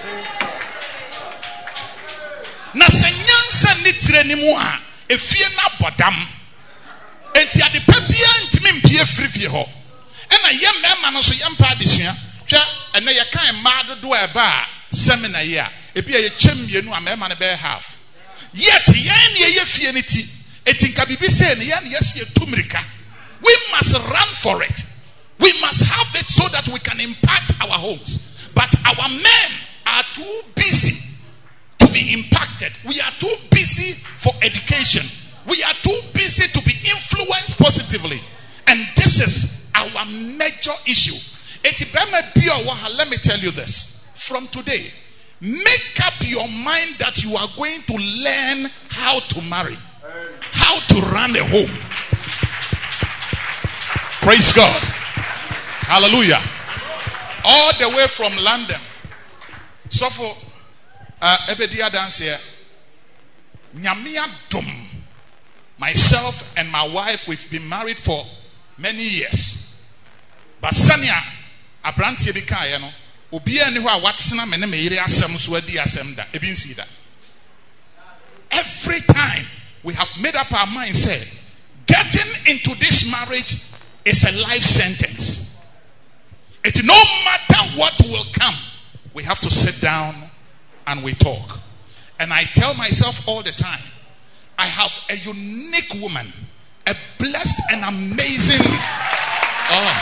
Na se nyansa nitire nim a efie na bodam. Enti ade pa bia ntimi mpie free fie ho. Na ye mema no so ye mpa adesua. Hwe ene ye kan ma dodo e ba seminar ye ebi ye kyem mienu a mema ne be half. Yet yen ye ye fie niti etinka bibi say ne ye ne yes ye tumirika. We must run for it. We must have it so that we can impact our homes. But our men are too busy to be impacted. We are too busy for education. We are too busy to be influenced positively. And this is our major issue. Let me tell you this. From today, make up your mind that you are going to learn how to marry, how to run a home. Praise God. Hallelujah. All the way from London. So for uh, Ebedia dance here, Nyamia Dum. Myself and my wife, we've been married for many years. But Sanya, Abranti Ebika, you know, Ubia ni wa watsina mene me yire asem so adi asem da. Ebin see that. Every time we have made up our mind, say, getting into this marriage is a life sentence. It no matter what will come, we have to sit down and we talk. And I tell myself all the time, I have a unique woman, a blessed and amazing, oh,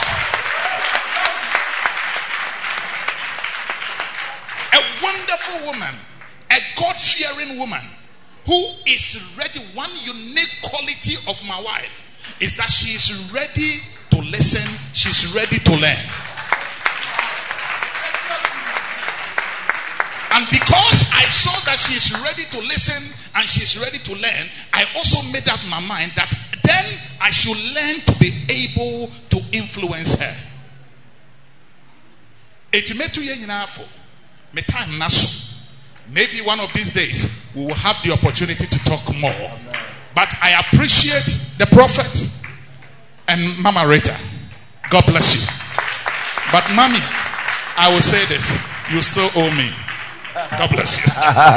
a wonderful woman, a God-fearing woman who is ready. One unique quality of my wife is that she is ready to listen. She's ready to learn. And because I saw that she is ready to listen and she is ready to learn, I also made up my mind that then I should learn to be able to influence her. Maybe one of these days we will have the opportunity to talk more. But I appreciate the prophet and Mama Rita. God bless you. But mommy, I will say this, you still owe me. God bless you.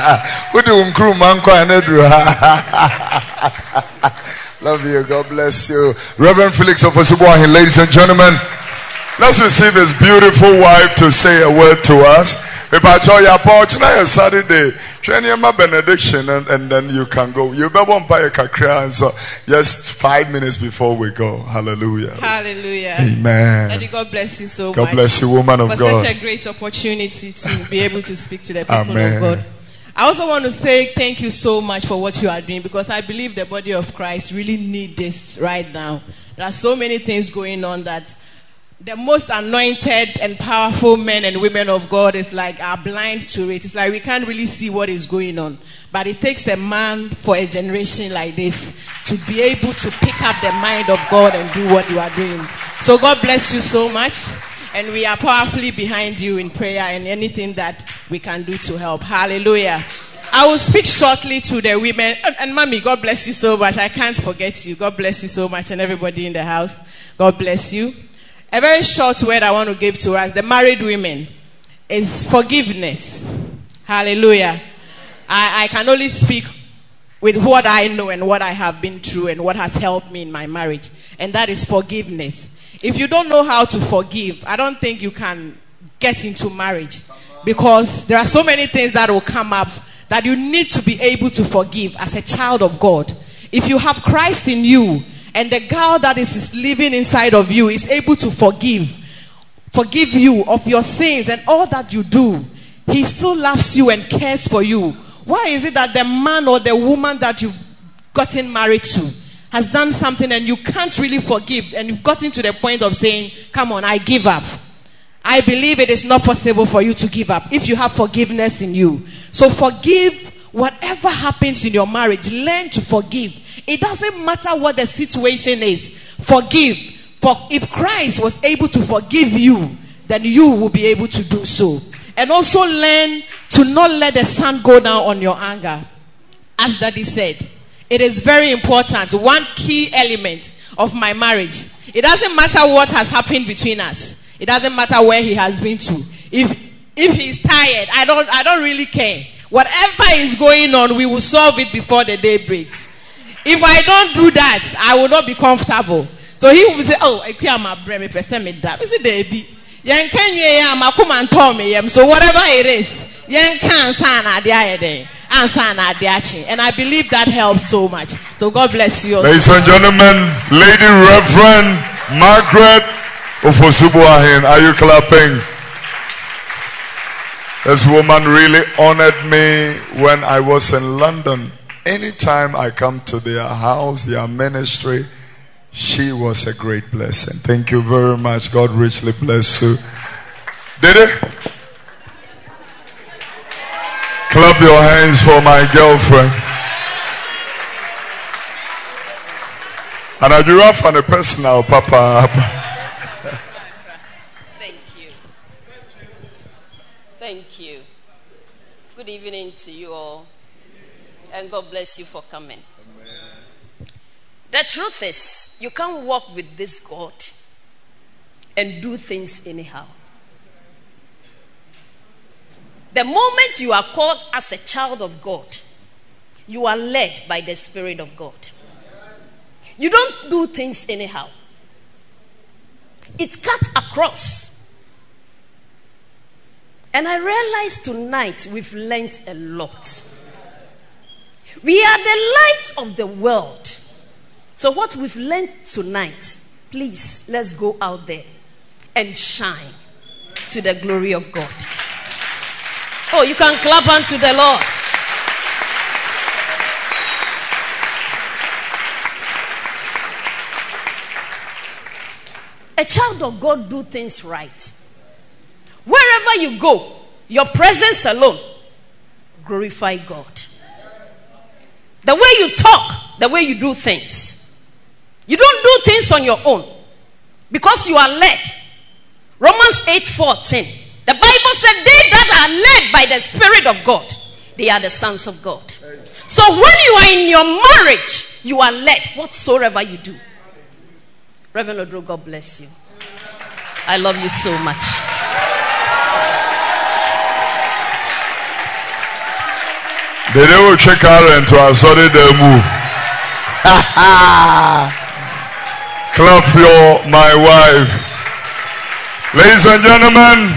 Love you. God bless you. Reverend Felix Ofosibuahin, ladies and gentlemen, let's receive his beautiful wife to say a word to us. Saturday, benediction, and, and then you can go. You better buy a kakra, so just five minutes before we go. Hallelujah. Hallelujah. Amen. Daddy, God bless you so God much. God bless you, woman of for God. For such a great opportunity to be able to speak to the people Amen. of God. I also want to say thank you so much for what you are doing, because I believe the body of Christ really need this right now. There are so many things going on that the most anointed and powerful men and women of God is like are blind to it. It's like we can't really see what is going on. But it takes a man for a generation like this to be able to pick up the mind of God and do what you are doing. So God bless you so much. And we are powerfully behind you in prayer and anything that we can do to help. Hallelujah. I will speak shortly to the women. And, and mommy, God bless you so much. I can't forget you. God bless you so much. And everybody in the house, God bless you. A very short word I want to give to us, the married women, is forgiveness. Hallelujah. I, I can only speak with what I know and what I have been through and what has helped me in my marriage. And that is forgiveness. If you don't know how to forgive, I don't think you can get into marriage. Because there are so many things that will come up that you need to be able to forgive as a child of God. If you have Christ in you, and the girl that is living inside of you is able to forgive, forgive you of your sins and all that you do, he still loves you and cares for you. Why is it that the man or the woman that you've gotten married to has done something and you can't really forgive, and you've gotten to the point of saying, come on, I give up. I believe it is not possible for you to give up if you have forgiveness in you. So forgive whatever happens in your marriage. Learn to forgive. It doesn't matter what the situation is. Forgive. For if Christ was able to forgive you, then you will be able to do so. And also learn to not let the sun go down on your anger. As Daddy said, it is very important. One key element of my marriage. It doesn't matter what has happened between us. It doesn't matter where he has been to. If if he's tired, I don't I don't really care. Whatever is going on, we will solve it before the day breaks. If I don't do that, I will not be comfortable. So he will say, "Oh, I can't my brain me person me that." We say, "Debbie, yen can you am a come and tell me yam." So whatever it is, yen can sana dia and sana diachi, and I believe that helps so much. So God bless you. Ladies and gentlemen, Lady Reverend Margaret Ofosubuahin, are you clapping? This woman really honored me when I was in London. Anytime I come to their house, their ministry, she was a great blessing. Thank you very much. God richly bless you. Did it? Clap your hands for my girlfriend. And a giraffe and a personal papa. Thank you. Thank you. Good evening to you all. And God bless you for coming. Amen. The truth is, you can't walk with this God and do things anyhow. The moment you are called as a child of God, you are led by the Spirit of God. You don't do things anyhow. It cuts across. And I realize tonight we've learned a lot. We are the light of the world. So what we've learned tonight, please, let's go out there and shine to the glory of God. Oh, you can clap unto the Lord. A child of God do things right. Wherever you go, your presence alone glorify God. The way you talk, the way you do things. You don't do things on your own because you are led. Romans eight fourteen. The Bible said they that are led by the Spirit of God, they are the sons of God. So when you are in your marriage, you are led whatsoever you do. Reverend Odro, God bless you. I love you so much. They will check her into a sorry they move. Clap for my wife. Ladies and gentlemen,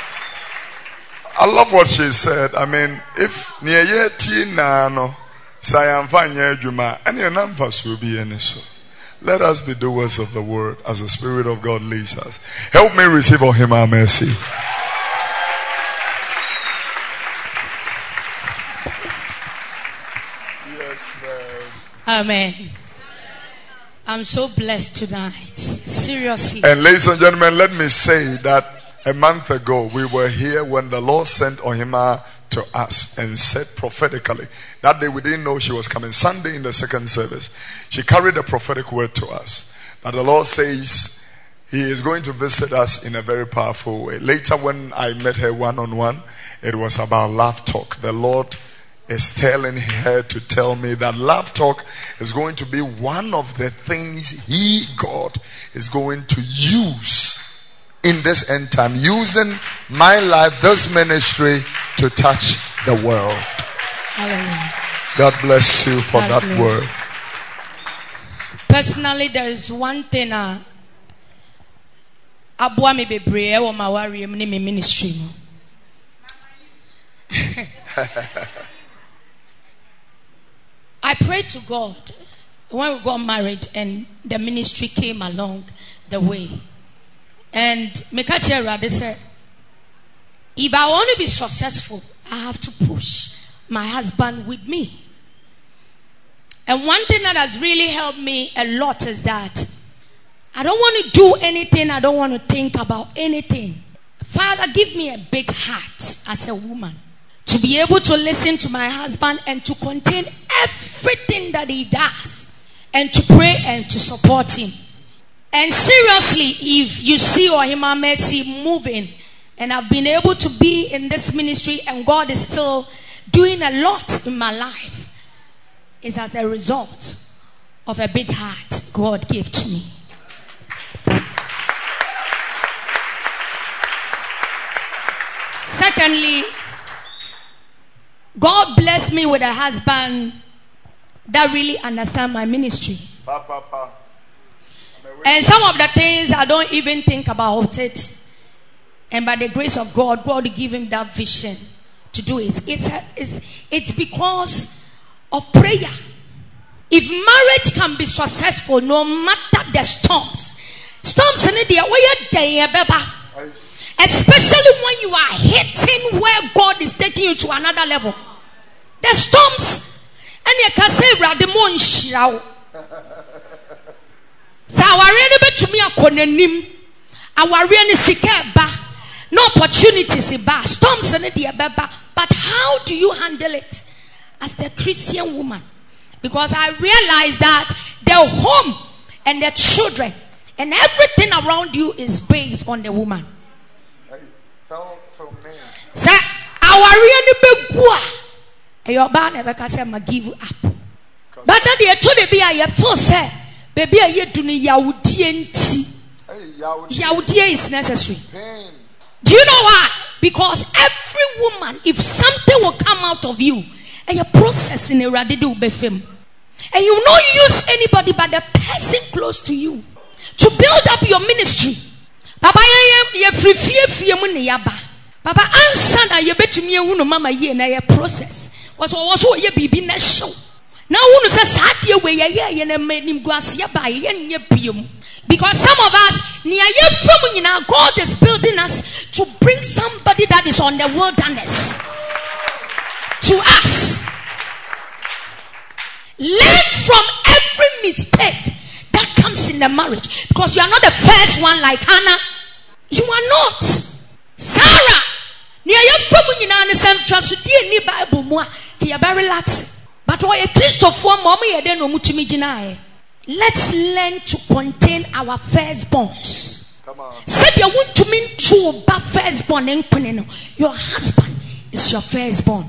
I love what she said. I mean, if near yeti nano sayamfanya juma and your numbers will be any so. Let us be doers of the word as the Spirit of God leads us. Help me receive of him our mercy. Yes, ma'am. Amen. I'm so blessed tonight. Seriously. And ladies and gentlemen, let me say that a month ago we were here when the Lord sent Ohima to us and said prophetically, that day we didn't know she was coming. Sunday in the second service, she carried a prophetic word to us that the Lord says he is going to visit us in a very powerful way. Later when I met her one-on-one, it was about love talk. The Lord is telling her to tell me that love talk is going to be one of the things he, God, is going to use in this end time, using my life, this ministry, to touch the world. Hallelujah. God bless you for Hallelujah. that word. Personally, there is one thing uh, abua me bebre e wo mawari me me ministry no. I prayed to God when we got married and the ministry came along the way. And Mekache Rade said, if I want to be successful, I have to push my husband with me. And one thing that has really helped me a lot is that I don't want to do anything. I don't want to think about anything. Father, give me a big heart as a woman to be able to listen to my husband and to contain everything that he does and to pray and to support him. And seriously, if you see Ohima Mercy moving, and I've been able to be in this ministry and God is still doing a lot in my life, is as a result of a big heart God gave to me. Secondly, God blessed me with a husband that really understands my ministry. And some of the things I don't even think about it. And by the grace of God, God gave him that vision to do it. It's, a, it's, it's because of prayer. If marriage can be successful, no matter the storms, storms in the especially when you are hitting where God is taking you to another level. The storms, and you can say, Radimon Shirao. So, our enemy to me a konenim, our enemy sikeba, no opportunities ba, storms in the beba. But how do you handle it as the Christian woman? Because I realize that the home and the children and everything around you is based on the woman. Say, our enemy begua. Your ban never can say, give up. But then they told me, I have full say, baby, I yet do need Yaudien. Yaudia is necessary. Do you know why? Because every woman, if something will come out of you, and you're processing it, radidu befim, and you will not use anybody but the person close to you to build up your ministry. Papa, ye free fear fear money yaba. Papa, answer na ye bet me unu mama ye na ye process. Was was what ye bibi na show. Now unu say sadie we ye ye na menim guasia ba ye nye biom. Because some of us, near ye from you now, God is building us to bring somebody that is on the wilderness to us. Learn from every mistake that comes in the marriage. Because you are not the first one like Hannah. You are not. Sarah, near your family now, the same trust you need Bible more. He are very relaxed. But why a Christopher mommy and then no mutimijina. Let's learn to contain our firstborns. Come on. Said you want to mean true but firstborn and your husband is your firstborn.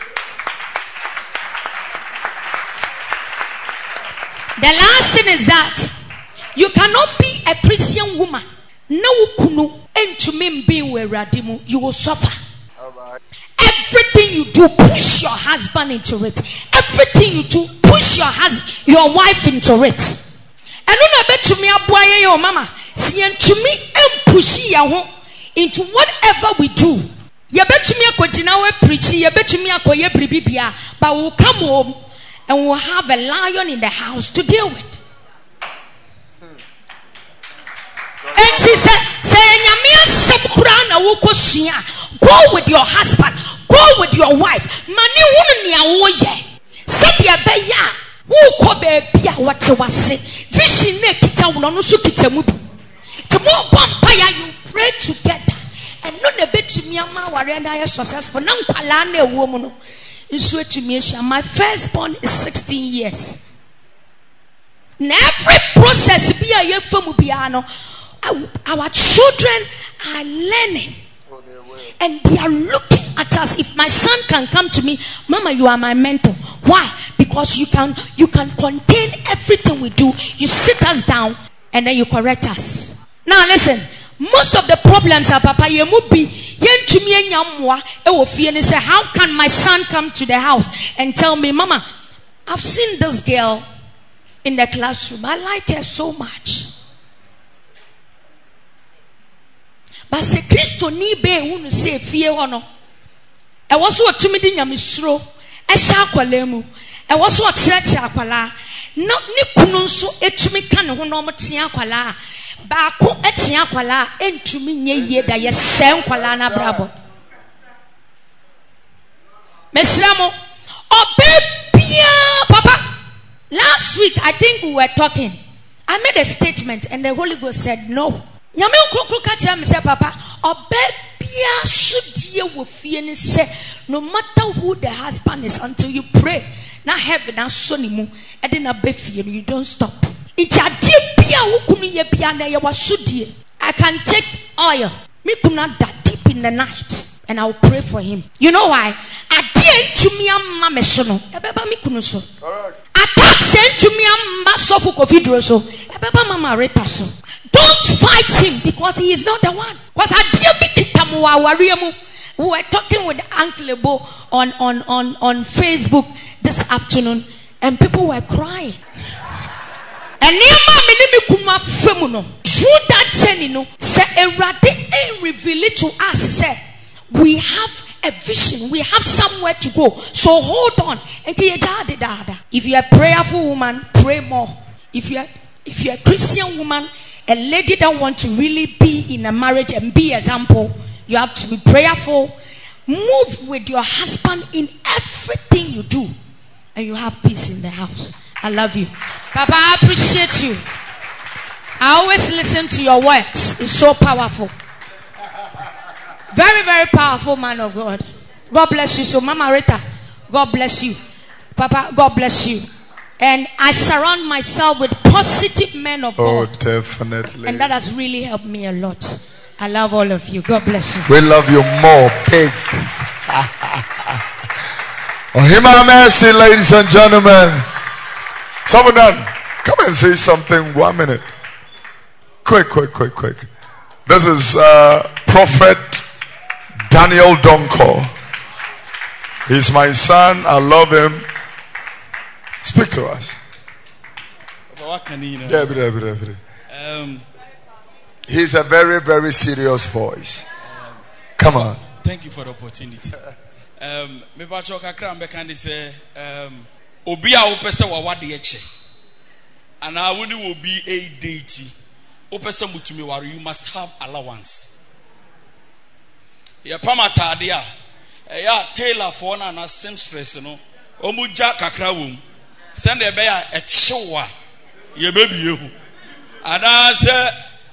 The last thing is that you cannot be a Christian woman. No kunu and to me being where radimu, you will suffer. All right. Everything you do, push your husband into it. Everything you do, push your husband, your wife into it. And when I bet to me, I your mama, see and to me, and push you into whatever we do. You bet to me, I could now preach. You bet to me, I could ye but we'll come home and we'll have a lion in the house to deal with. And she said, go with your husband, go with your wife. Mani woman ya said ya beya, who ko be what was say. Fishing ne kita uno su kita mubi. Tomorrow vampire you pray together. And no ne bet to me ama warenda ya successful. Nan kwala na woman. Isu to me my firstborn is sixteen years. In every process be a year for mubiano. Our children are learning. And they are looking at us. If my son can come to me, Mama, you are my mentor. Why? Because you can you can contain everything we do. You sit us down and then you correct us. Now listen, most of the problems are Papa Yemubi yen to me nyamwa e wo fie ne say, how can my son come to the house and tell me, Mama, I've seen this girl in the classroom. I like her so much. But se Christo ni be unu se fie hono. E wo so otumi di nyamesuro e sha akwala mu. E wo so okyerekye akwala. No ni kunu nso etumi ka ne ho no mte akwala. Ba ko etie akwala entumi nye yie da ye se akwala na brabo. Mesramo obebia papa. I think we were talking. I made a statement and the Holy Ghost said no. Nyame okukru ka kire me say papa, obebia sudie wo fie ni say no matter who the husband is until you pray. Na heaven na so ni mu e de na be fie you don't stop. Iti ade bia wo kunu ye bia na ye wasudie. I can take oil. Me kuna that deep in the night. And I will pray for him. You know why? I didn't to me amma me so no. Ebeba me kunu so. Attack sent to me amma so for covid so. Ebeba mama reta so. Don't fight him because he is not the one. Because I did be kitamu wa wariemu. We were talking with Uncle Ebo on on on on Facebook this afternoon, and people were crying. And through that journey, no, say Erade reveal it to us. Say we have a vision, we have somewhere to go. So hold on. If you are a prayerful woman, pray more. If you are if you are a Christian woman, a lady that want to really be in a marriage and be example, you have to be prayerful. Move with your husband in everything you do, and you have peace in the house. I love you, Papa. I appreciate you. I always listen to your words. It's so powerful. Very, very powerful man of God. God bless you. So, Mama Rita, God bless you. Papa, God bless you. And I surround myself with positive men of Oh, God. definitely. And that has really helped me a lot. I love all of you. God bless you. We love you more, pig. Oh, him and mercy, ladies and gentlemen. Someone done. Come and say something. One minute. Quick, quick, quick, quick. This is uh, Prophet Daniel Donko. He's my son. I love him. Speak to us. Yeah, be there, be there, be there. Um, He's a very, very serious voice. Come on. Thank you for the opportunity. Um, me ba choka kra mbeka ndi say um obi a wo pese wa wade eche. Ana woni wo bi a date. Wo pese mutumi ware, you must have allowance. Ya pamatade a ya tailor for na na seamstress no. Omu ja kakra wom. Send e be ya echewa. Ye baby yehu. Ana say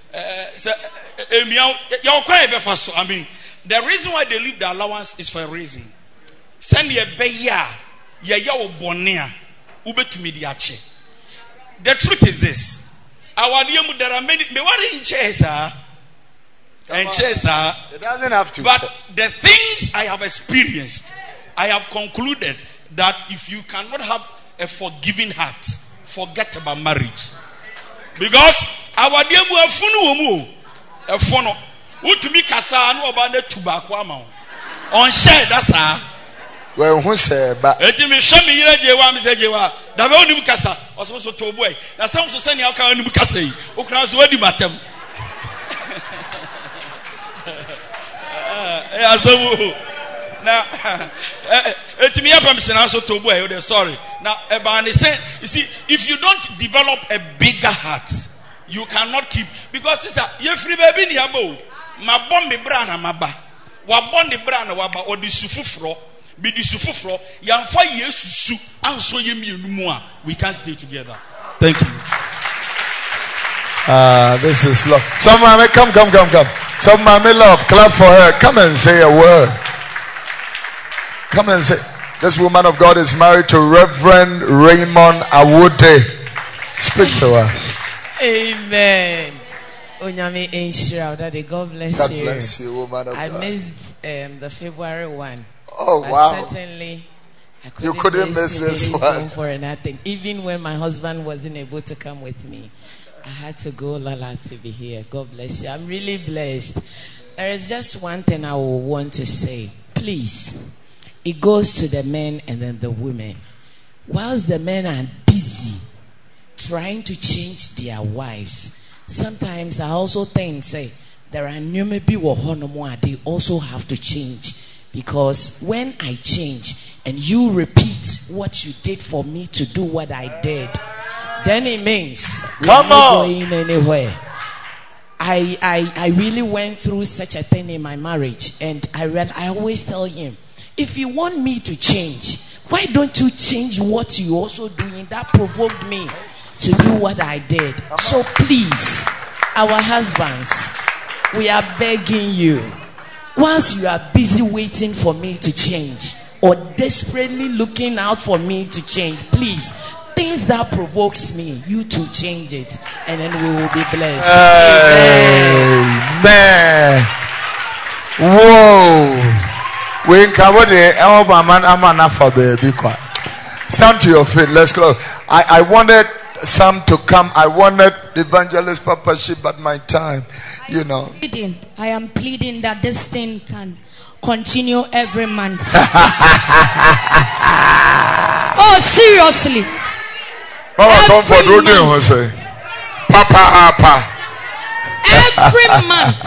I mean, the reason why they leave the allowance is for a reason. Send your beya, ya yaw bonia, ube to mediache. The truth is this. Our dear, there are many, me worry in chesa, and chesa. It doesn't have to. But the things I have experienced, I have concluded that if you cannot have a forgiving heart, forget about marriage. Because our dear boy funu womu a fono utumi kasa no oba na tubako ama on share that's ah well who say ba eti me hwe me yire jewa me say jewa da be onim kasa oso so to boy na sam so sani aka onim kasa yi okura so wadi matam eh asabu na eti me yapam se na so to boy you dey sorry now eba say you see if you don't develop a bigger heart you cannot keep because sister you free baby ni abo ma bom me bra na maba wa bom the bra na waba odi sufufro be di sufufro yamfa yesusu anso yemienu mu a we can stay together. Thank you. Ah, uh, this is love. Some mommy, come, come, come, come. Some mommy love, clap for her. Come and say a word. Come and say. This woman of God is married to Reverend Raymond Awode. Speak to us. Amen. Onyame Enshira, Daddy, God bless God you. God bless you, woman of I God. missed um, the February one. Oh, but wow. Certainly, I couldn't you couldn't miss, miss this one. For nothing. Even when my husband wasn't able to come with me, I had to go, Lala, to be here. God bless you. I'm really blessed. There is just one thing I will want to say. Please, it goes to the men and then the women. Whilst the men are busy trying to change their wives, sometimes I also think, say, there are new maybe they also have to change. Because when I change and you repeat what you did for me to do what I did, then it means we're not going anywhere. I, I I really went through such a thing in my marriage, and I read, I always tell him, if you want me to change, why don't you change what you also doing? That provoked me. to do what I did. So please, our husbands, we are begging you. Once you are busy waiting for me to change or desperately looking out for me to change, please, things that provokes me, you to change it, and then we will be blessed. Amen. Whoa. We can stand to your feet. Let's go. I, I wanted some to come. I wanted the evangelist papaship, but my time, you know. Pleading. I am pleading that this thing can continue every month. Oh, seriously. Every month. Papa, Papa. Every month.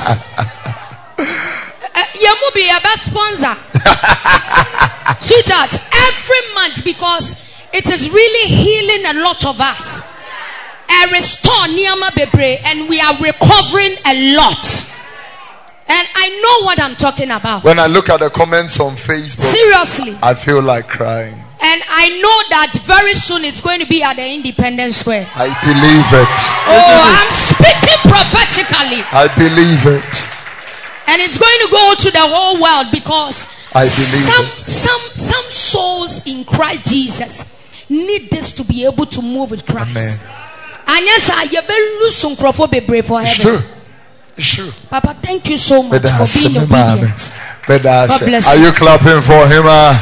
You will be a best sponsor. Sweetheart, every month, because it is really healing a lot of us. And restore Niyama Bebre, and we are recovering a lot. And I know what I'm talking about. When I look at the comments on Facebook, seriously, I feel like crying. And I know that very soon it's going to be at the Independence Square. I believe it. Oh, I'm speaking prophetically. I believe it. And it's going to go to the whole world, because I believe some it. some some souls in Christ Jesus need this to be able to move with Christ. Amen. And yes, I will lose some crop be brave for heaven. Sure. Sure. Papa, thank you so much for being obedient. God bless Are you. you clapping for him? Uh?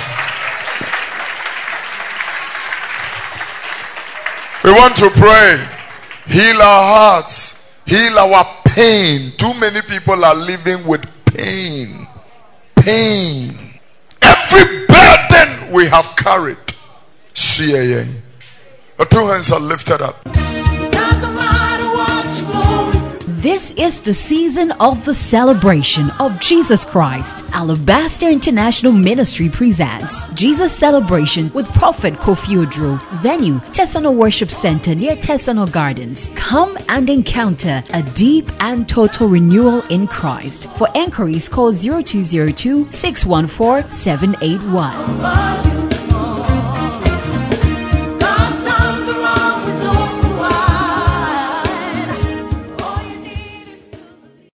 We want to pray. Heal our hearts. Heal our pain. Too many people are living with pain. Pain. Every burden we have carried. C A A. The two hands are lifted up. This is the season of the celebration of Jesus Christ. Alabaster International Ministry presents Jesus Celebration with Prophet Kofi Odro. Venue, Tesano Worship Center near Tesano Gardens. Come and encounter a deep and total renewal in Christ. For enquiries, call zero two zero two, six one four, seven eight one.